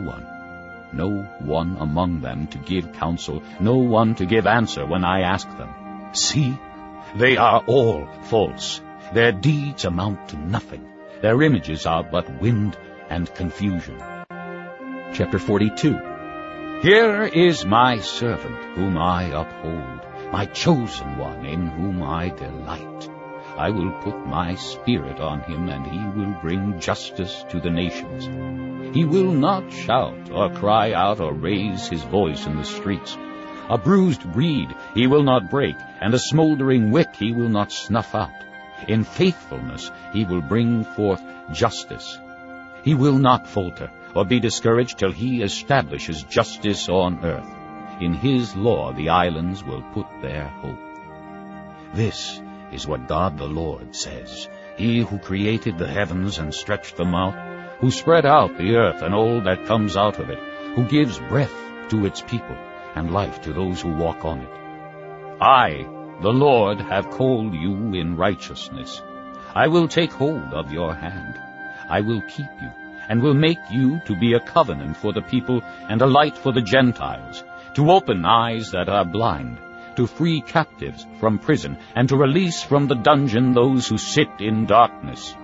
one among them to give counsel, no one to give answer when I ask them. See, they are all false. Their deeds amount to nothing. Their images are but wind and confusion. Chapter 42. Here is my servant whom I uphold, my chosen one in whom I delight. I will put my spirit on him, and he will bring justice to the nations. He will not shout or cry out or raise his voice in the streets. A bruised reed he will not break, and a smoldering wick he will not snuff out. In faithfulness he will bring forth justice. He will not falter or be discouraged till he establishes justice on earth. In his law the islands will put their hope. This is what God the Lord says, he who created the heavens and stretched them out, who spread out the earth and all that comes out of it, who gives breath to its people and life to those who walk on it. I, the Lord, have called you in righteousness. I will take hold of your hand. I will keep you, and will make you to be a covenant for the people and a light for the Gentiles, to open eyes that are blind, to free captives from prison, and to release from the dungeon those who sit in darkness.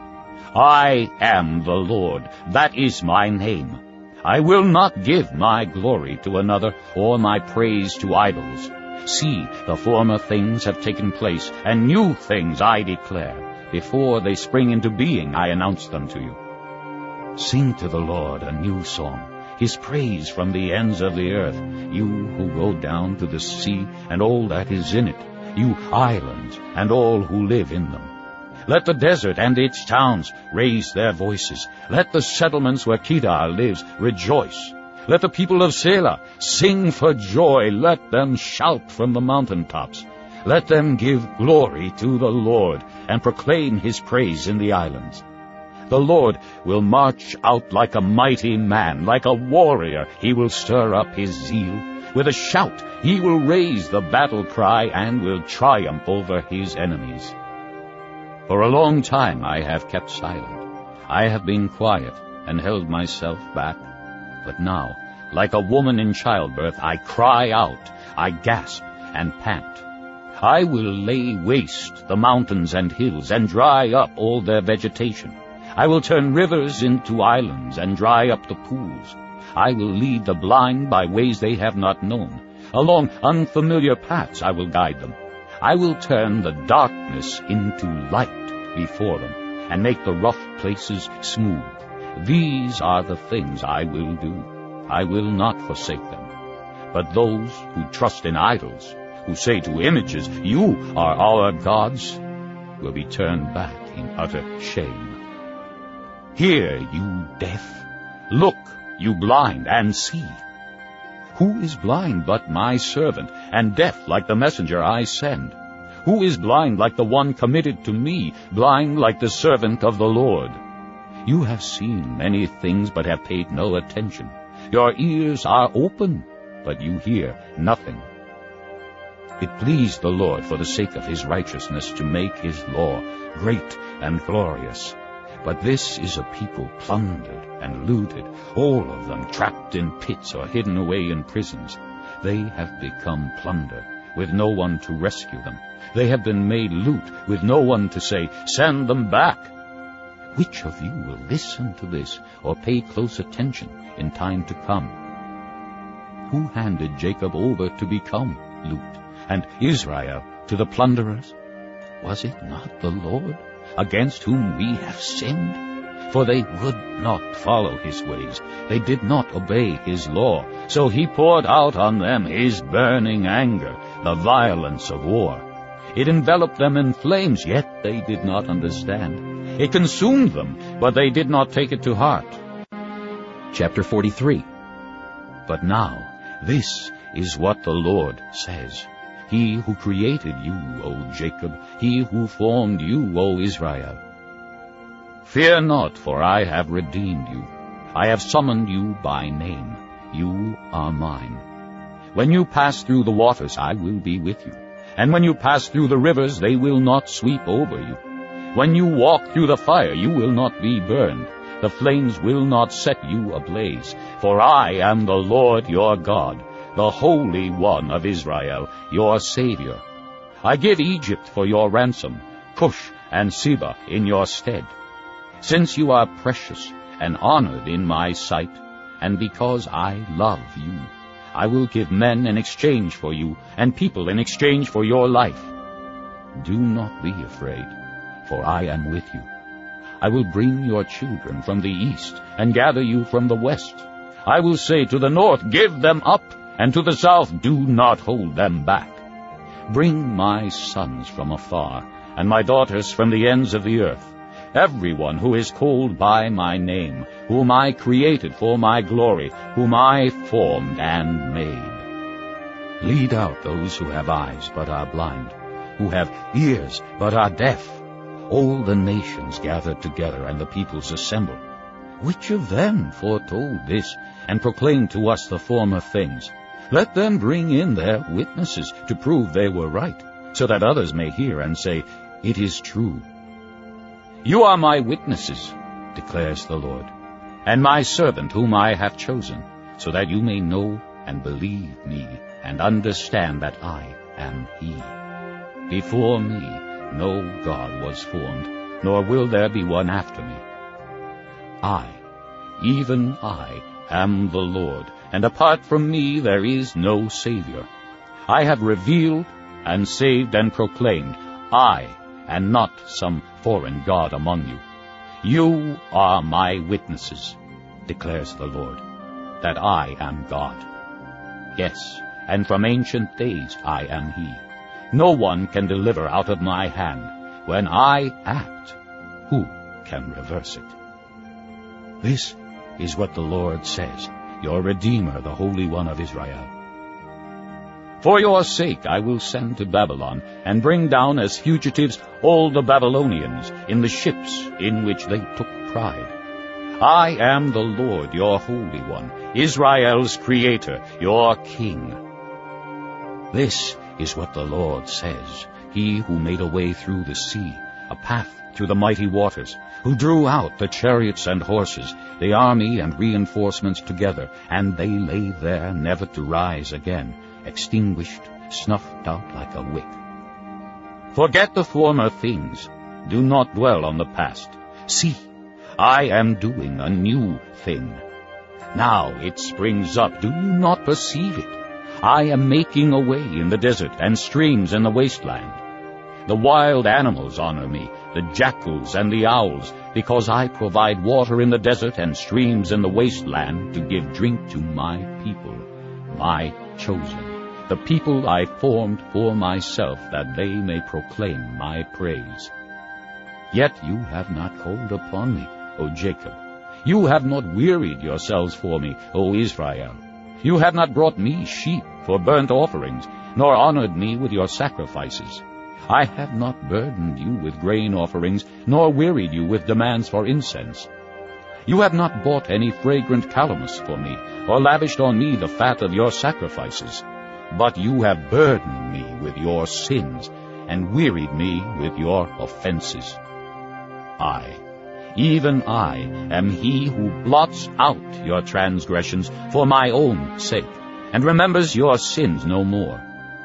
I am the Lord, that is my name. I will not give my glory to another, or my praise to idols. See, the former things have taken place, and new things I declare. Before they spring into being, I announce them to you. Sing to the Lord a new song, his praise from the ends of the earth, you who go down to the sea and all that is in it, you islands and all who live in them. Let the desert and its towns raise their voices. Let the settlements where Kedar lives rejoice. Let the people of Selah sing for joy. Let them shout from the mountaintops. Let them give glory to the Lord and proclaim his praise in the islands. The Lord will march out like a mighty man, like a warrior. He will stir up his zeal. With a shout he will raise the battle cry and will triumph over his enemies. For a long time I have kept silent. I have been quiet and held myself back. But now, like a woman in childbirth, I cry out, I gasp and pant. I will lay waste the mountains and hills and dry up all their vegetation. I will turn rivers into islands and dry up the pools. I will lead the blind by ways they have not known. Along unfamiliar paths I will guide them. I will turn the darkness into light before them and make the rough places smooth. These are the things I will do. I will not forsake them. But those who trust in idols, who say to images, you are our gods, will be turned back in utter shame. Hear, you deaf. Look, you blind, and see. Who is blind but my servant, and deaf like the messenger I send? Who is blind like the one committed to me, blind like the servant of the Lord? You have seen many things, but have paid no attention. Your ears are open, but you hear nothing. It pleased the Lord for the sake of his righteousness to make his law great and glorious. But this is a people plundered and looted, all of them trapped in pits or hidden away in prisons. They have become plunder, with no one to rescue them. They have been made loot, with no one to say, send them back. Which of you will listen to this, or pay close attention in time to come? Who handed Jacob over to become loot, and Israel to the plunderers? Was it not the Lord, against whom we have sinned? for they would not follow his ways. They did not obey his law. So he poured out on them his burning anger, the violence of war. It enveloped them in flames, yet they did not understand. It consumed them, but they did not take it to heart. Chapter 43. But now, this is what the Lord says. He who created you, O Jacob, he who formed you, O Israel. Fear not, for I have redeemed you. I have summoned you by name. You are mine. When you pass through the waters, I will be with you. And when you pass through the rivers, they will not sweep over you. When you walk through the fire, you will not be burned. The flames will not set you ablaze. For I am the Lord your God, the Holy One of Israel, your Savior. I give Egypt for your ransom, Cush and Seba in your stead. Since you are precious and honored in my sight, and because I love you, I will give men in exchange for you, and people in exchange for your life. Do not be afraid, for I am with you. I will bring your children from the east, and gather you from the west. I will say to the north, give them up, and to the south, do not hold them back. Bring my sons from afar, and my daughters from the ends of the earth. Everyone who is called by my name, whom I created for my glory, whom I formed and made. Lead out those who have eyes but are blind, who have ears but are deaf. All the nations gathered together and the peoples assembled. Which of them foretold this and proclaimed to us the former things? Let them bring in their witnesses to prove they were right, so that others may hear and say, it is true. You are my witnesses, declares the Lord, and my servant whom I have chosen, so that you may know and believe me and understand that I am He. Before me no God was formed, nor will there be one after me. I, even I, am the Lord, and apart from me there is no Savior. I have revealed and saved and proclaimed, I, and not some foreign god among you. You are my witnesses, declares the Lord, that I am God. Yes, and from ancient days I am He. No one can deliver out of my hand. When I act, who can reverse it? This is what the Lord says, your Redeemer, the Holy One of Israel. For your sake I will send to Babylon, and bring down as fugitives all the Babylonians in the ships in which they took pride. I am the Lord, your Holy One, Israel's Creator, your King. This is what the Lord says, He who made a way through the sea, a path through the mighty waters, who drew out the chariots and horses, the army and reinforcements together, and they lay there never to rise again, extinguished, snuffed out like a wick. Forget the former things. Do not dwell on the past. See, I am doing a new thing. Now it springs up. Do you not perceive it? I am making a way in the desert and streams in the wasteland. The wild animals honor me, the jackals and the owls, because I provide water in the desert and streams in the wasteland to give drink to my people, my chosen, the people I formed for myself, that they may proclaim my praise. Yet you have not called upon me, O Jacob. You have not wearied yourselves for me, O Israel. You have not brought me sheep for burnt offerings, nor honored me with your sacrifices. I have not burdened you with grain offerings, nor wearied you with demands for incense. You have not bought any fragrant calamus for me, or lavished on me the fat of your sacrifices. But you have burdened me with your sins, and wearied me with your offenses. I, even I, am He who blots out your transgressions for my own sake, and remembers your sins no more.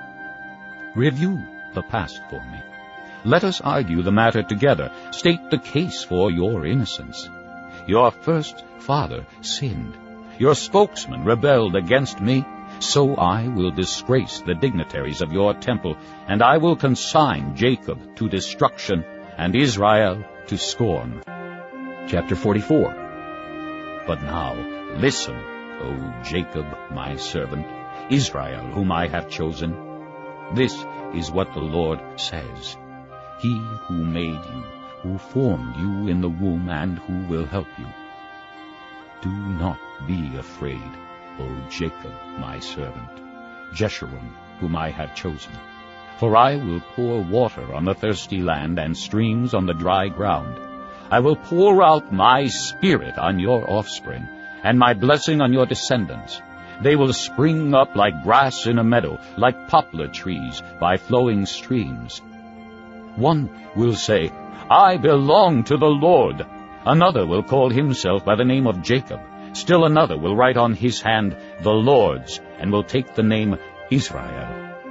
Review the past for me. Let us argue the matter together. State the case for your innocence. Your first father sinned. Your spokesman rebelled against me. So I will disgrace the dignitaries of your temple, and I will consign Jacob to destruction and Israel to scorn. Chapter 44. But now listen, O Jacob my servant, Israel whom I have chosen. This is what the Lord says. He who made you, who formed you in the womb, and who will help you. Do not be afraid, O Jacob my servant, Jeshurun whom I have chosen. For I will pour water on the thirsty land, and streams on the dry ground. I will pour out my Spirit on your offspring, and my blessing on your descendants. They will spring up like grass in a meadow, like poplar trees by flowing streams. One will say, I belong to the Lord. Another will call himself by the name of Jacob. Still another will write on his hand, the Lord's, and will take the name Israel.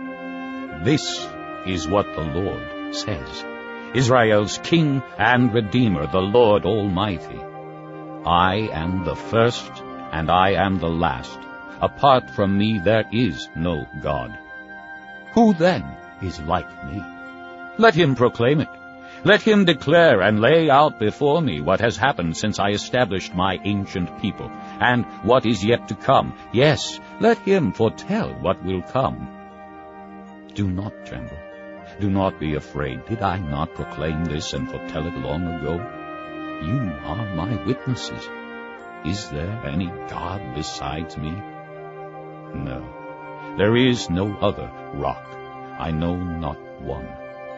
This is what the Lord says, Israel's King and Redeemer, the Lord Almighty. I am the first, and I am the last. Apart from me there is no God. Who then is like me? Let him proclaim it. Let him declare and lay out before me what has happened since I established my ancient people, and what is yet to come. Yes, let him foretell what will come. Do not tremble. Do not be afraid. Did I not proclaim this and foretell it long ago? You are my witnesses. Is there any God besides me? No, there is no other rock. I know not one.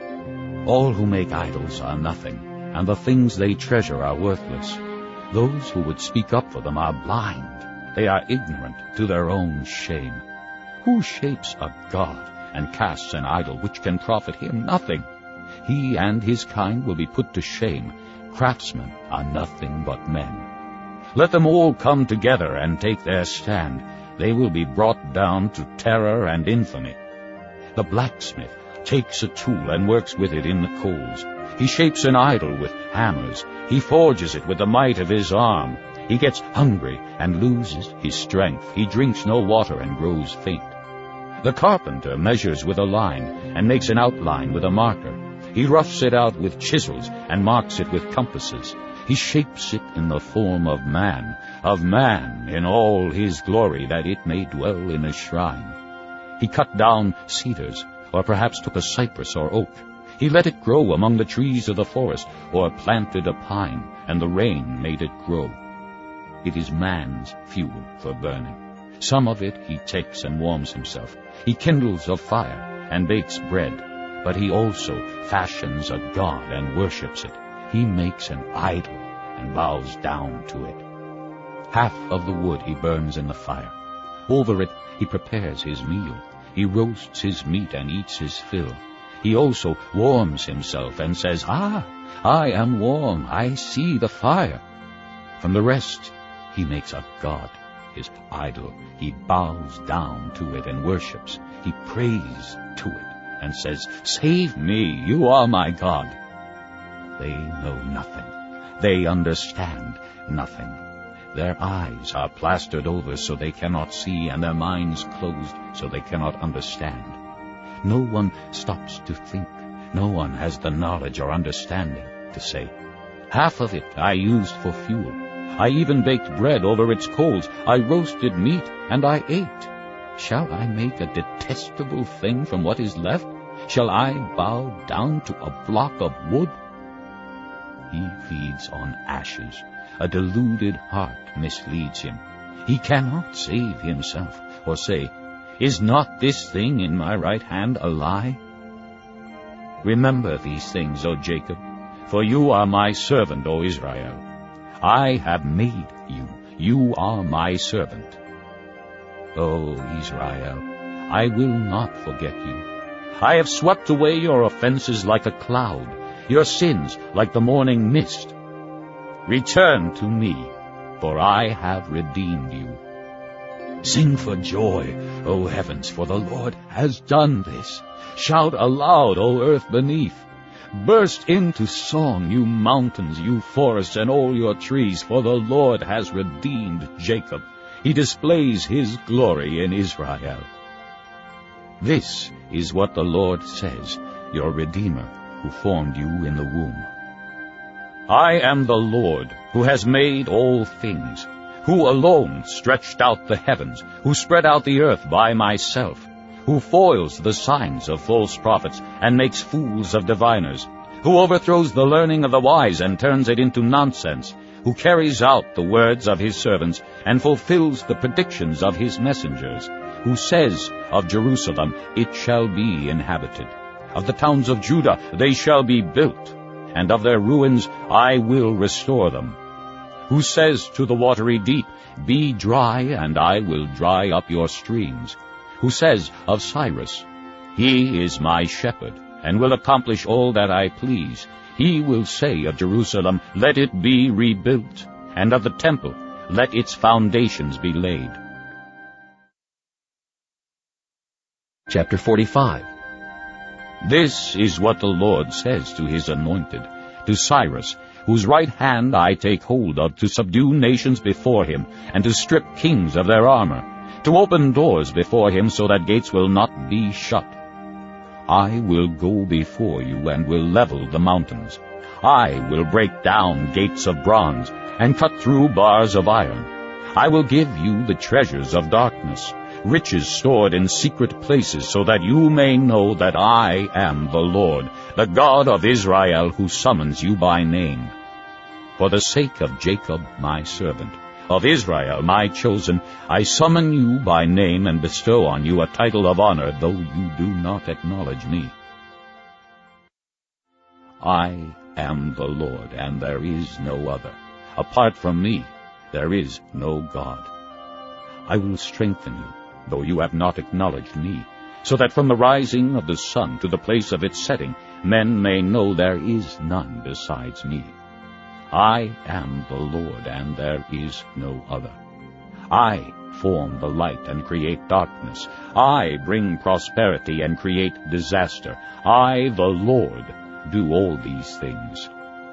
All who make idols are nothing, and the things they treasure are worthless. Those who would speak up for them are blind. They are ignorant to their own shame. Who shapes a god and casts an idol which can profit him nothing? He and his kind will be put to shame. Craftsmen are nothing but men. Let them all come together and take their stand. They will be brought down to terror and infamy. The blacksmith takes a tool and works with it in the coals. He shapes an idol with hammers. He forges it with the might of his arm. He gets hungry and loses his strength. He drinks no water and grows faint. The carpenter measures with a line and makes an outline with a marker. He roughs it out with chisels and marks it with compasses. He shapes it in the form of man in all his glory, that it may dwell in a shrine. He cut down cedars, or perhaps took a cypress or oak. He let it grow among the trees of the forest, or planted a pine, and the rain made it grow. It is man's fuel for burning. Some of it he takes and warms himself. He kindles a fire and bakes bread, but he also fashions a god and worships it. He makes an idol and bows down to it. Half of the wood he burns in the fire. Over it he prepares his meal. He roasts his meat and eats his fill. He also warms himself and says, I am warm. I see the fire. From the rest he makes a god, his idol. He bows down to it and worships. He prays to it and says, Save me, you are my God. They know nothing. They understand nothing. Their eyes are plastered over so they cannot see, and their minds closed so they cannot understand. No one stops to think. No one has the knowledge or understanding to say, Half of it I used for fuel. I even baked bread over its coals. I roasted meat, and I ate. Shall I make a detestable thing from what is left? Shall I bow down to a block of wood? He feeds on ashes. A deluded heart misleads him. He cannot save himself, or say, Is not this thing in my right hand a lie? Remember these things, O Jacob, for you are my servant, O Israel. I have made you. You are my servant. O Israel, I will not forget you. I have swept away your offenses like a cloud, your sins like the morning mist. Return to me, for I have redeemed you. Sing for joy, O heavens, for the Lord has done this. Shout aloud, O earth beneath. Burst into song, you mountains, you forests, and all your trees, for the Lord has redeemed Jacob. He displays his glory in Israel. This is what the Lord says, your Redeemer, who formed you in the womb. I am the Lord, who has made all things, who alone stretched out the heavens, who spread out the earth by myself, who foils the signs of false prophets and makes fools of diviners, who overthrows the learning of the wise and turns it into nonsense, who carries out the words of his servants and fulfills the predictions of his messengers, who says of Jerusalem, it shall be inhabited. Of the towns of Judah, they shall be built, and of their ruins I will restore them. Who says to the watery deep, be dry, and I will dry up your streams. Who says of Cyrus, he is my shepherd, and will accomplish all that I please. He will say of Jerusalem, let it be rebuilt, and of the temple, let its foundations be laid. Chapter 45. This is what the Lord says to his anointed, to Cyrus, whose right hand I take hold of, to subdue nations before him, and to strip kings of their armor, to open doors before him so that gates will not be shut. I will go before you and will level the mountains. I will break down gates of bronze and cut through bars of iron. I will give you the treasures of darkness, riches stored in secret places, so that you may know that I am the Lord, the God of Israel, who summons you by name. For the sake of Jacob, my servant, of Israel, my chosen, I summon you by name and bestow on you a title of honor, though you do not acknowledge me. I am the Lord, and there is no other. Apart from me, there is no God. I will strengthen you, though you have not acknowledged me, so that from the rising of the sun to the place of its setting, men may know there is none besides me. I am the Lord, and there is no other. I form the light and create darkness. I bring prosperity and create disaster. I, the Lord, do all these things.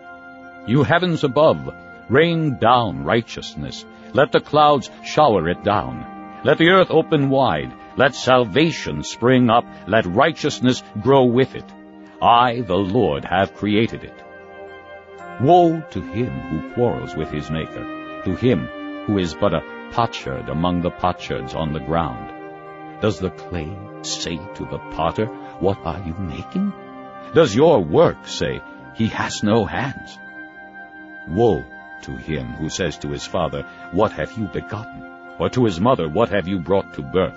You heavens above, rain down righteousness. Let the clouds shower it down. Let the earth open wide. Let salvation spring up. Let righteousness grow with it. I, the Lord, have created it. Woe to him who quarrels with his Maker, to him who is but a potsherd among the potsherds on the ground. Does the clay say to the potter, what are you making? Does your work say, he has no hands? Woe to him who says to his father, what have you begotten? Or to his mother, what have you brought to birth?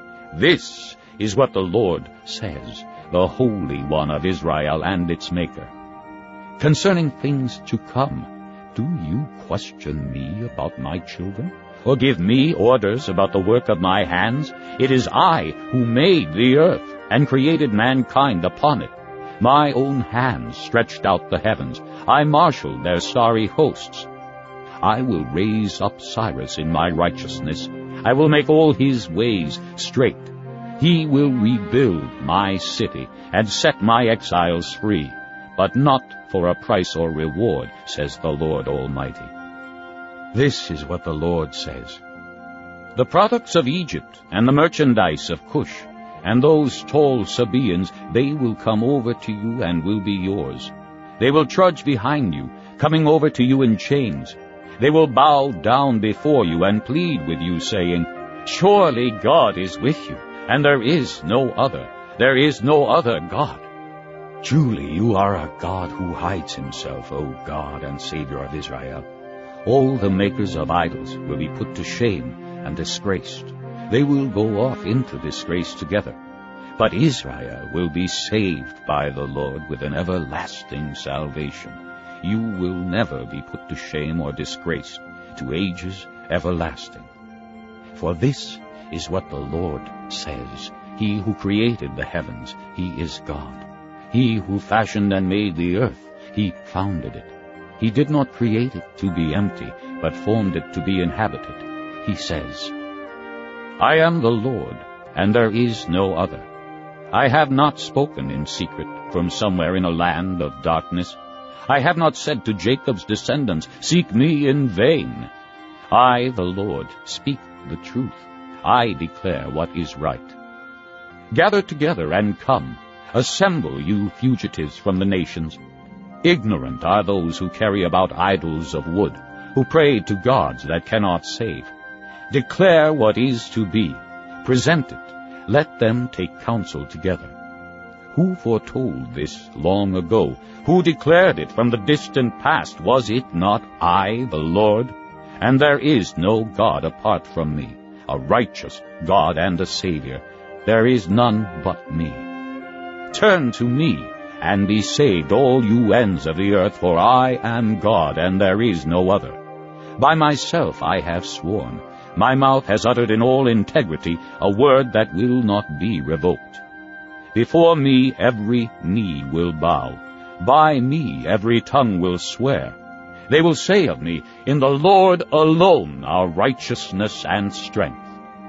This is what the Lord says, the Holy One of Israel and its Maker. Concerning things to come, do you question me about my children, or give me orders about the work of my hands? It is I who made the earth and created mankind upon it. My own hands stretched out the heavens. I marshaled their starry hosts. I will raise up Cyrus in my righteousness. I will make all his ways straight. He will rebuild my city and set my exiles free, but not for a price or reward, says the Lord Almighty. This is what the Lord says. The products of Egypt and the merchandise of Cush, and those tall Sabaeans, they will come over to you and will be yours. They will trudge behind you, coming over to you in chains. They will bow down before you and plead with you, saying, surely God is with you, and there is no other. There is no other God. Truly you are a God who hides himself, O God and Savior of Israel. All the makers of idols will be put to shame and disgraced. They will go off into disgrace together. But Israel will be saved by the Lord with an everlasting salvation. You will never be put to shame or disgraced, to ages everlasting. For this is what the Lord says, He who created the heavens, He is God. He who fashioned and made the earth, He founded it. He did not create it to be empty, but formed it to be inhabited. He says, I am the Lord, and there is no other. I have not spoken in secret from somewhere in a land of darkness. I have not said to Jacob's descendants, seek me in vain. I, the Lord, speak the truth. I declare what is right. Gather together and come. Assemble, you fugitives from the nations. Ignorant are those who carry about idols of wood, who pray to gods that cannot save. Declare what is to be. Present it. Let them take counsel together. Who foretold this long ago? Who declared it from the distant past? Was it not I, the Lord? And there is no God apart from me, a righteous God and a Savior. There is none but me. Turn to me, and be saved, all you ends of the earth, for I am God, and there is no other. By myself I have sworn. My mouth has uttered in all integrity a word that will not be revoked. Before me every knee will bow. By me every tongue will swear. They will say of me, in the Lord alone our righteousness and strength.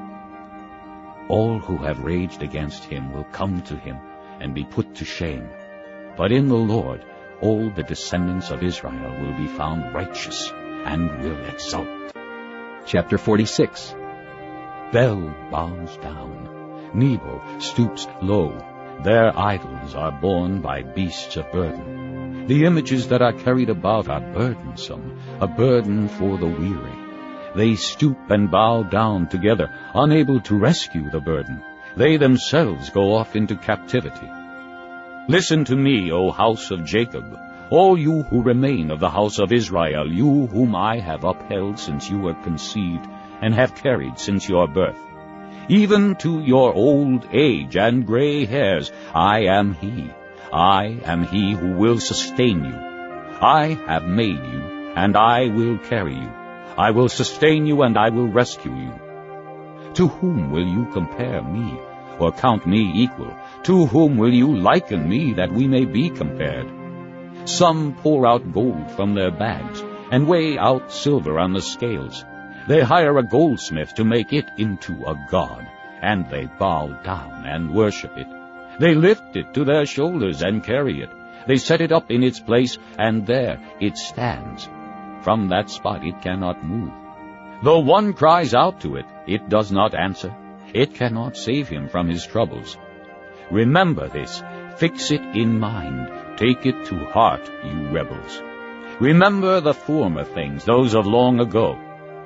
All who have raged against him will come to him and be put to shame. But in the Lord all the descendants of Israel will be found righteous and will exult. Chapter 46. Bel bows down, Nebo stoops low. Their idols are borne by beasts of burden. The images that are carried about are burdensome, a burden for the weary. They stoop and bow down together, unable to rescue the burden. They themselves go off into captivity. Listen to me, O house of Jacob, all you who remain of the house of Israel, you whom I have upheld since you were conceived, and have carried since your birth. Even to your old age and gray hairs, I am he. I am he who will sustain you. I have made you, and I will carry you. I will sustain you, and I will rescue you. To whom will you compare me, or count me equal? To whom will you liken me, that we may be compared? Some pour out gold from their bags, and weigh out silver on the scales. They hire a goldsmith to make it into a god, and they bow down and worship it. They lift it to their shoulders and carry it. They set it up in its place, and there it stands. From that spot it cannot move. Though one cries out to it, it does not answer. It cannot save him from his troubles. Remember this, fix it in mind, take it to heart, you rebels. Remember the former things, those of long ago.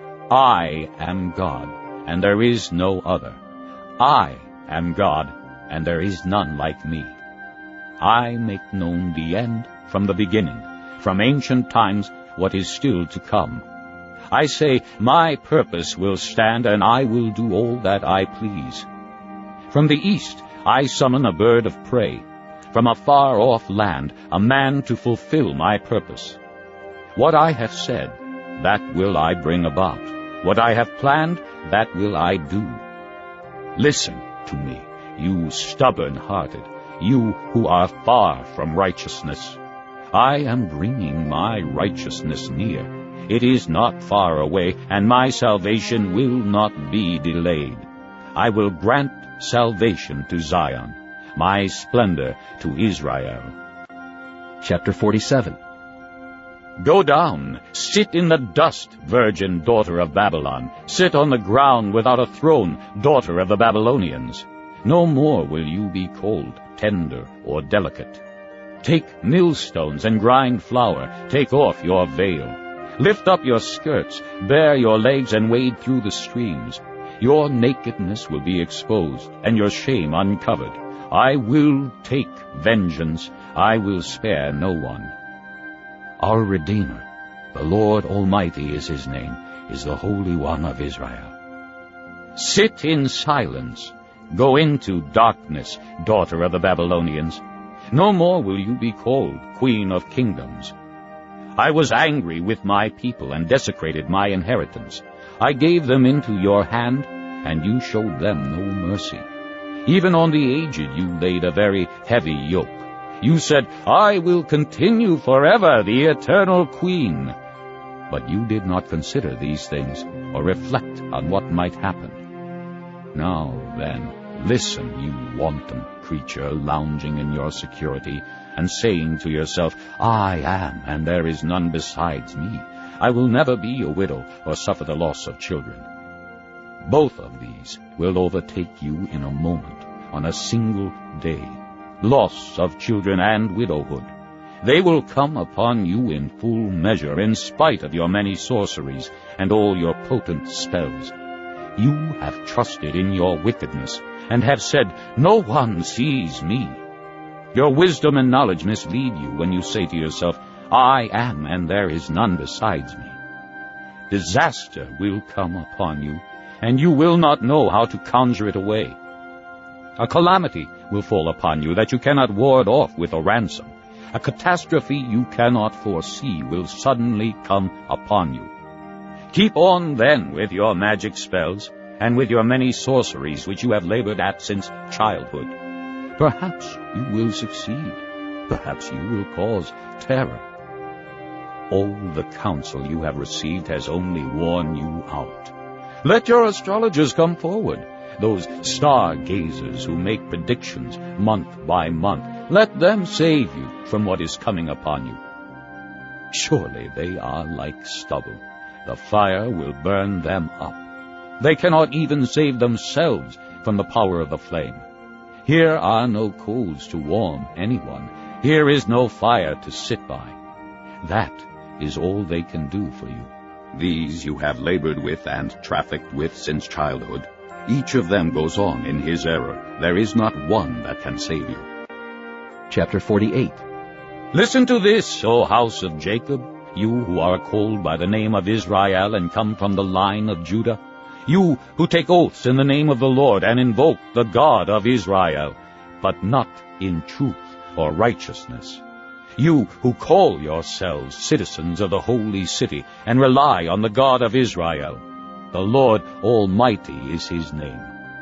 I am God, and there is no other. I am God, and there is none like me. I make known the end from the beginning, from ancient times what is still to come. I say, my purpose will stand, and I will do all that I please. From the east I summon a bird of prey, from a far-off land a man to fulfill my purpose. What I have said, that will I bring about. What I have planned, that will I do. Listen to me, you stubborn-hearted, you who are far from righteousness. I am bringing my righteousness near. It is not far away, and my salvation will not be delayed. I will grant salvation to Zion, my splendor to Israel. Chapter 47. Go down, sit in the dust, virgin daughter of Babylon. Sit on the ground without a throne, daughter of the Babylonians. No more will you be called tender or delicate. Take millstones and grind flour. Take off your veil. Lift up your skirts, bare your legs, and wade through the streams. Your nakedness will be exposed, and your shame uncovered. I will take vengeance. I will spare no one. Our Redeemer, the Lord Almighty is his name, is the Holy One of Israel. Sit in silence. Go into darkness, daughter of the Babylonians. No more will you be called Queen of Kingdoms. I was angry with my people and desecrated my inheritance. I gave them into your hand, and you showed them no mercy. Even on the aged you laid a very heavy yoke. You said, I will continue forever, the eternal Queen. But you did not consider these things, or reflect on what might happen. Now then, listen, you wanton creature, lounging in your security, and saying to yourself, I am, and there is none besides me. I will never be a widow, or suffer the loss of children. Both of these will overtake you in a moment, on a single day. Loss of children and widowhood. They will come upon you in full measure, in spite of your many sorceries and all your potent spells. You have trusted in your wickedness, and have said, "No one sees me." Your wisdom and knowledge mislead you when you say to yourself, "I am, and there is none besides me." Disaster will come upon you, and you will not know how to conjure it away. A calamity will fall upon you that you cannot ward off with a ransom. A catastrophe you cannot foresee will suddenly come upon you. Keep on, then, with your magic spells, and with your many sorceries which you have labored at since childhood. Perhaps you will succeed. Perhaps you will cause terror. All the counsel you have received has only worn you out. Let your astrologers come forward, those star-gazers who make predictions month by month. Let them save you from what is coming upon you. Surely they are like stubble. The fire will burn them up. They cannot even save themselves from the power of the flame. Here are no coals to warm anyone. Here is no fire to sit by. That is all they can do for you. These you have labored with and trafficked with since childhood. Each of them goes on in his error. There is not one that can save you. Chapter 48. Listen to this, O house of Jacob, you who are called by the name of Israel and come from the line of Judah, you who take oaths in the name of the Lord and invoke the God of Israel, but not in truth or righteousness. You who call yourselves citizens of the holy city and rely on the God of Israel. The Lord Almighty is his name.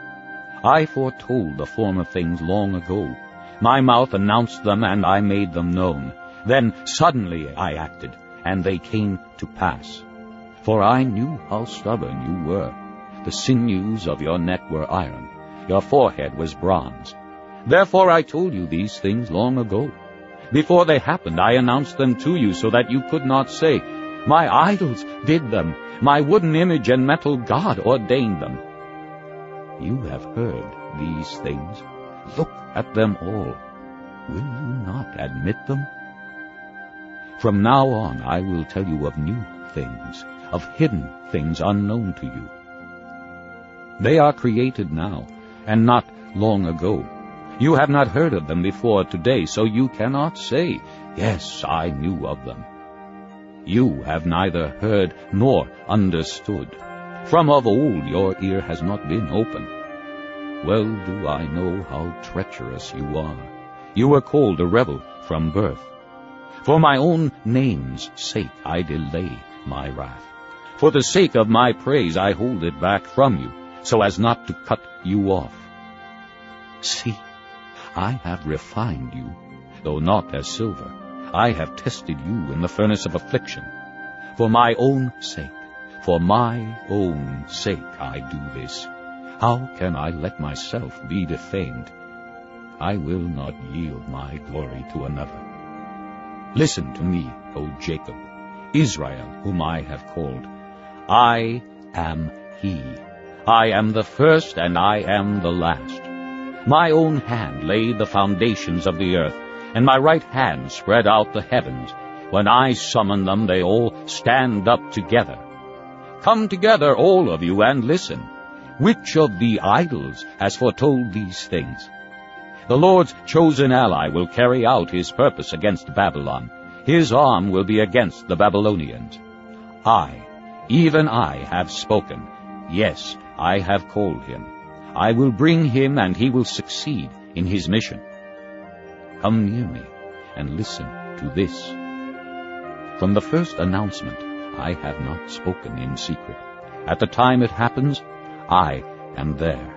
I foretold the former things long ago. My mouth announced them, and I made them known. Then suddenly I acted, and they came to pass. For I knew how stubborn you were. The sinews of your neck were iron. Your forehead was bronze. Therefore I told you these things long ago. Before they happened, I announced them to you, so that you could not say, "My idols did them. My wooden image and metal god ordained them." You have heard these things. Look at them all. Will you not admit them? From now on I will tell you of new things, of hidden things unknown to you. They are created now, and not long ago. You have not heard of them before today, so you cannot say, "Yes, I knew of them." You have neither heard nor understood. From of old your ear has not been open. Well do I know how treacherous you are. You were called a rebel from birth. For my own name's sake I delay my wrath. For the sake of my praise I hold it back from you, so as not to cut you off. See, I have refined you, though not as silver. I have tested you in the furnace of affliction. For my own sake, for my own sake I do this. How can I let myself be defamed? I will not yield my glory to another. Listen to me, O Jacob, Israel, whom I have called. I am he. I am the first and I am the last. My own hand laid the foundations of the earth, and my right hand spread out the heavens. When I summon them, they all stand up together. Come together, all of you, and listen. Which of the idols has foretold these things? The Lord's chosen ally will carry out his purpose against Babylon. His arm will be against the Babylonians. I, even I, have spoken. Yes, I have called him. I will bring him, and he will succeed in his mission. Come near me and listen to this. From the first announcement, I have not spoken in secret. At the time it happens, I am there.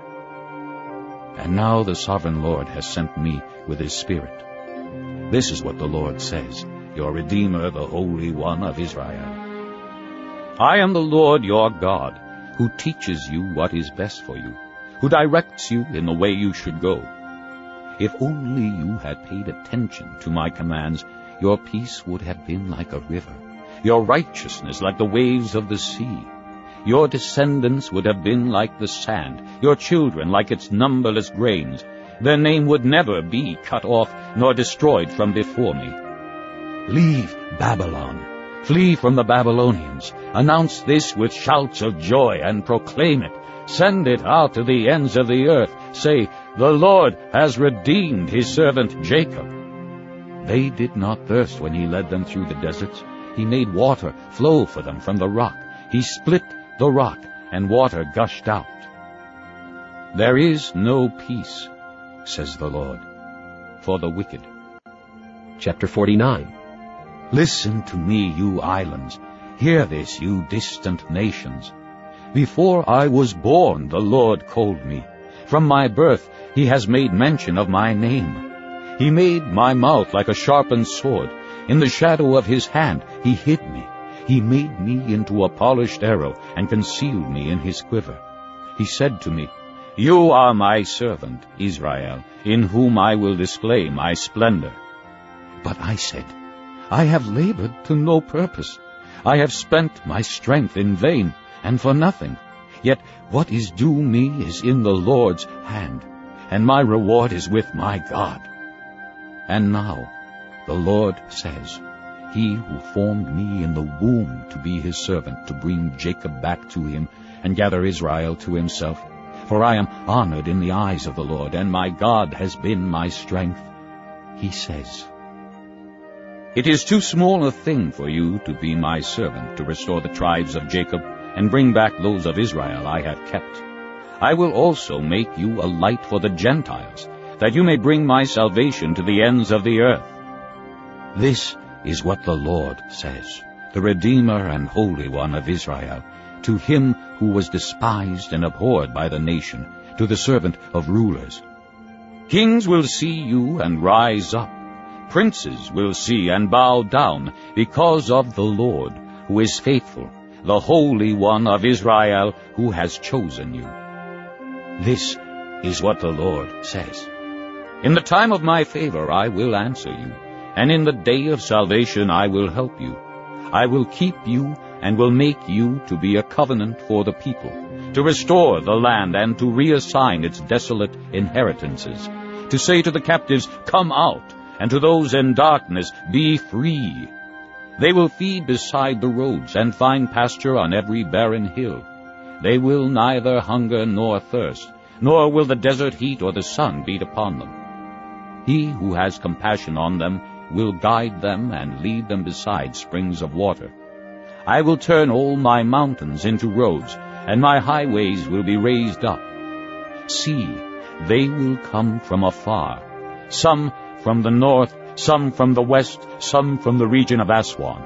And now the sovereign Lord has sent me with his Spirit. This is what the Lord says, your Redeemer, the Holy One of Israel. I am the Lord your God, who teaches you what is best for you, who directs you in the way you should go. If only you had paid attention to my commands, your peace would have been like a river, your righteousness like the waves of the sea. Your descendants would have been like the sand, your children like its numberless grains. Their name would never be cut off nor destroyed from before me. Leave Babylon. Flee from the Babylonians. Announce this with shouts of joy and proclaim it. Send it out to the ends of the earth. Say, the Lord has redeemed his servant Jacob. They did not thirst when he led them through the deserts. He made water flow for them from the rock. He split the rock, and water gushed out. There is no peace, says the Lord, for the wicked. Chapter 49. Listen to me, you islands. Hear this, you distant nations. Before I was born, the Lord called me. From my birth, he has made mention of my name. He made my mouth like a sharpened sword. In the shadow of his hand, he hid me. He made me into a polished arrow and concealed me in his quiver. He said to me, You are my servant, Israel, in whom I will display my splendor. But I said, I have labored to no purpose. I have spent my strength in vain and for nothing. Yet what is due me is in the Lord's hand, and my reward is with my God. And now the Lord says, He who formed me in the womb to be his servant, to bring Jacob back to him and gather Israel to himself. For I am honored in the eyes of the Lord, and my God has been my strength. He says, It is too small a thing for you to be my servant, to restore the tribes of Jacob and bring back those of Israel I have kept. I will also make you a light for the Gentiles, that you may bring my salvation to the ends of the earth. This is what the Lord says, the Redeemer and Holy One of Israel, to him who was despised and abhorred by the nation, to the servant of rulers. Kings will see you and rise up. Princes will see and bow down because of the Lord, who is faithful, the Holy One of Israel, who has chosen you. This is what the Lord says. In the time of my favor I will answer you, and in the day of salvation I will help you. I will keep you and will make you to be a covenant for the people, to restore the land and to reassign its desolate inheritances, to say to the captives, Come out, and to those in darkness, Be free. They will feed beside the roads and find pasture on every barren hill. They will neither hunger nor thirst, nor will the desert heat or the sun beat upon them. He who has compassion on them will guide them and lead them beside springs of water. I will turn all my mountains into roads, and my highways will be raised up. See, they will come from afar, some from the north, some from the west, some from the region of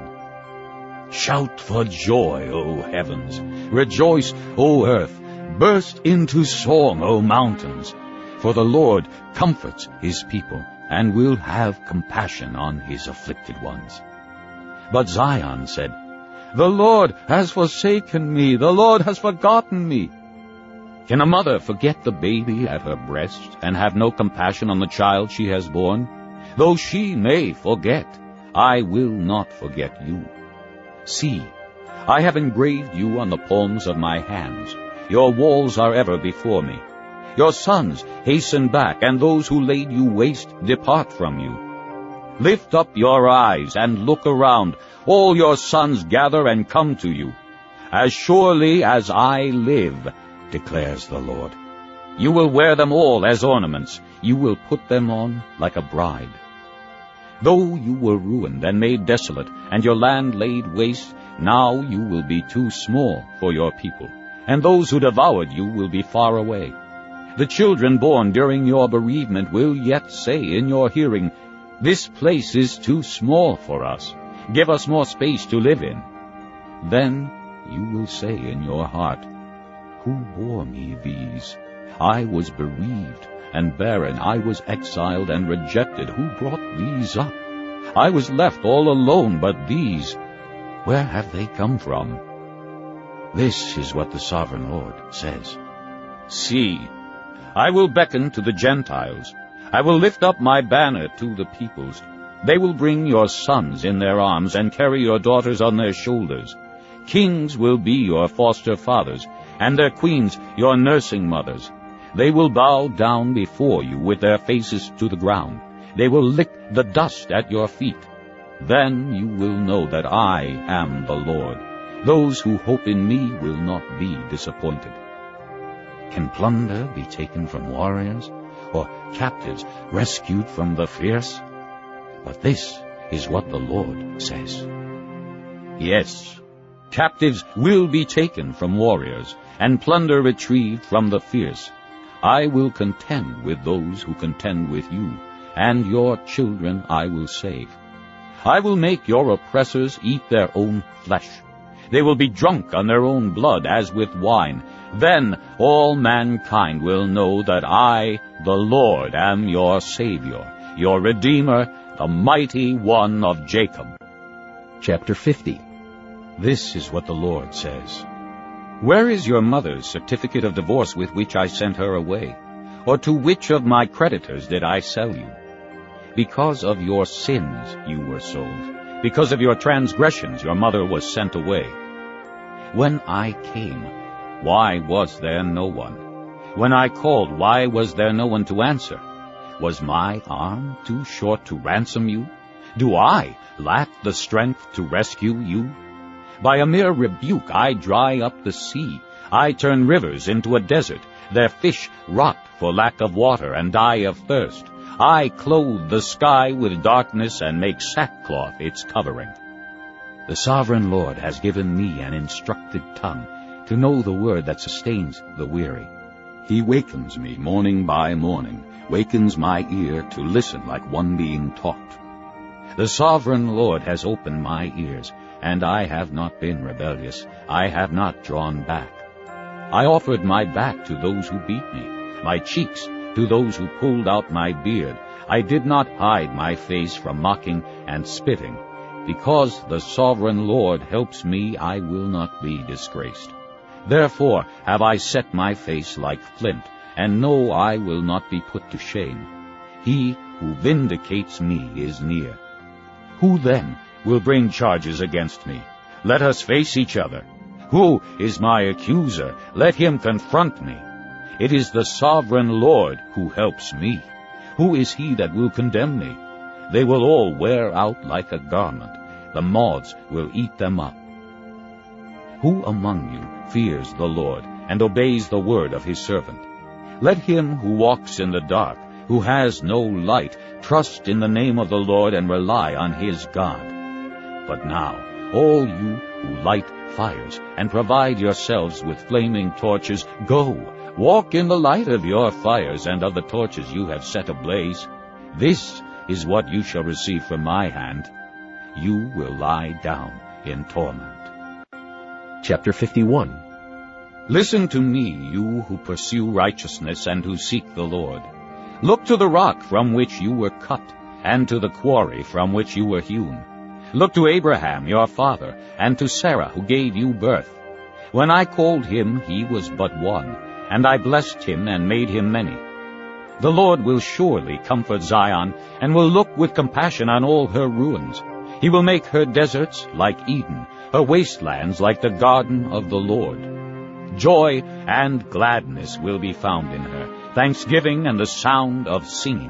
Aswan. Shout for joy, O heavens! Rejoice, O earth! Burst into song, O mountains! For the Lord comforts his people, and will have compassion on his afflicted ones. But Zion said, The Lord has forsaken me, the Lord has forgotten me. Can a mother forget the baby at her breast, and have no compassion on the child she has borne? Though she may forget, I will not forget you. See, I have engraved you on the palms of my hands. Your walls are ever before me. Your sons hasten back, and those who laid you waste depart from you. Lift up your eyes and look around. All your sons gather and come to you. As surely as I live, declares the Lord, you will wear them all as ornaments. You will put them on like a bride. Though you were ruined and made desolate, and your land laid waste, now you will be too small for your people, and those who devoured you will be far away. The children born during your bereavement will yet say in your hearing, This place is too small for us. Give us more space to live in. Then you will say in your heart, Who bore me these? I was bereaved and barren. I was exiled and rejected. Who brought these up? I was left all alone, but these, where have they come from? This is what the sovereign Lord says. See, I will beckon to the Gentiles. I will lift up my banner to the peoples. They will bring your sons in their arms and carry your daughters on their shoulders. Kings will be your foster fathers, and their queens your nursing mothers. They will bow down before you with their faces to the ground. They will lick the dust at your feet. Then you will know that I am the Lord. Those who hope in me will not be disappointed. Can plunder be taken from warriors, or captives rescued from the fierce? But this is what the Lord says. Yes, captives will be taken from warriors, and plunder retrieved from the fierce. I will contend with those who contend with you, and your children I will save. I will make your oppressors eat their own flesh. They will be drunk on their own blood as with wine. Then all mankind will know that I, the Lord, am your Savior, your Redeemer, the mighty one of Jacob. Chapter 50. This is what the Lord says. Where is your mother's certificate of divorce with which I sent her away? Or to which of my creditors did I sell you? Because of your sins you were sold. Because of your transgressions your mother was sent away. When I came, why was there no one? When I called, why was there no one to answer? Was my arm too short to ransom you? Do I lack the strength to rescue you? By a mere rebuke I dry up the sea. I turn rivers into a desert. Their fish rot for lack of water and die of thirst. I clothe the sky with darkness and make sackcloth its covering. The sovereign Lord has given me an instructed tongue to know the word that sustains the weary. He wakens me morning by morning, wakens my ear to listen like one being taught. The sovereign Lord has opened my ears, and I have not been rebellious. I have not drawn back. I offered my back to those who beat me, my cheeks to those who pulled out my beard. I did not hide my face from mocking and spitting. Because the sovereign Lord helps me, I will not be disgraced. Therefore have I set my face like flint, and know I will not be put to shame. He who vindicates me is near. Who then will bring charges against me? Let us face each other. Who is my accuser? Let him confront me. It is the sovereign Lord who helps me. Who is he that will condemn me? They will all wear out like a garment. The moths will eat them up. Who among you fears the Lord and obeys the word of his servant? Let him who walks in the dark, who has no light, trust in the name of the Lord and rely on his God. But now, all you who light fires and provide yourselves with flaming torches, go, walk in the light of your fires and of the torches you have set ablaze. This is what you shall receive from my hand. You will lie down in torment. Chapter 51. Listen to me, you who pursue righteousness and who seek the Lord. Look to the rock from which you were cut, and to the quarry from which you were hewn. Look to Abraham your father, and to Sarah who gave you birth. When I called him, he was but one, and I blessed him and made him many. The Lord will surely comfort Zion, and will look with compassion on all her ruins. He will make her deserts like Eden, her wastelands like the garden of the Lord. Joy and gladness will be found in her, thanksgiving and the sound of singing.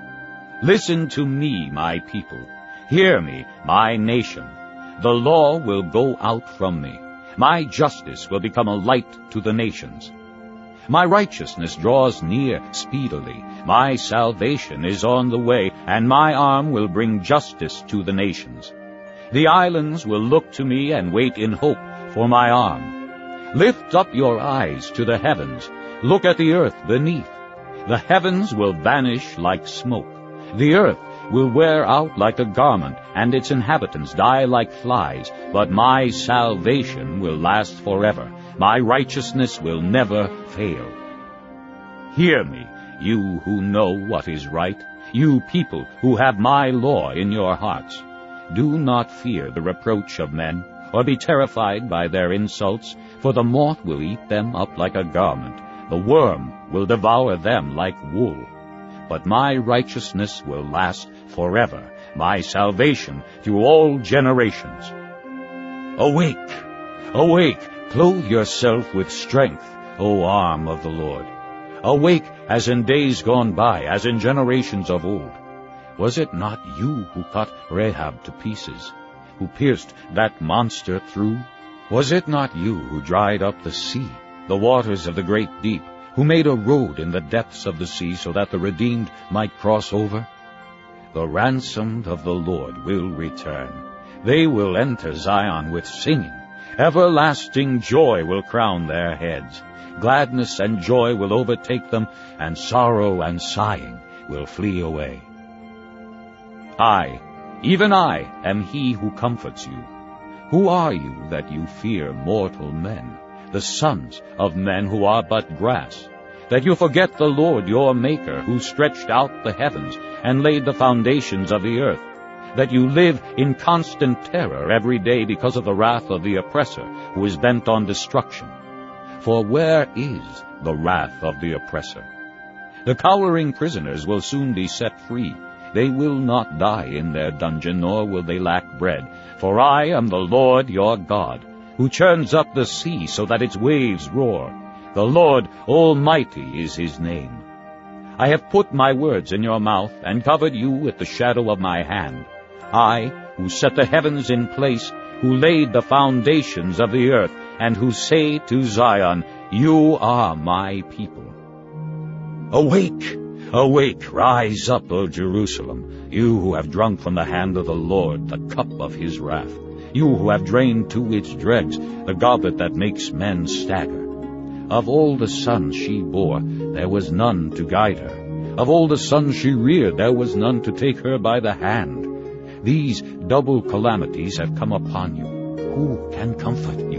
Listen to me, my people. Hear me, my nation. The law will go out from me. My justice will become a light to the nations. My righteousness draws near speedily. My salvation is on the way, and my arm will bring justice to the nations. The islands will look to me and wait in hope for my arm. Lift up your eyes to the heavens. Look at the earth beneath. The heavens will vanish like smoke. The earth will wear out like a garment, and its inhabitants die like flies. But my salvation will last forever. My righteousness will never fail. Hear me, you who know what is right, you people who have my law in your hearts. Do not fear the reproach of men, or be terrified by their insults, for the moth will eat them up like a garment. The worm will devour them like wool. But my righteousness will last forever, my salvation through all generations. Awake, awake, clothe yourself with strength, O arm of the Lord. Awake as in days gone by, as in generations of old. Was it not you who cut Rahab to pieces, who pierced that monster through? Was it not you who dried up the sea, the waters of the great deep, who made a road in the depths of the sea so that the redeemed might cross over? The ransomed of the Lord will return. They will enter Zion with singing. Everlasting joy will crown their heads. Gladness and joy will overtake them, and sorrow and sighing will flee away. I, even I, am he who comforts you. Who are you that you fear mortal men, the sons of men who are but grass, that you forget the Lord your Maker, who stretched out the heavens and laid the foundations of the earth, that you live in constant terror every day because of the wrath of the oppressor, who is bent on destruction? For where is the wrath of the oppressor? The cowering prisoners will soon be set free. They will not die in their dungeon, nor will they lack bread. For I am the Lord your God, who churns up the sea so that its waves roar. The Lord Almighty is his name. I have put my words in your mouth, and covered you with the shadow of my hand. I, who set the heavens in place, who laid the foundations of the earth, and who say to Zion, You are my people. Awake, awake, rise up, O Jerusalem, you who have drunk from the hand of the Lord the cup of his wrath, you who have drained to its dregs the goblet that makes men stagger. Of all the sons she bore, there was none to guide her. Of all the sons she reared, there was none to take her by the hand. These double calamities have come upon you. Who can comfort you?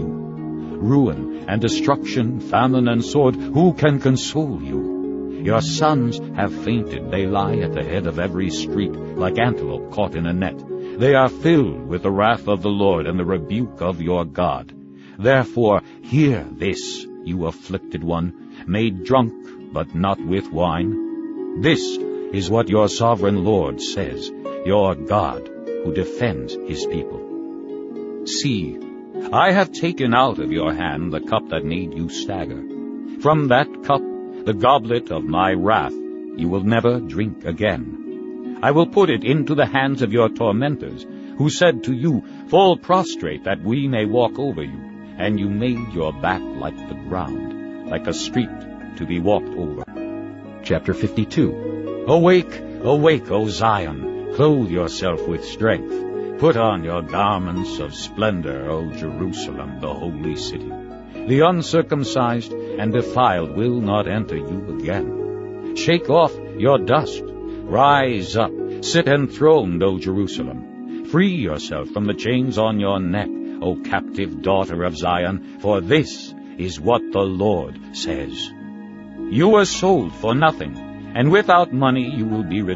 Ruin and destruction, famine and sword, who can console you? Your sons have fainted. They lie at the head of every street, like antelope caught in a net. They are filled with the wrath of the Lord and the rebuke of your God. Therefore, hear this, you afflicted one, made drunk, but not with wine. This is what your sovereign Lord says, your God, who defends his people. See, I have taken out of your hand the cup that made you stagger. From that cup, the goblet of my wrath, you will never drink again. I will put it into the hands of your tormentors, who said to you, Fall prostrate, that we may walk over you. And you made your back like the ground, like a street to be walked over. Chapter 52. Awake, awake, O Zion, clothe yourself with strength. Put on your garments of splendor, O Jerusalem, the holy city. The uncircumcised and defiled will not enter you again. Shake off your dust. Rise up, sit enthroned, O Jerusalem. Free yourself from the chains on your neck, O captive daughter of Zion, for this is what the Lord says. You were sold for nothing, and without money you will be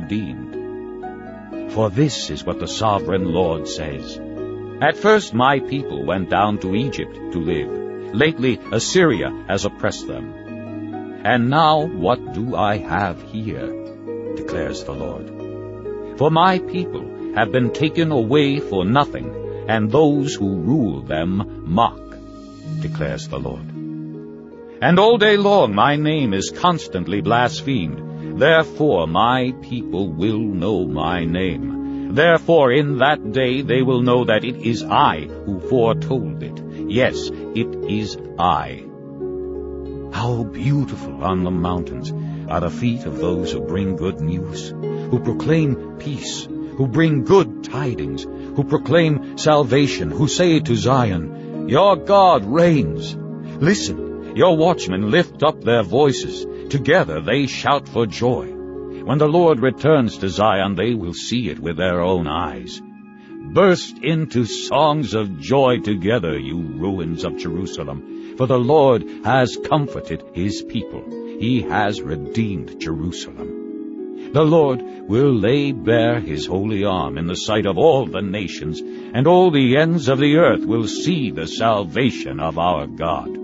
redeemed. For this is what the sovereign Lord says. At first my people went down to Egypt to live. Lately Assyria has oppressed them. And now what do I have here? Declares the Lord. For my people have been taken away for nothing, and those who rule them mock, declares the Lord. And all day long my name is constantly blasphemed. Therefore my people will know my name. Therefore in that day they will know that it is I who foretold it. Yes, it is I. How beautiful on the mountains are the feet of those who bring good news, who proclaim peace, who bring good tidings, who proclaim salvation, who say to Zion, Your God reigns. Listen, your watchmen lift up their voices. Together they shout for joy. When the Lord returns to Zion, they will see it with their own eyes. Burst into songs of joy together, you ruins of Jerusalem, for the Lord has comforted his people. He has redeemed Jerusalem. The Lord will lay bare his holy arm in the sight of all the nations, and all the ends of the earth will see the salvation of our God.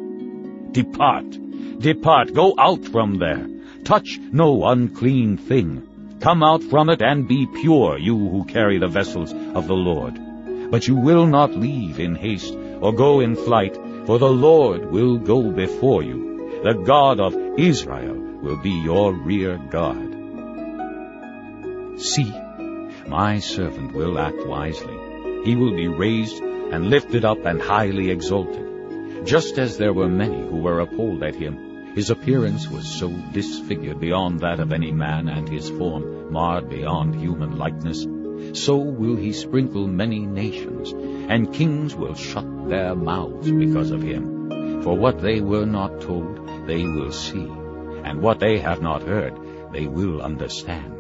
Depart, depart, go out from there. Touch no unclean thing. Come out from it and be pure, you who carry the vessels of the Lord. But you will not leave in haste or go in flight, for the Lord will go before you. The God of Israel will be your rear guard. See, My servant will act wisely. He will be raised and lifted up and highly exalted. Just as there were many who were appalled at him, his appearance was so disfigured beyond that of any man, and his form marred beyond human likeness. So will he sprinkle many nations, and kings will shut their mouths because of him. For what they were not told, they will see, and what they have not heard, they will understand.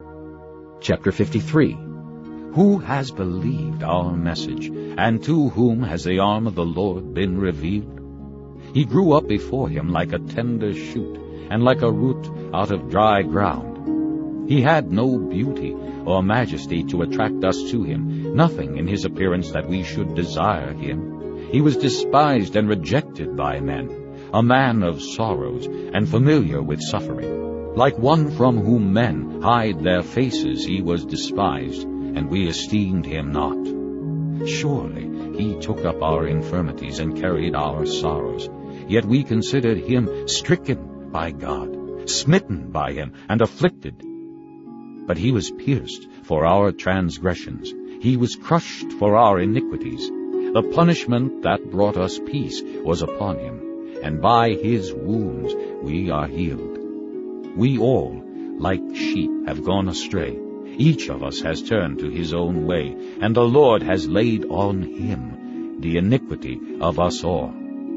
Chapter 53. Who has believed our message, and to whom has the arm of the Lord been revealed? He grew up before him like a tender shoot, and like a root out of dry ground. He had no beauty or majesty to attract us to him, nothing in his appearance that we should desire him. He was despised and rejected by men, a man of sorrows and familiar with suffering. Like one from whom men hide their faces, he was despised, and we esteemed him not. Surely he took up our infirmities and carried our sorrows. Yet we considered him stricken by God, smitten by him, and afflicted. But he was pierced for our transgressions. He was crushed for our iniquities. The punishment that brought us peace was upon him, and by his wounds we are healed. We all, like sheep, have gone astray. Each of us has turned to his own way, and the Lord has laid on him the iniquity of us all.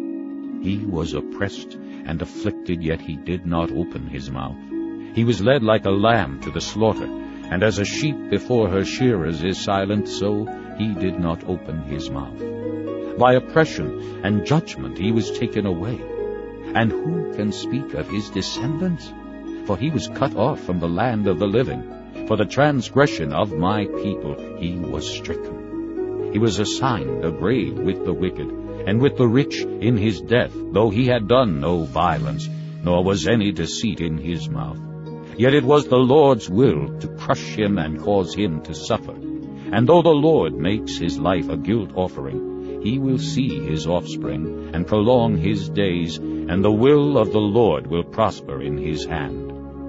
He was oppressed and afflicted, yet he did not open his mouth. He was led like a lamb to the slaughter, and as a sheep before her shearers is silent, so he did not open his mouth. By oppression and judgment he was taken away. And who can speak of his descendants? For he was cut off from the land of the living. For the transgression of my people he was stricken. He was assigned a grave with the wicked, and with the rich in his death, though he had done no violence, nor was any deceit in his mouth. Yet it was the Lord's will to crush him and cause him to suffer. And though the Lord makes his life a guilt offering, he will see his offspring and prolong his days, and the will of the Lord will prosper in his hand.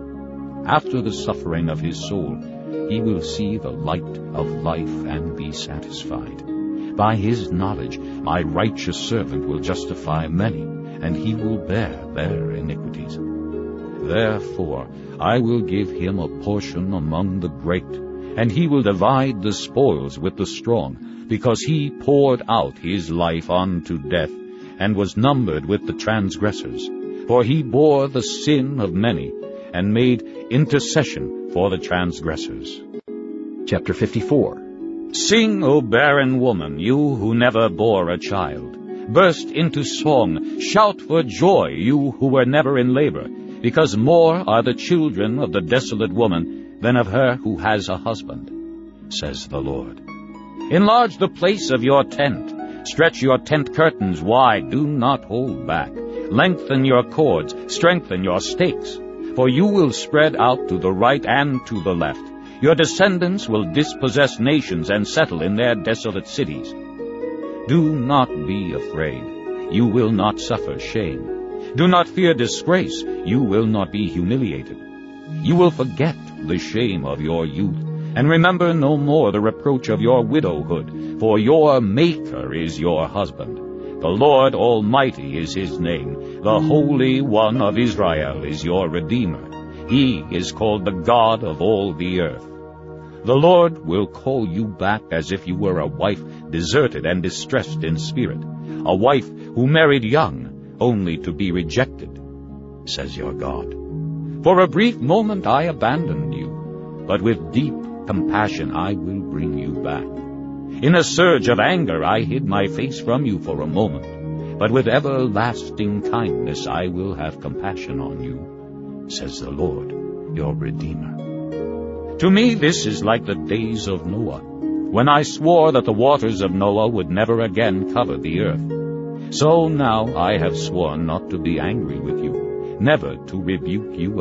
After the suffering of his soul, he will see the light of life and be satisfied. By his knowledge my righteous servant will justify many, and he will bear their iniquities. Therefore I will give him a portion among the great, and he will divide the spoils with the strong, because he poured out his life unto death, and was numbered with the transgressors. For he bore the sin of many, and made intercession for the transgressors. Chapter 54. Sing, O barren woman, you who never bore a child. Burst into song, shout for joy, you who were never in labor, because more are the children of the desolate woman than of her who has a husband, says the Lord. Enlarge the place of your tent. Stretch your tent curtains wide, do not hold back. Lengthen your cords, strengthen your stakes. For you will spread out to the right and to the left. Your descendants will dispossess nations and settle in their desolate cities. Do not be afraid. You will not suffer shame. Do not fear disgrace. You will not be humiliated. You will forget the shame of your youth, and remember no more the reproach of your widowhood, for your Maker is your husband. The Lord Almighty is his name. The Holy One of Israel is your Redeemer. He is called the God of all the earth. The Lord will call you back as if you were a wife deserted and distressed in spirit, a wife who married young, only to be rejected, says your God. For a brief moment I abandoned you, but with deep compassion I will bring you back. In a surge of anger I hid my face from you for a moment, but with everlasting kindness I will have compassion on you, says the Lord, your Redeemer. To me this is like the days of Noah, when I swore that the waters of Noah would never again cover the earth. So now I have sworn not to be angry with you, never to rebuke you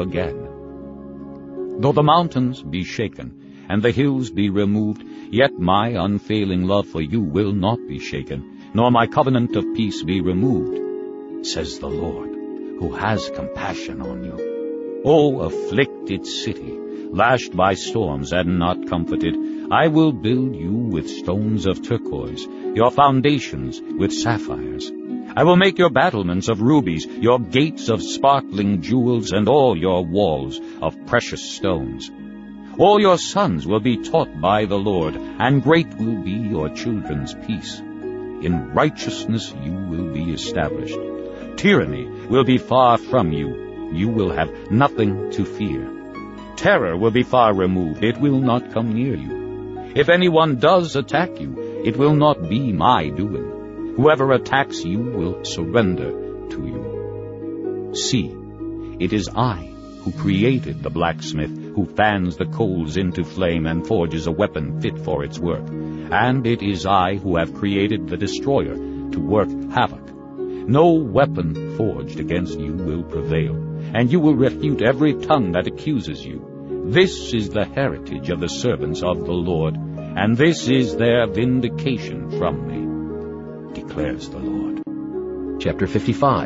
again. Though the mountains be shaken, and the hills be removed, yet my unfailing love for you will not be shaken, nor my covenant of peace be removed, says the Lord, who has compassion on you. O afflicted city, lashed by storms and not comforted. I will build you with stones of turquoise, your foundations with sapphires. I will make your battlements of rubies, your gates of sparkling jewels, and all your walls of precious stones. All your sons will be taught by the Lord, and great will be your children's peace. In righteousness you will be established. Tyranny will be far from you. You will have nothing to fear. Terror will be far removed. It will not come near you. If anyone does attack you, it will not be my doing. Whoever attacks you will surrender to you. See, it is I who created the blacksmith, who fans the coals into flame and forges a weapon fit for its work. And it is I who have created the destroyer to work havoc. No weapon forged against you will prevail, and you will refute every tongue that accuses you. This is the heritage of the servants of the Lord, and this is their vindication from me, declares the Lord. Chapter 55.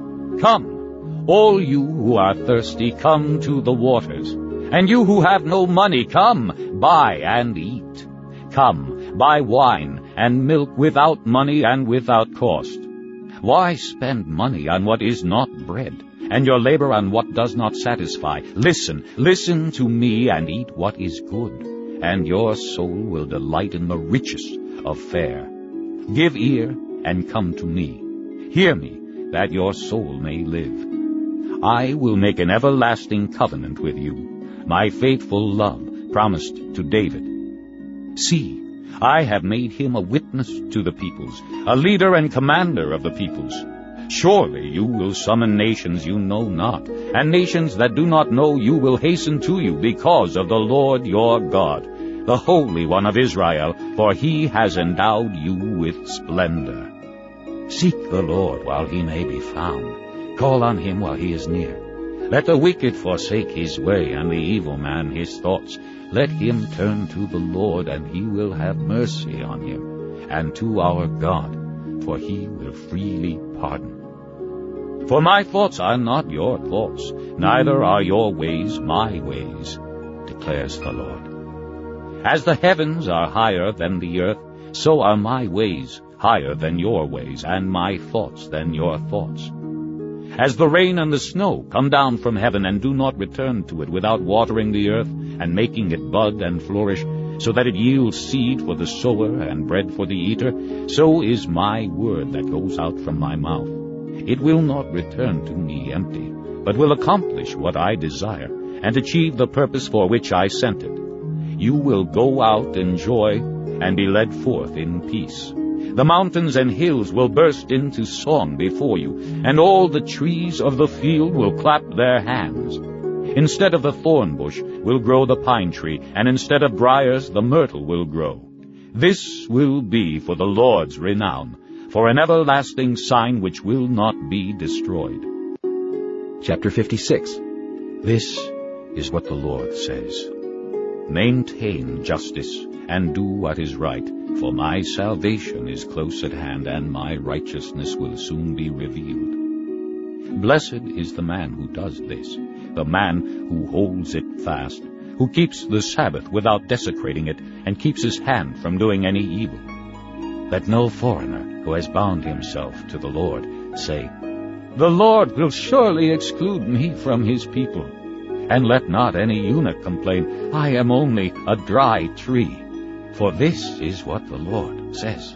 Come, all you who are thirsty, come to the waters, and you who have no money, come, buy and eat. Come, buy wine and milk without money and without cost. Why spend money on what is not bread, and your labor on what does not satisfy? Listen to me and eat what is good, and your soul will delight in the richest of fare. Give ear and come to me. Hear me, that your soul may live. I will make an everlasting covenant with you, my faithful love promised to David. See, I have made him a witness to the peoples, a leader and commander of the peoples. Surely you will summon nations you know not, and nations that do not know you will hasten to you because of the Lord your God, the Holy One of Israel, for he has endowed you with splendor. Seek the Lord while he may be found. Call on him while he is near. Let the wicked forsake his way, and the evil man his thoughts. Let him turn to the Lord, and he will have mercy on him, and to our God, for he will freely pardon. For my thoughts are not your thoughts, neither are your ways my ways, declares the Lord. As the heavens are higher than the earth, so are my ways higher than your ways, and my thoughts than your thoughts. As the rain and the snow come down from heaven and do not return to it without watering the earth and making it bud and flourish, so that it yields seed for the sower and bread for the eater, so is my word that goes out from my mouth. It will not return to me empty, but will accomplish what I desire and achieve the purpose for which I sent it. You will go out in joy and be led forth in peace. The mountains and hills will burst into song before you, and all the trees of the field will clap their hands. Instead of the thorn bush will grow the pine tree, and instead of briars the myrtle will grow. This will be for the Lord's renown, for an everlasting sign which will not be destroyed. Chapter 56. This is what the Lord says. Maintain justice and do what is right, for my salvation is close at hand, and my righteousness will soon be revealed. Blessed is the man who does this, the man who holds it fast, who keeps the Sabbath without desecrating it, and keeps his hand from doing any evil. Let no foreigner who has bound himself to the Lord say, "The Lord will surely exclude me from his people." And let not any eunuch complain, "I am only a dry tree." For this is what the Lord says.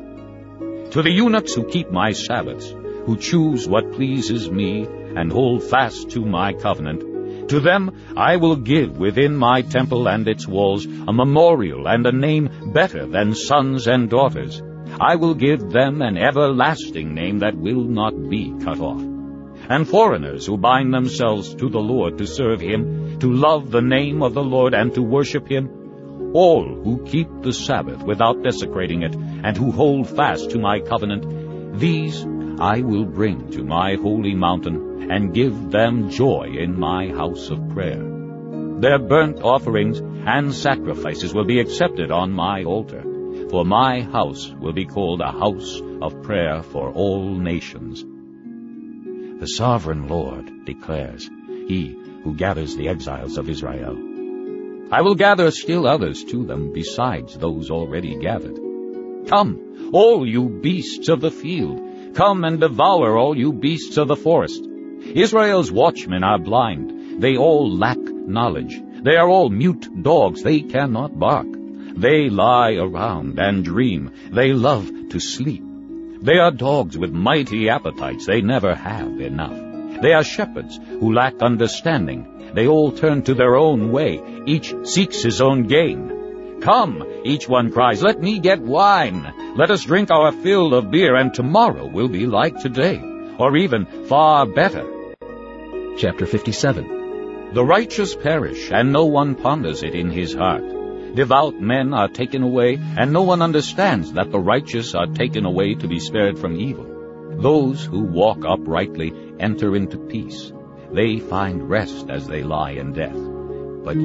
To the eunuchs who keep my Sabbaths, who choose what pleases me, and hold fast to my covenant, to them I will give within my temple and its walls a memorial and a name better than sons and daughters. I will give them an everlasting name that will not be cut off. And foreigners who bind themselves to the Lord to serve him, to love the name of the Lord and to worship him, all who keep the Sabbath without desecrating it, and who hold fast to my covenant, these I will bring to my holy mountain, and give them joy in my house of prayer. Their burnt offerings and sacrifices will be accepted on my altar, for my house will be called a house of prayer for all nations. The sovereign Lord declares, he who gathers the exiles of Israel, I will gather still others to them besides those already gathered. Come, all you beasts of the field, come and devour all you beasts of the forest. Israel's watchmen are blind, they all lack knowledge. They are all mute dogs, they cannot bark. They lie around and dream, they love to sleep. They are dogs with mighty appetites, they never have enough. They are shepherds who lack understanding. They all turn to their own way, each seeks his own gain. Come, each one cries, let me get wine. Let us drink our fill of beer, and tomorrow will be like today, or even far better. Chapter 57. The righteous perish, and no one ponders it in his heart. Devout men are taken away, and no one understands that the righteous are taken away to be spared from evil. Those who walk uprightly enter into peace. They find rest as they lie in death. But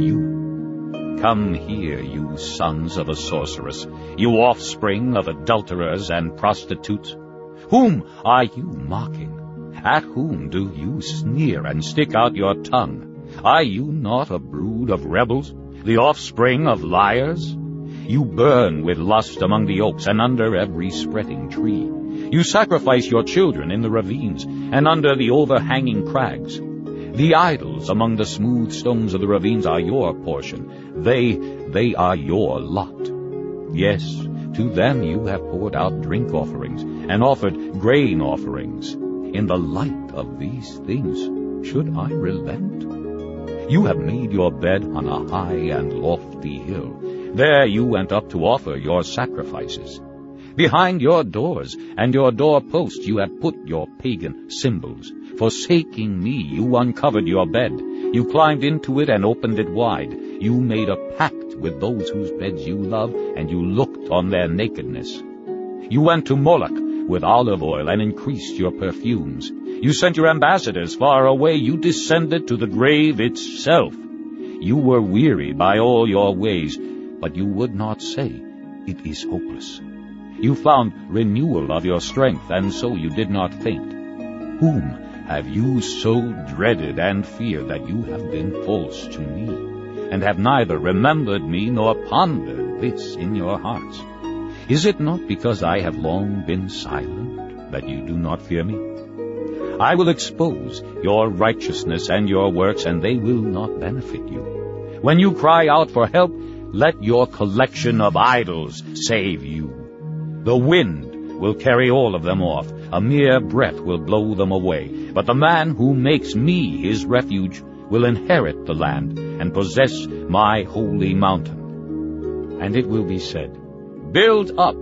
you, come here, you sons of a sorceress, you offspring of adulterers and prostitutes. Whom are you mocking? At whom do you sneer and stick out your tongue? Are you not a brood of rebels, the offspring of liars? You burn with lust among the oaks and under every spreading tree. You sacrifice your children in the ravines and under the overhanging crags. The idols among the smooth stones of the ravines are your portion. They are your lot. Yes, to them you have poured out drink offerings and offered grain offerings. In the light of these things, should I relent? You have made your bed on a high and lofty hill. There you went up to offer your sacrifices. Behind your doors and your doorposts you have put your pagan symbols. Forsaking me, you uncovered your bed. You climbed into it and opened it wide. You made a pact with those whose beds you love, and you looked on their nakedness. You went to Moloch with olive oil and increased your perfumes. You sent your ambassadors far away. You descended to the grave itself. You were weary by all your ways, but you would not say, it is hopeless. You found renewal of your strength, and so you did not faint. Whom have you so dreaded and feared that you have been false to me, and have neither remembered me nor pondered this in your hearts? Is it not because I have long been silent that you do not fear me? I will expose your righteousness and your works, and they will not benefit you. When you cry out for help, let your collection of idols save you. The wind will carry all of them off. A mere breath will blow them away. But the man who makes me his refuge will inherit the land and possess my holy mountain. And it will be said, build up,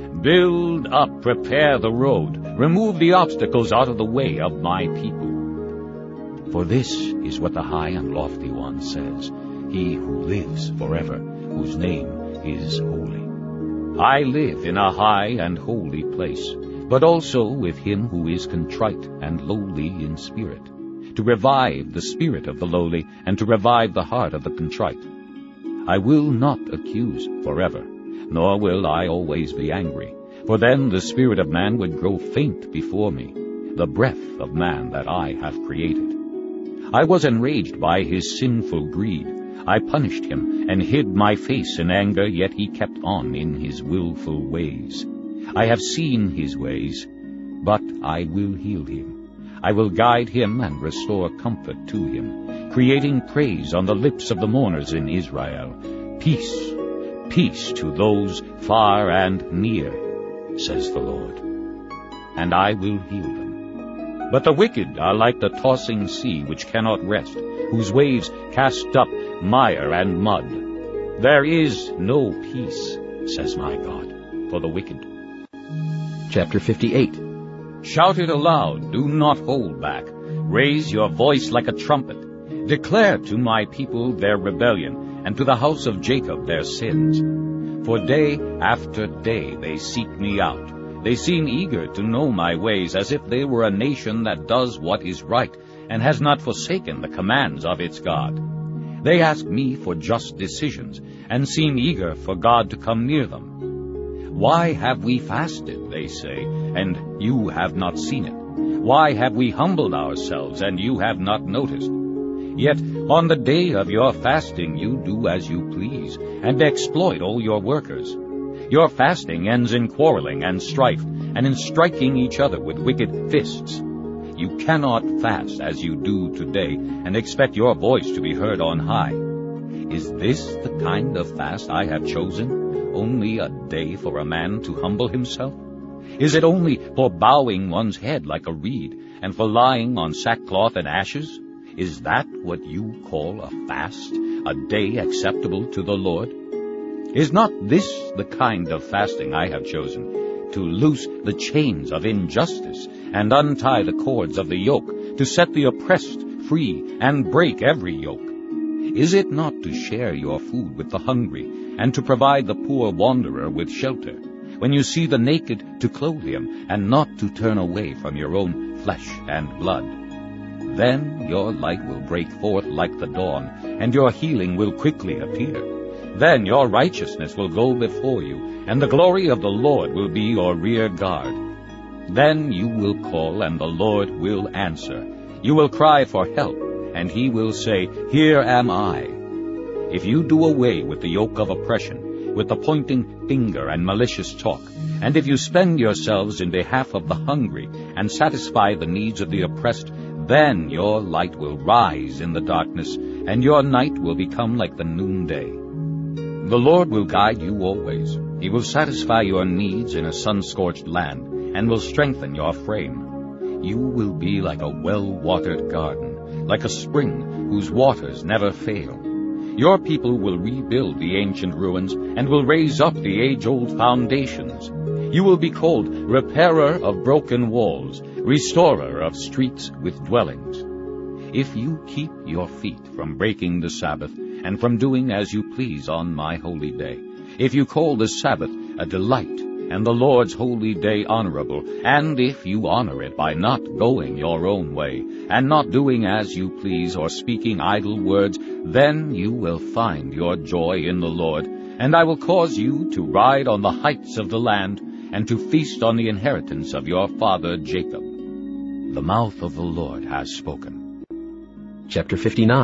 prepare the road, remove the obstacles out of the way of my people. For this is what the high and lofty one says, he who lives forever, whose name is holy. I live in a high and holy place, but also with him who is contrite and lowly in spirit, to revive the spirit of the lowly and to revive the heart of the contrite. I will not accuse forever, nor will I always be angry, for then the spirit of man would grow faint before me, the breath of man that I have created. I was enraged by his sinful greed. I punished him and hid my face in anger, yet he kept on in his willful ways. I have seen his ways, but I will heal him. I will guide him and restore comfort to him, creating praise on the lips of the mourners in Israel. Peace, peace to those far and near, says the Lord. And I will heal them. But the wicked are like the tossing sea which cannot rest, whose waves cast up mire and mud. There is no peace, says my God, for the wicked. Chapter 58. Shout it aloud, do not hold back. Raise your voice like a trumpet. Declare to my people their rebellion, and to the house of Jacob their sins. For day after day they seek me out. They seem eager to know my ways, as if they were a nation that does what is right, and has not forsaken the commands of its God. They ask me for just decisions, and seem eager for God to come near them. Why have we fasted, they say, and you have not seen it? Why have we humbled ourselves, and you have not noticed? Yet on the day of your fasting you do as you please, and exploit all your workers. Your fasting ends in quarreling and strife, and in striking each other with wicked fists. You cannot fast as you do today, and expect your voice to be heard on high. Is this the kind of fast I have chosen, only a day for a man to humble himself? Is it only for bowing one's head like a reed, and for lying on sackcloth and ashes? Is that what you call a fast, a day acceptable to the Lord? Is not this the kind of fasting I have chosen, to loose the chains of injustice, and untie the cords of the yoke, to set the oppressed free, and break every yoke? Is it not to share your food with the hungry, and to provide the poor wanderer with shelter? When you see the naked, to clothe him, and not to turn away from your own flesh and blood. Then your light will break forth like the dawn, and your healing will quickly appear. Then your righteousness will go before you, and the glory of the Lord will be your rear guard. Then you will call, and the Lord will answer. You will cry for help, and he will say, Here am I. If you do away with the yoke of oppression, with the pointing finger and malicious talk, and if you spend yourselves in behalf of the hungry, and satisfy the needs of the oppressed, then your light will rise in the darkness, and your night will become like the noonday. The Lord will guide you always. He will satisfy your needs in a sun-scorched land, and will strengthen your frame. You will be like a well-watered garden, like a spring whose waters never fail. Your people will rebuild the ancient ruins, and will raise up the age-old foundations. You will be called repairer of broken walls, restorer of streets with dwellings. If you keep your feet from breaking the Sabbath, and from doing as you please on my holy day, if you call the Sabbath a delight, and the Lord's holy day honorable, and if you honor it by not going your own way, and not doing as you please or speaking idle words, then you will find your joy in the Lord, and I will cause you to ride on the heights of the land, and to feast on the inheritance of your father Jacob. The mouth of the Lord has spoken. Chapter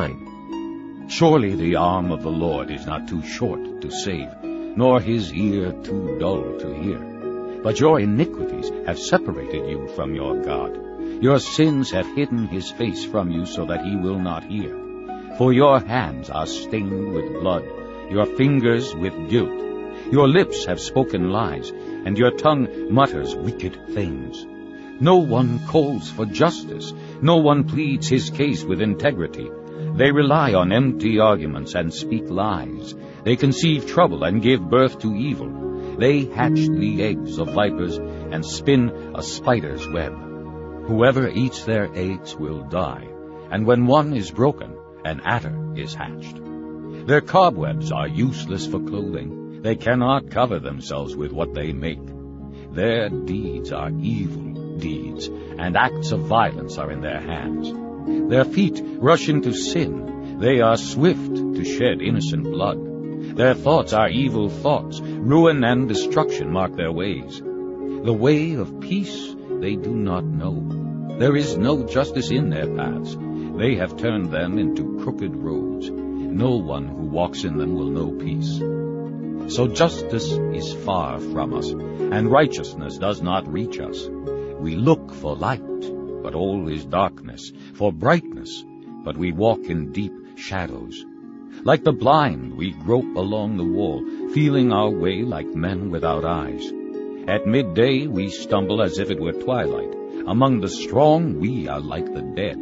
59. Surely the arm of the Lord is not too short to save, nor his ear too dull to hear. But your iniquities have separated you from your God. Your sins have hidden his face from you so that he will not hear. For your hands are stained with blood, your fingers with guilt. Your lips have spoken lies, and your tongue mutters wicked things. No one calls for justice, no one pleads his case with integrity. They rely on empty arguments and speak lies. They conceive trouble and give birth to evil. They hatch the eggs of vipers and spin a spider's web. Whoever eats their eggs will die, and when one is broken, an adder is hatched. Their cobwebs are useless for clothing. They cannot cover themselves with what they make. Their deeds are evil deeds, and acts of violence are in their hands. Their feet rush into sin. They are swift to shed innocent blood. Their thoughts are evil thoughts. Ruin and destruction mark their ways. The way of peace they do not know. There is no justice in their paths. They have turned them into crooked roads. No one who walks in them will know peace. So justice is far from us, and righteousness does not reach us. We look for light, but all is darkness, for brightness, but we walk in deep shadows. Like the blind, we grope along the wall, feeling our way like men without eyes. At midday we stumble as if it were twilight. Among the strong we are like the dead.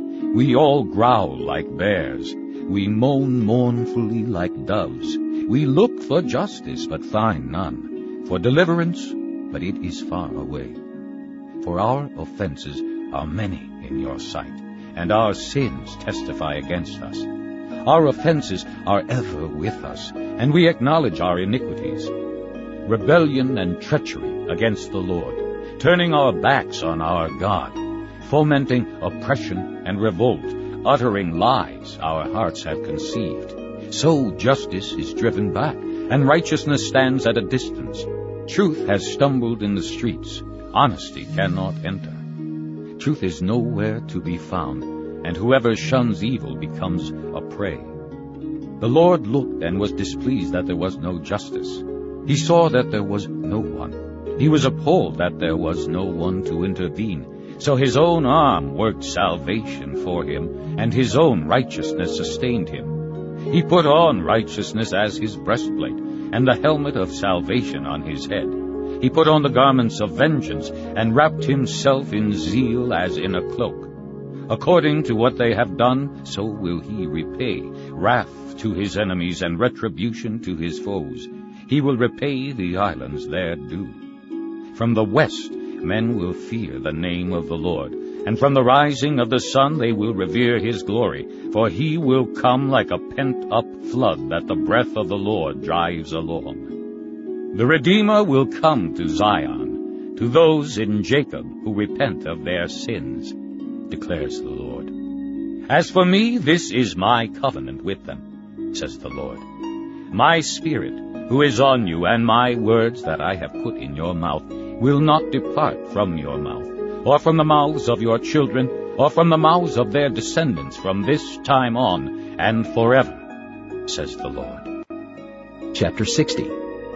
We all growl like bears. We moan mournfully like doves. We look for justice, but find none, for deliverance, but it is far away. For our offenses are many in your sight, and our sins testify against us. Our offenses are ever with us, and we acknowledge our iniquities. Rebellion and treachery against the Lord, turning our backs on our God, fomenting oppression and revolt, uttering lies our hearts have conceived. So justice is driven back, and righteousness stands at a distance. Truth has stumbled in the streets. Honesty cannot enter. Truth is nowhere to be found, and whoever shuns evil becomes a prey. The Lord looked and was displeased that there was no justice. He saw that there was no one. He was appalled that there was no one to intervene. So his own arm worked salvation for him, and his own righteousness sustained him. He put on righteousness as his breastplate, and the helmet of salvation on his head. He put on the garments of vengeance, and wrapped himself in zeal as in a cloak. According to what they have done, so will he repay, wrath to his enemies and retribution to his foes. He will repay the islands their due. From the west men will fear the name of the Lord, and from the rising of the sun they will revere his glory, for he will come like a pent-up flood that the breath of the Lord drives along. The Redeemer will come to Zion, to those in Jacob who repent of their sins, declares the Lord. As for me, this is my covenant with them, says the Lord. My Spirit, who is on you, and my words that I have put in your mouth, will not depart from your mouth, or from the mouths of your children, or from the mouths of their descendants from this time on and forever, says the Lord. Chapter 60.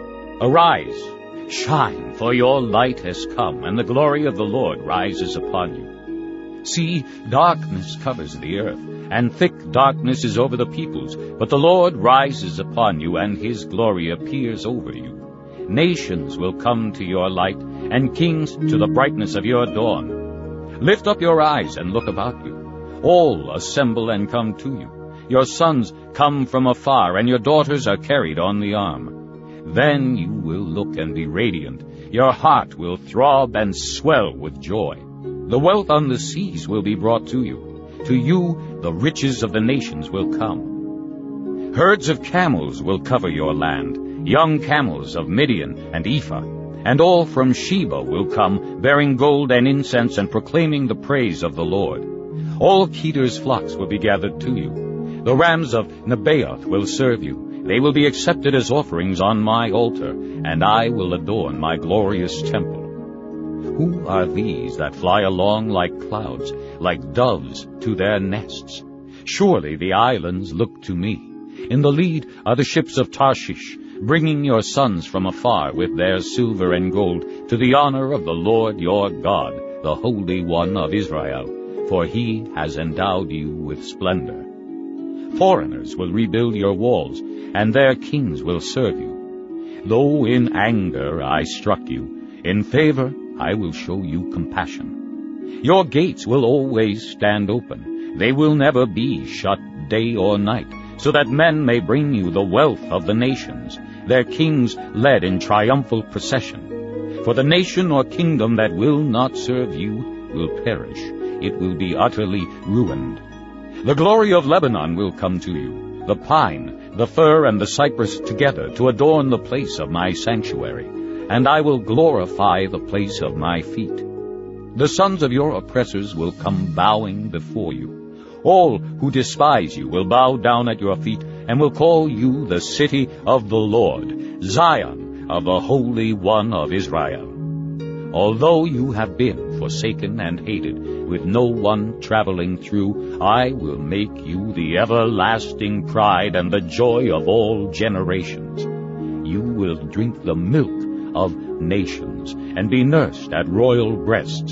Arise, shine, for your light has come, and the glory of the Lord rises upon you. See, darkness covers the earth, and thick darkness is over the peoples, but the Lord rises upon you, and his glory appears over you. Nations will come to your light, and kings to the brightness of your dawn. Lift up your eyes and look about you. All assemble and come to you. Your sons come from afar, and your daughters are carried on the arm. Then you will look and be radiant. Your heart will throb and swell with joy. The wealth on the seas will be brought to you. To you the riches of the nations will come. Herds of camels will cover your land, young camels of Midian and Ephah, and all from Sheba will come, bearing gold and incense and proclaiming the praise of the Lord. All Kedar's flocks will be gathered to you. The rams of Nebaioth will serve you. They will be accepted as offerings on my altar, and I will adorn my glorious temple. Who are these that fly along like clouds, like doves to their nests? Surely the islands look to me. In the lead are the ships of Tarshish, bringing your sons from afar with their silver and gold, to the honor of the Lord your God, the Holy One of Israel, for he has endowed you with splendor. Foreigners will rebuild your walls, and their kings will serve you. Though in anger I struck you, in favor I will show you compassion. Your gates will always stand open. They will never be shut day or night, so that men may bring you the wealth of the nations, their kings led in triumphal procession. For the nation or kingdom that will not serve you will perish. It will be utterly ruined. The glory of Lebanon will come to you, the pine, the fir, and the cypress together, to adorn the place of my sanctuary, and I will glorify the place of my feet. The sons of your oppressors will come bowing before you. All who despise you will bow down at your feet, and will call you the city of the Lord, Zion of the Holy One of Israel. Although you have been forsaken and hated, with no one traveling through, I will make you the everlasting pride and the joy of all generations. You will drink the milk of nations, and be nursed at royal breasts.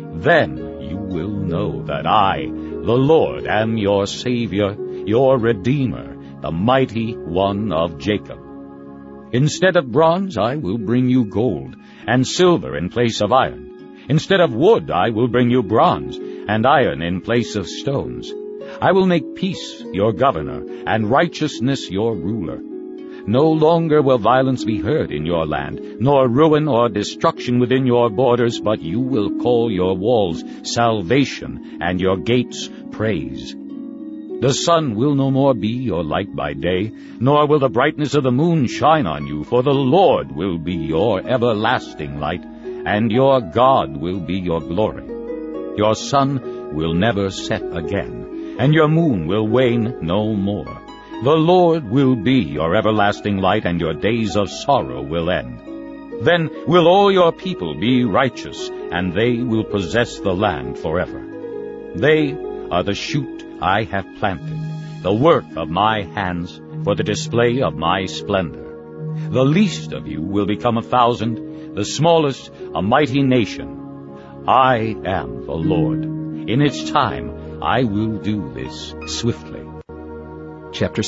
Then you will know that I, the Lord, am your Savior, your Redeemer, the mighty one of Jacob. Instead of bronze I will bring you gold, and silver in place of iron. Instead of wood I will bring you bronze, and iron in place of stones. I will make peace your governor, and righteousness your ruler. No longer will violence be heard in your land, nor ruin or destruction within your borders, but you will call your walls salvation, and your gates praise. The sun will no more be your light by day, nor will the brightness of the moon shine on you, for the Lord will be your everlasting light, and your God will be your glory. Your sun will never set again, and your moon will wane no more. The Lord will be your everlasting light, and your days of sorrow will end. Then will all your people be righteous, and they will possess the land forever. They are the shoot I have planted, the work of my hands, for the display of my splendor. The least of you will become 1,000, the smallest a mighty nation. I am the Lord. In its time I will do this swiftly. Chapter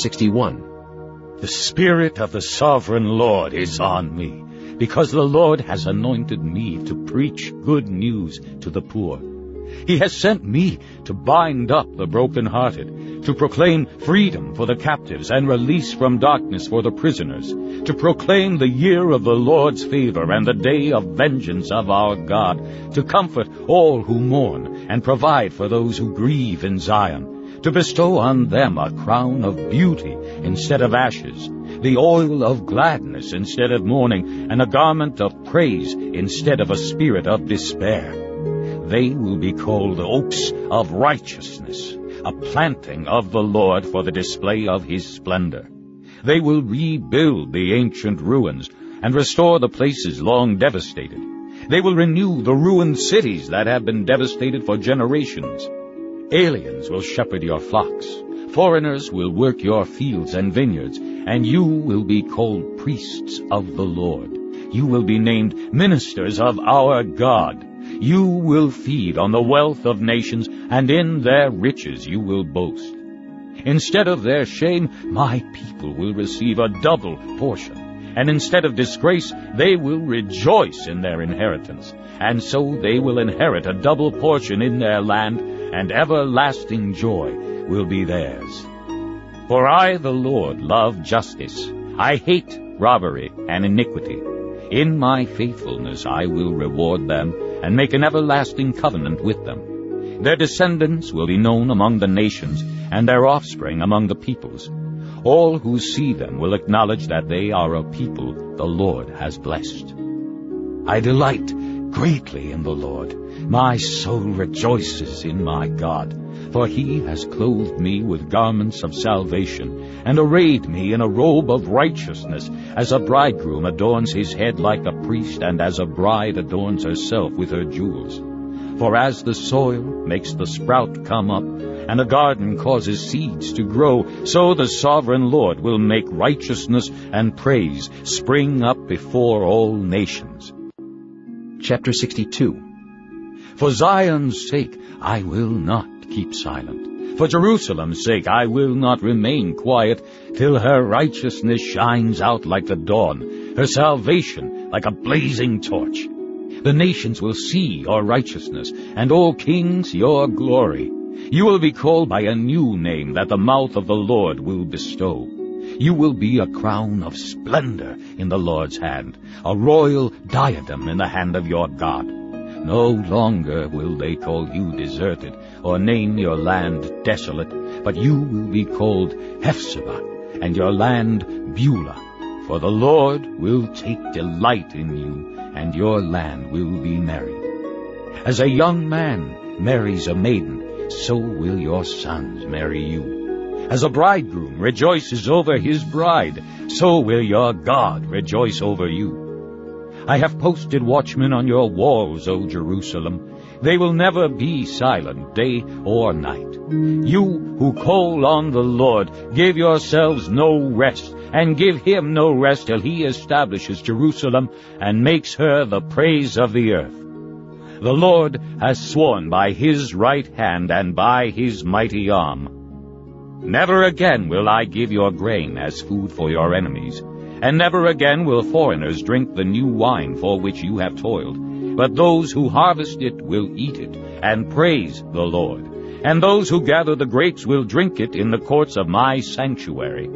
61. The Spirit of the Sovereign Lord is on me, because the Lord has anointed me to preach good news to the poor. He has sent me to bind up the brokenhearted, to proclaim freedom for the captives and release from darkness for the prisoners, to proclaim the year of the Lord's favor and the day of vengeance of our God, to comfort all who mourn and provide for those who grieve in Zion, to bestow on them a crown of beauty instead of ashes, the oil of gladness instead of mourning, and a garment of praise instead of a spirit of despair. They will be called oaks of righteousness, a planting of the Lord for the display of his splendor. They will rebuild the ancient ruins and restore the places long devastated. They will renew the ruined cities that have been devastated for generations. Aliens will shepherd your flocks. Foreigners will work your fields and vineyards, and you will be called priests of the Lord. You will be named ministers of our God. You will feed on the wealth of nations, and in their riches you will boast. Instead of their shame, my people will receive a double portion, and instead of disgrace, they will rejoice in their inheritance. And so they will inherit a double portion in their land, and everlasting joy will be theirs. For I, the Lord, love justice. I hate robbery and iniquity. In my faithfulness I will reward them, and make an everlasting covenant with them. Their descendants will be known among the nations, and their offspring among the peoples. All who see them will acknowledge that they are a people the Lord has blessed. I delight greatly in the Lord. My soul rejoices in my God, for he has clothed me with garments of salvation, and arrayed me in a robe of righteousness, as a bridegroom adorns his head like a priest, and as a bride adorns herself with her jewels. For as the soil makes the sprout come up, and a garden causes seeds to grow, so the sovereign Lord will make righteousness and praise spring up before all nations. Chapter 62. For Zion's sake I will not keep silent. For Jerusalem's sake I will not remain quiet, till her righteousness shines out like the dawn, her salvation like a blazing torch. The nations will see your righteousness, and all kings your glory. You will be called by a new name that the mouth of the Lord will bestow. You will be a crown of splendor in the Lord's hand, a royal diadem in the hand of your God. No longer will they call you deserted, or name your land desolate, but you will be called Hephzibah, and your land Beulah. For the Lord will take delight in you, and your land will be merry. As a young man marries a maiden, so will your sons marry you. As a bridegroom rejoices over his bride, so will your God rejoice over you. I have posted watchmen on your walls, O Jerusalem. They will never be silent, day or night. You who call on the Lord, give yourselves no rest, and give him no rest till he establishes Jerusalem and makes her the praise of the earth. The Lord has sworn by his right hand and by his mighty arm. Never again will I give your grain as food for your enemies, and never again will foreigners drink the new wine for which you have toiled. But those who harvest it will eat it, and praise the Lord. And those who gather the grapes will drink it in the courts of my sanctuary.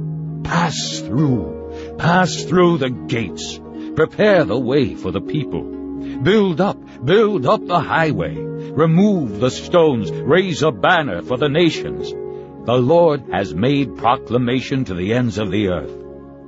Pass through the gates. Prepare the way for the people. Build up the highway. Remove the stones. Raise a banner for the nations. The Lord has made proclamation to the ends of the earth.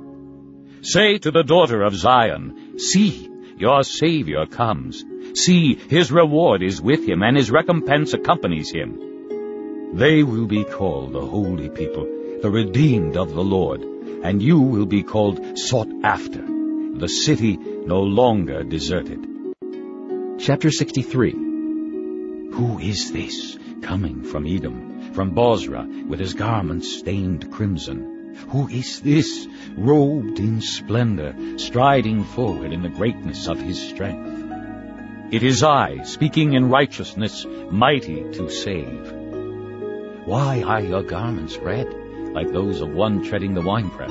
Say to the daughter of Zion, see, your Savior comes. See, his reward is with him, and his recompense accompanies him. They will be called the holy people, the redeemed of the Lord, and you will be called sought after, the city no longer deserted. Chapter 63. Who is this coming from Edom, from Bozrah, with his garments stained crimson. Who is this, robed in splendor, striding forward in the greatness of his strength? It is I, speaking in righteousness, mighty to save. Why are your garments red, like those of one treading the winepress?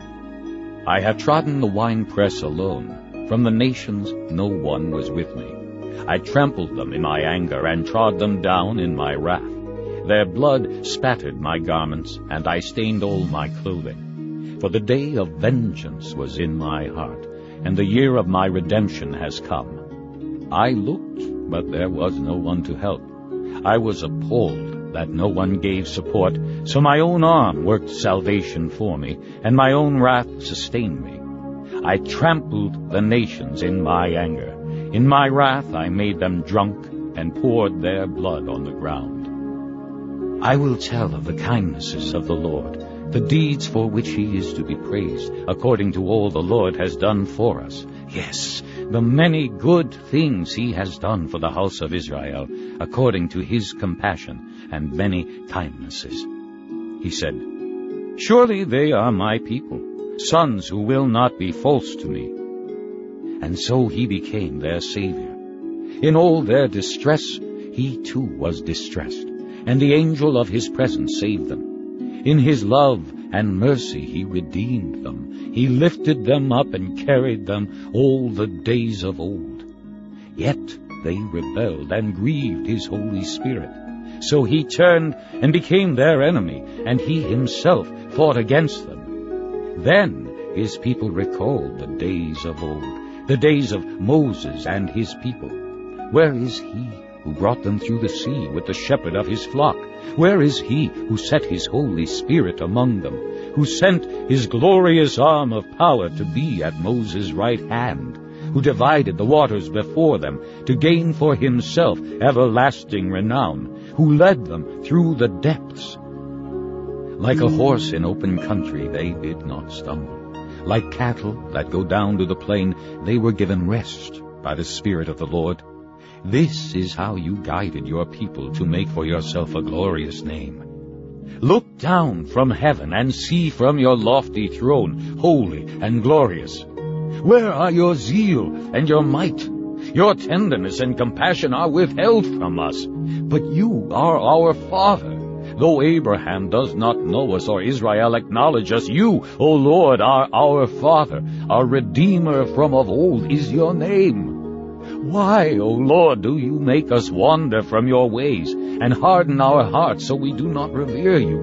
I have trodden the winepress alone. From the nations no one was with me. I trampled them in my anger and trod them down in my wrath. Their blood spattered my garments, and I stained all my clothing. For the day of vengeance was in my heart, and the year of my redemption has come. I looked, but there was no one to help. I was appalled that no one gave support, so my own arm worked salvation for me, and my own wrath sustained me. I trampled the nations in my anger. In my wrath I made them drunk, and poured their blood on the ground. I will tell of the kindnesses of the Lord, the deeds for which he is to be praised, according to all the Lord has done for us. Yes, the many good things he has done for the house of Israel, according to his compassion and many kindnesses. He said, "Surely they are my people, sons who will not be false to me." And so he became their Savior. In all their distress, he too was distressed, and the angel of his presence saved them. In his love and mercy he redeemed them. He lifted them up and carried them all the days of old. Yet they rebelled and grieved his Holy Spirit. So he turned and became their enemy, and he himself fought against them. Then his people recalled the days of old, the days of Moses and his people. Where is he who brought them through the sea with the shepherd of his flock? Where is he who set his Holy Spirit among them, who sent his glorious arm of power to be at Moses' right hand, who divided the waters before them to gain for himself everlasting renown, who led them through the depths? Like a horse in open country they did not stumble. Like cattle that go down to the plain, they were given rest by the Spirit of the Lord. This is how you guided your people to make for yourself a glorious name. Look down from heaven and see from your lofty throne, holy and glorious. Where are your zeal and your might? Your tenderness and compassion are withheld from us. But you are our Father. Though Abraham does not know us or Israel acknowledge us, you, O Lord, are our Father. Our Redeemer from of old is your name. Why, O Lord, do you make us wander from your ways and harden our hearts so we do not revere you?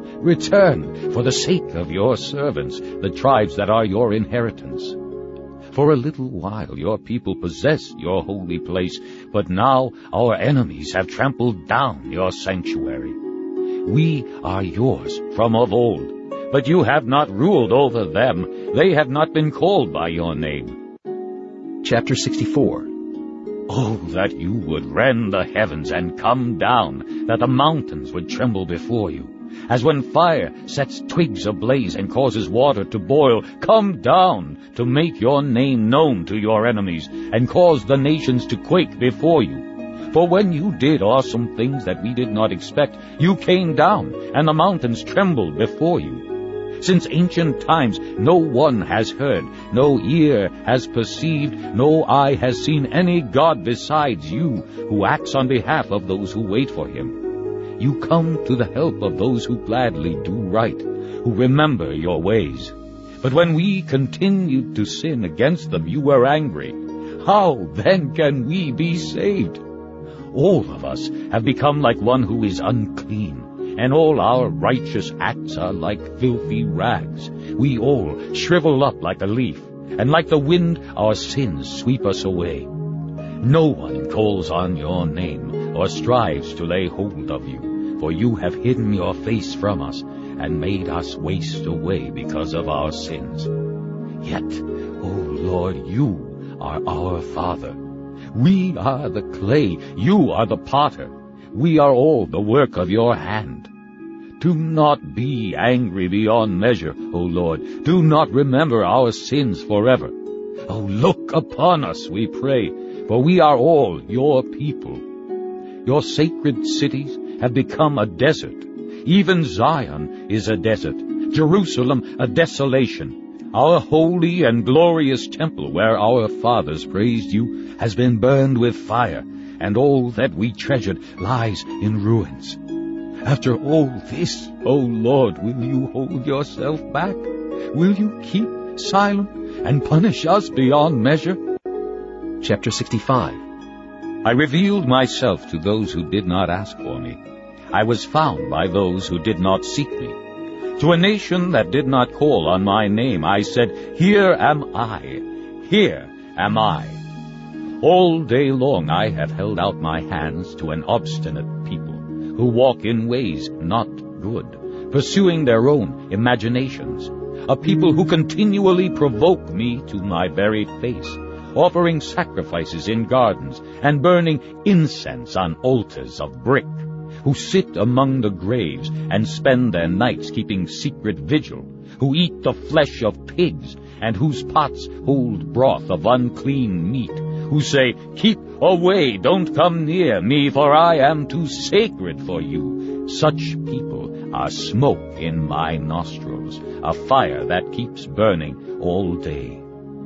Return, for the sake of your servants, the tribes that are your inheritance. For a little while your people possessed your holy place, but now our enemies have trampled down your sanctuary. We are yours from of old, but you have not ruled over them. They have not been called by your name. Chapter 64. Oh, that you would rend the heavens and come down, that the mountains would tremble before you. As when fire sets twigs ablaze and causes water to boil, come down to make your name known to your enemies and cause the nations to quake before you. For when you did awesome things that we did not expect, you came down, and the mountains trembled before you. Since ancient times no one has heard, no ear has perceived, no eye has seen any God besides you, who acts on behalf of those who wait for him. You come to the help of those who gladly do right, who remember your ways. But when we continued to sin against them, you were angry. How then can we be saved? All of us have become like one who is unclean, and all our righteous acts are like filthy rags. We all shrivel up like a leaf, and like the wind our sins sweep us away. No one calls on your name or strives to lay hold of you, for you have hidden your face from us and made us waste away because of our sins. Yet, O Lord, you are our Father. We are the clay, you are the potter. We are all the work of your hand. Do not be angry beyond measure, O Lord. Do not remember our sins forever. Oh, look upon us, we pray, for we are all your people. Your sacred cities have become a desert. Even Zion is a desert, Jerusalem a desolation. Our holy and glorious temple, where our fathers praised you, has been burned with fire, and all that we treasured lies in ruins. After all this, O Lord, will you hold yourself back? Will you keep silent and punish us beyond measure? Chapter 65. I revealed myself to those who did not ask for me. I was found by those who did not seek me. To a nation that did not call on my name, I said, Here am I, here am I. All day long I have held out my hands to an obstinate people, who walk in ways not good, pursuing their own imaginations, a people who continually provoke me to my very face, offering sacrifices in gardens and burning incense on altars of brick, who sit among the graves and spend their nights keeping secret vigil, who eat the flesh of pigs and whose pots hold broth of unclean meat, who say, Keep away, don't come near me, for I am too sacred for you. Such people are smoke in my nostrils, a fire that keeps burning all day.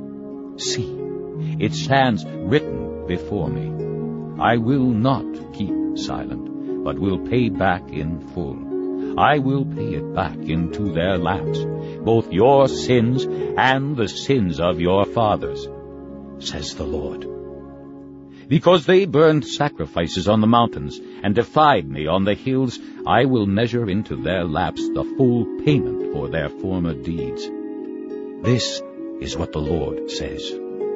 See, it stands written before me. I will not keep silent, but will pay back in full. I will pay it back into their laps, both your sins and the sins of your fathers, says the Lord. Because they burned sacrifices on the mountains and defied me on the hills, I will measure into their laps the full payment for their former deeds. This is what the Lord says.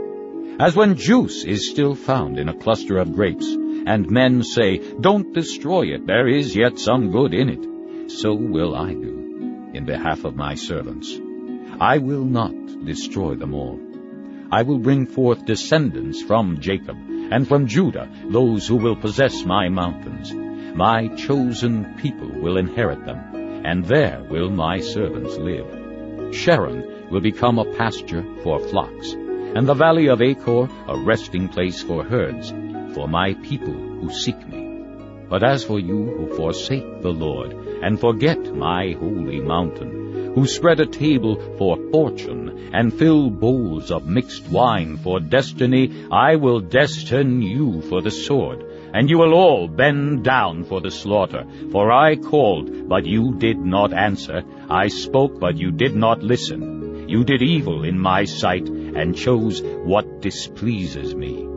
As when juice is still found in a cluster of grapes, and men say, Don't destroy it, there is yet some good in it, so will I do in behalf of my servants. I will not destroy them all. I will bring forth descendants from Jacob, and from Judah those who will possess my mountains. My chosen people will inherit them, and there will my servants live. Sharon will become a pasture for flocks, and the valley of Achor a resting place for herds, for my people who seek me. But as for you who forsake the Lord, and forget my holy mountain, who spread a table for fortune, and fill bowls of mixed wine for destiny, I will destine you for the sword, and you will all bend down for the slaughter. For I called, but you did not answer. I spoke, but you did not listen. You did evil in my sight, and chose what displeases me.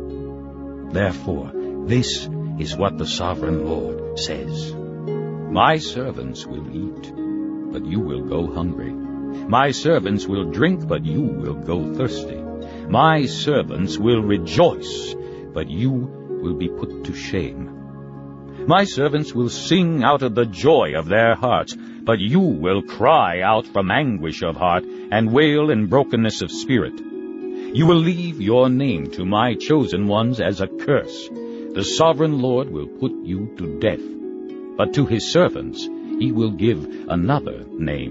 Therefore, this is what the sovereign Lord says. My servants will eat, but you will go hungry. My servants will drink, but you will go thirsty. My servants will rejoice, but you will be put to shame. My servants will sing out of the joy of their hearts, but you will cry out from anguish of heart and wail in brokenness of spirit. You will leave your name to my chosen ones as a curse. The sovereign Lord will put you to death, but to his servants he will give another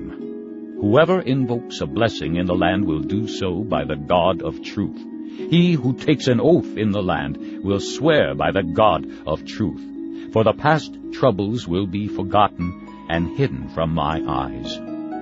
name. Whoever invokes a blessing in the land will do so by the God of truth. He who takes an oath in the land will swear by the God of truth. For the past troubles will be forgotten and hidden from my eyes.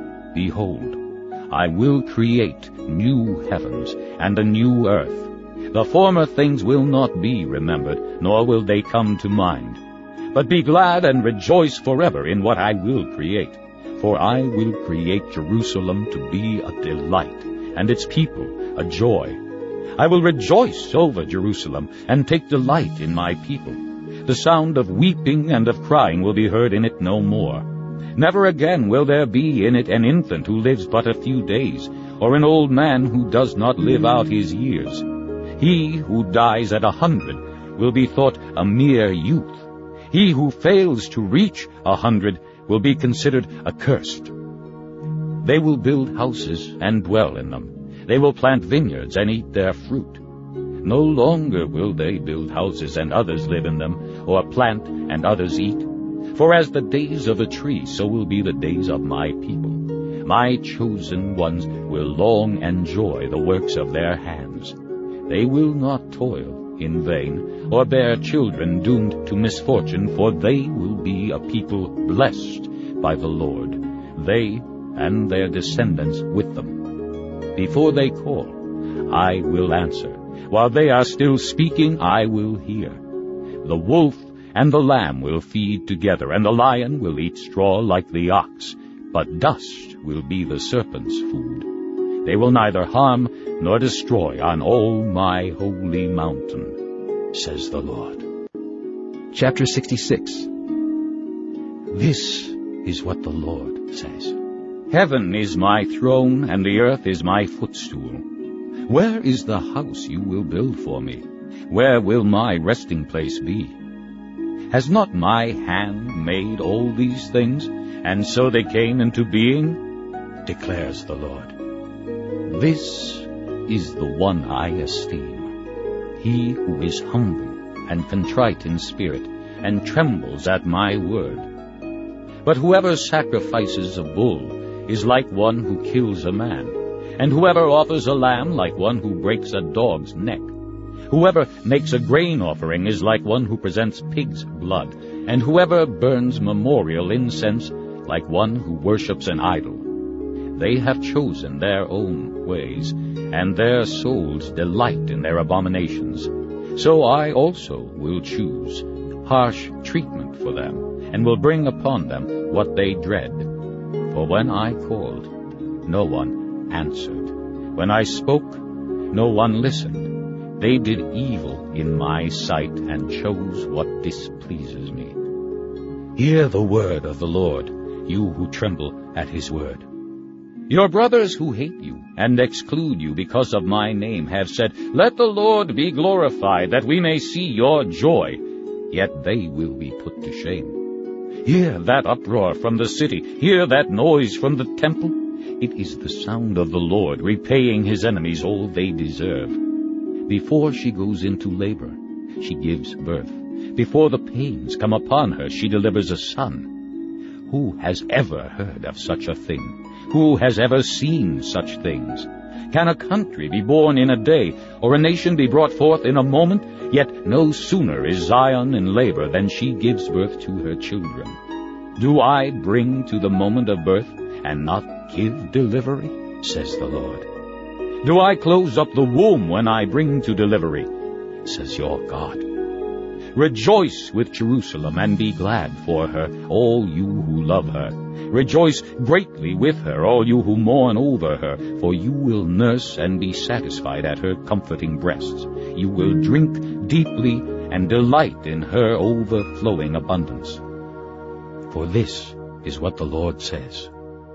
Behold, I will create new heavens and a new earth. The former things will not be remembered, nor will they come to mind. But be glad and rejoice forever in what I will create. For I will create Jerusalem to be a delight, and its people a joy. I will rejoice over Jerusalem, and take delight in my people. The sound of weeping and of crying will be heard in it no more. Never again will there be in it an infant who lives but a few days, or an old man who does not live out his years. He who dies at 100 will be thought a mere youth. He who fails to reach 100 will be considered accursed. They will build houses and dwell in them. They will plant vineyards and eat their fruit. No longer will they build houses and others live in them, or plant and others eat. For as the days of a tree, so will be the days of my people. My chosen ones will long enjoy the works of their hands. They will not toil, in vain, or bear children doomed to misfortune, for they will be a people blessed by the Lord, they and their descendants with them. Before they call, I will answer. While they are still speaking, I will hear. The wolf and the lamb will feed together, and the lion will eat straw like the ox, but dust will be the serpent's food. They will neither harm nor destroy on all my holy mountain, says the Lord. Chapter 66. This is what the Lord says. Heaven is my throne, and the earth is my footstool. Where is the house you will build for me? Where will my resting place be? Has not my hand made all these things, and so they came into being? Declares the Lord. This is the one I esteem, he who is humble and contrite in spirit, and trembles at my word. But whoever sacrifices a bull is like one who kills a man, and whoever offers a lamb like one who breaks a dog's neck. Whoever makes a grain offering is like one who presents pig's blood, and whoever burns memorial incense like one who worships an idol. They have chosen their own ways, and their souls delight in their abominations. So I also will choose harsh treatment for them, and will bring upon them what they dread. For when I called, no one answered. When I spoke, no one listened. They did evil in my sight, and chose what displeases me. Hear the word of the Lord, you who tremble at his word. Your brothers who hate you and exclude you because of my name have said, Let the Lord be glorified, that we may see your joy. Yet they will be put to shame. Hear that uproar from the city. Hear that noise from the temple. It is the sound of the Lord, repaying his enemies all they deserve. Before she goes into labor, she gives birth. Before the pains come upon her, she delivers a son. Who has ever heard of such a thing? Who has ever seen such things? Can a country be born in a day, or a nation be brought forth in a moment? Yet no sooner is Zion in labor than she gives birth to her children. Do I bring to the moment of birth, and not give delivery? Says the Lord. Do I close up the womb when I bring to delivery? Says your God. Rejoice with Jerusalem, and be glad for her, all you who love her. Rejoice greatly with her, all you who mourn over her, for you will nurse and be satisfied at her comforting breasts. You will drink deeply and delight in her overflowing abundance. For this is what the Lord says.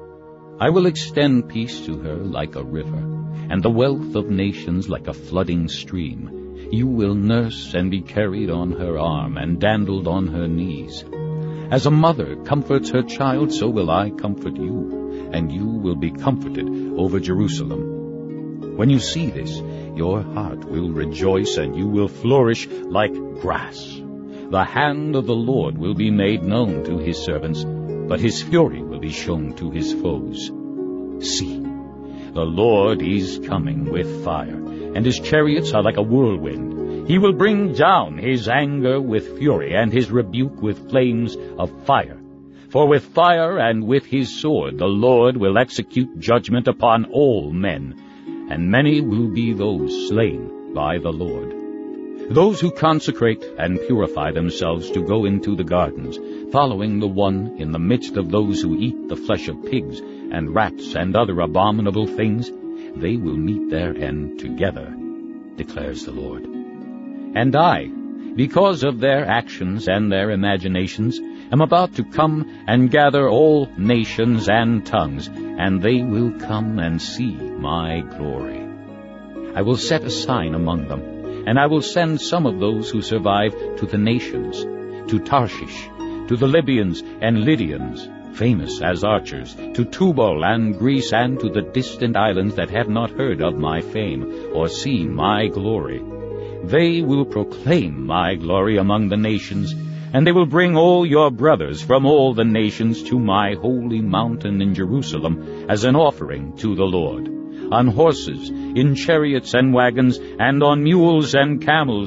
I will extend peace to her like a river, and the wealth of nations like a flooding stream. You will nurse and be carried on her arm, and dandled on her knees. As a mother comforts her child, so will I comfort you, and you will be comforted over Jerusalem. When you see this, your heart will rejoice, and you will flourish like grass. The hand of the Lord will be made known to his servants, but his fury will be shown to his foes. See, the Lord is coming with fire, and his chariots are like a whirlwind. He will bring down his anger with fury, and his rebuke with flames of fire. For with fire and with his sword the Lord will execute judgment upon all men, and many will be those slain by the Lord. Those who consecrate and purify themselves to go into the gardens, following the one in the midst of those who eat the flesh of pigs and rats and other abominable things, they will meet their end together, declares the Lord. And I, because of their actions and their imaginations, am about to come and gather all nations and tongues, and they will come and see my glory. I will set a sign among them, and I will send some of those who survive to the nations, to Tarshish, to the Libyans and Lydians, famous as archers, to Tubal and Greece, and to the distant islands that have not heard of my fame or seen my glory. They will proclaim my glory among the nations, and they will bring all your brothers from all the nations to my holy mountain in Jerusalem as an offering to the Lord, on horses, in chariots and wagons, and on mules and camels,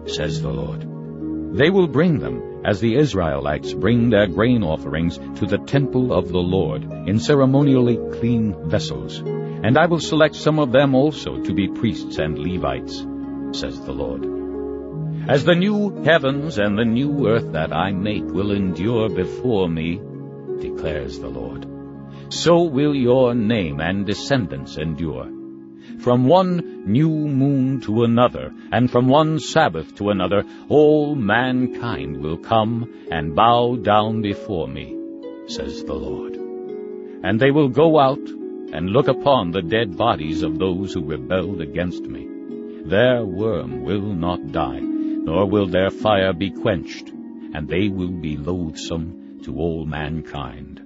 says the Lord. They will bring them, as the Israelites bring their grain offerings, to the temple of the Lord, in ceremonially clean vessels. And I will select some of them also to be priests and Levites, says the Lord. As the new heavens and the new earth that I make will endure before me, declares the Lord, so will your name and descendants endure. From one new moon to another, and from one Sabbath to another, all mankind will come and bow down before me, says the Lord. And they will go out and look upon the dead bodies of those who rebelled against me. Their worm will not die, nor will their fire be quenched, and they will be loathsome to all mankind.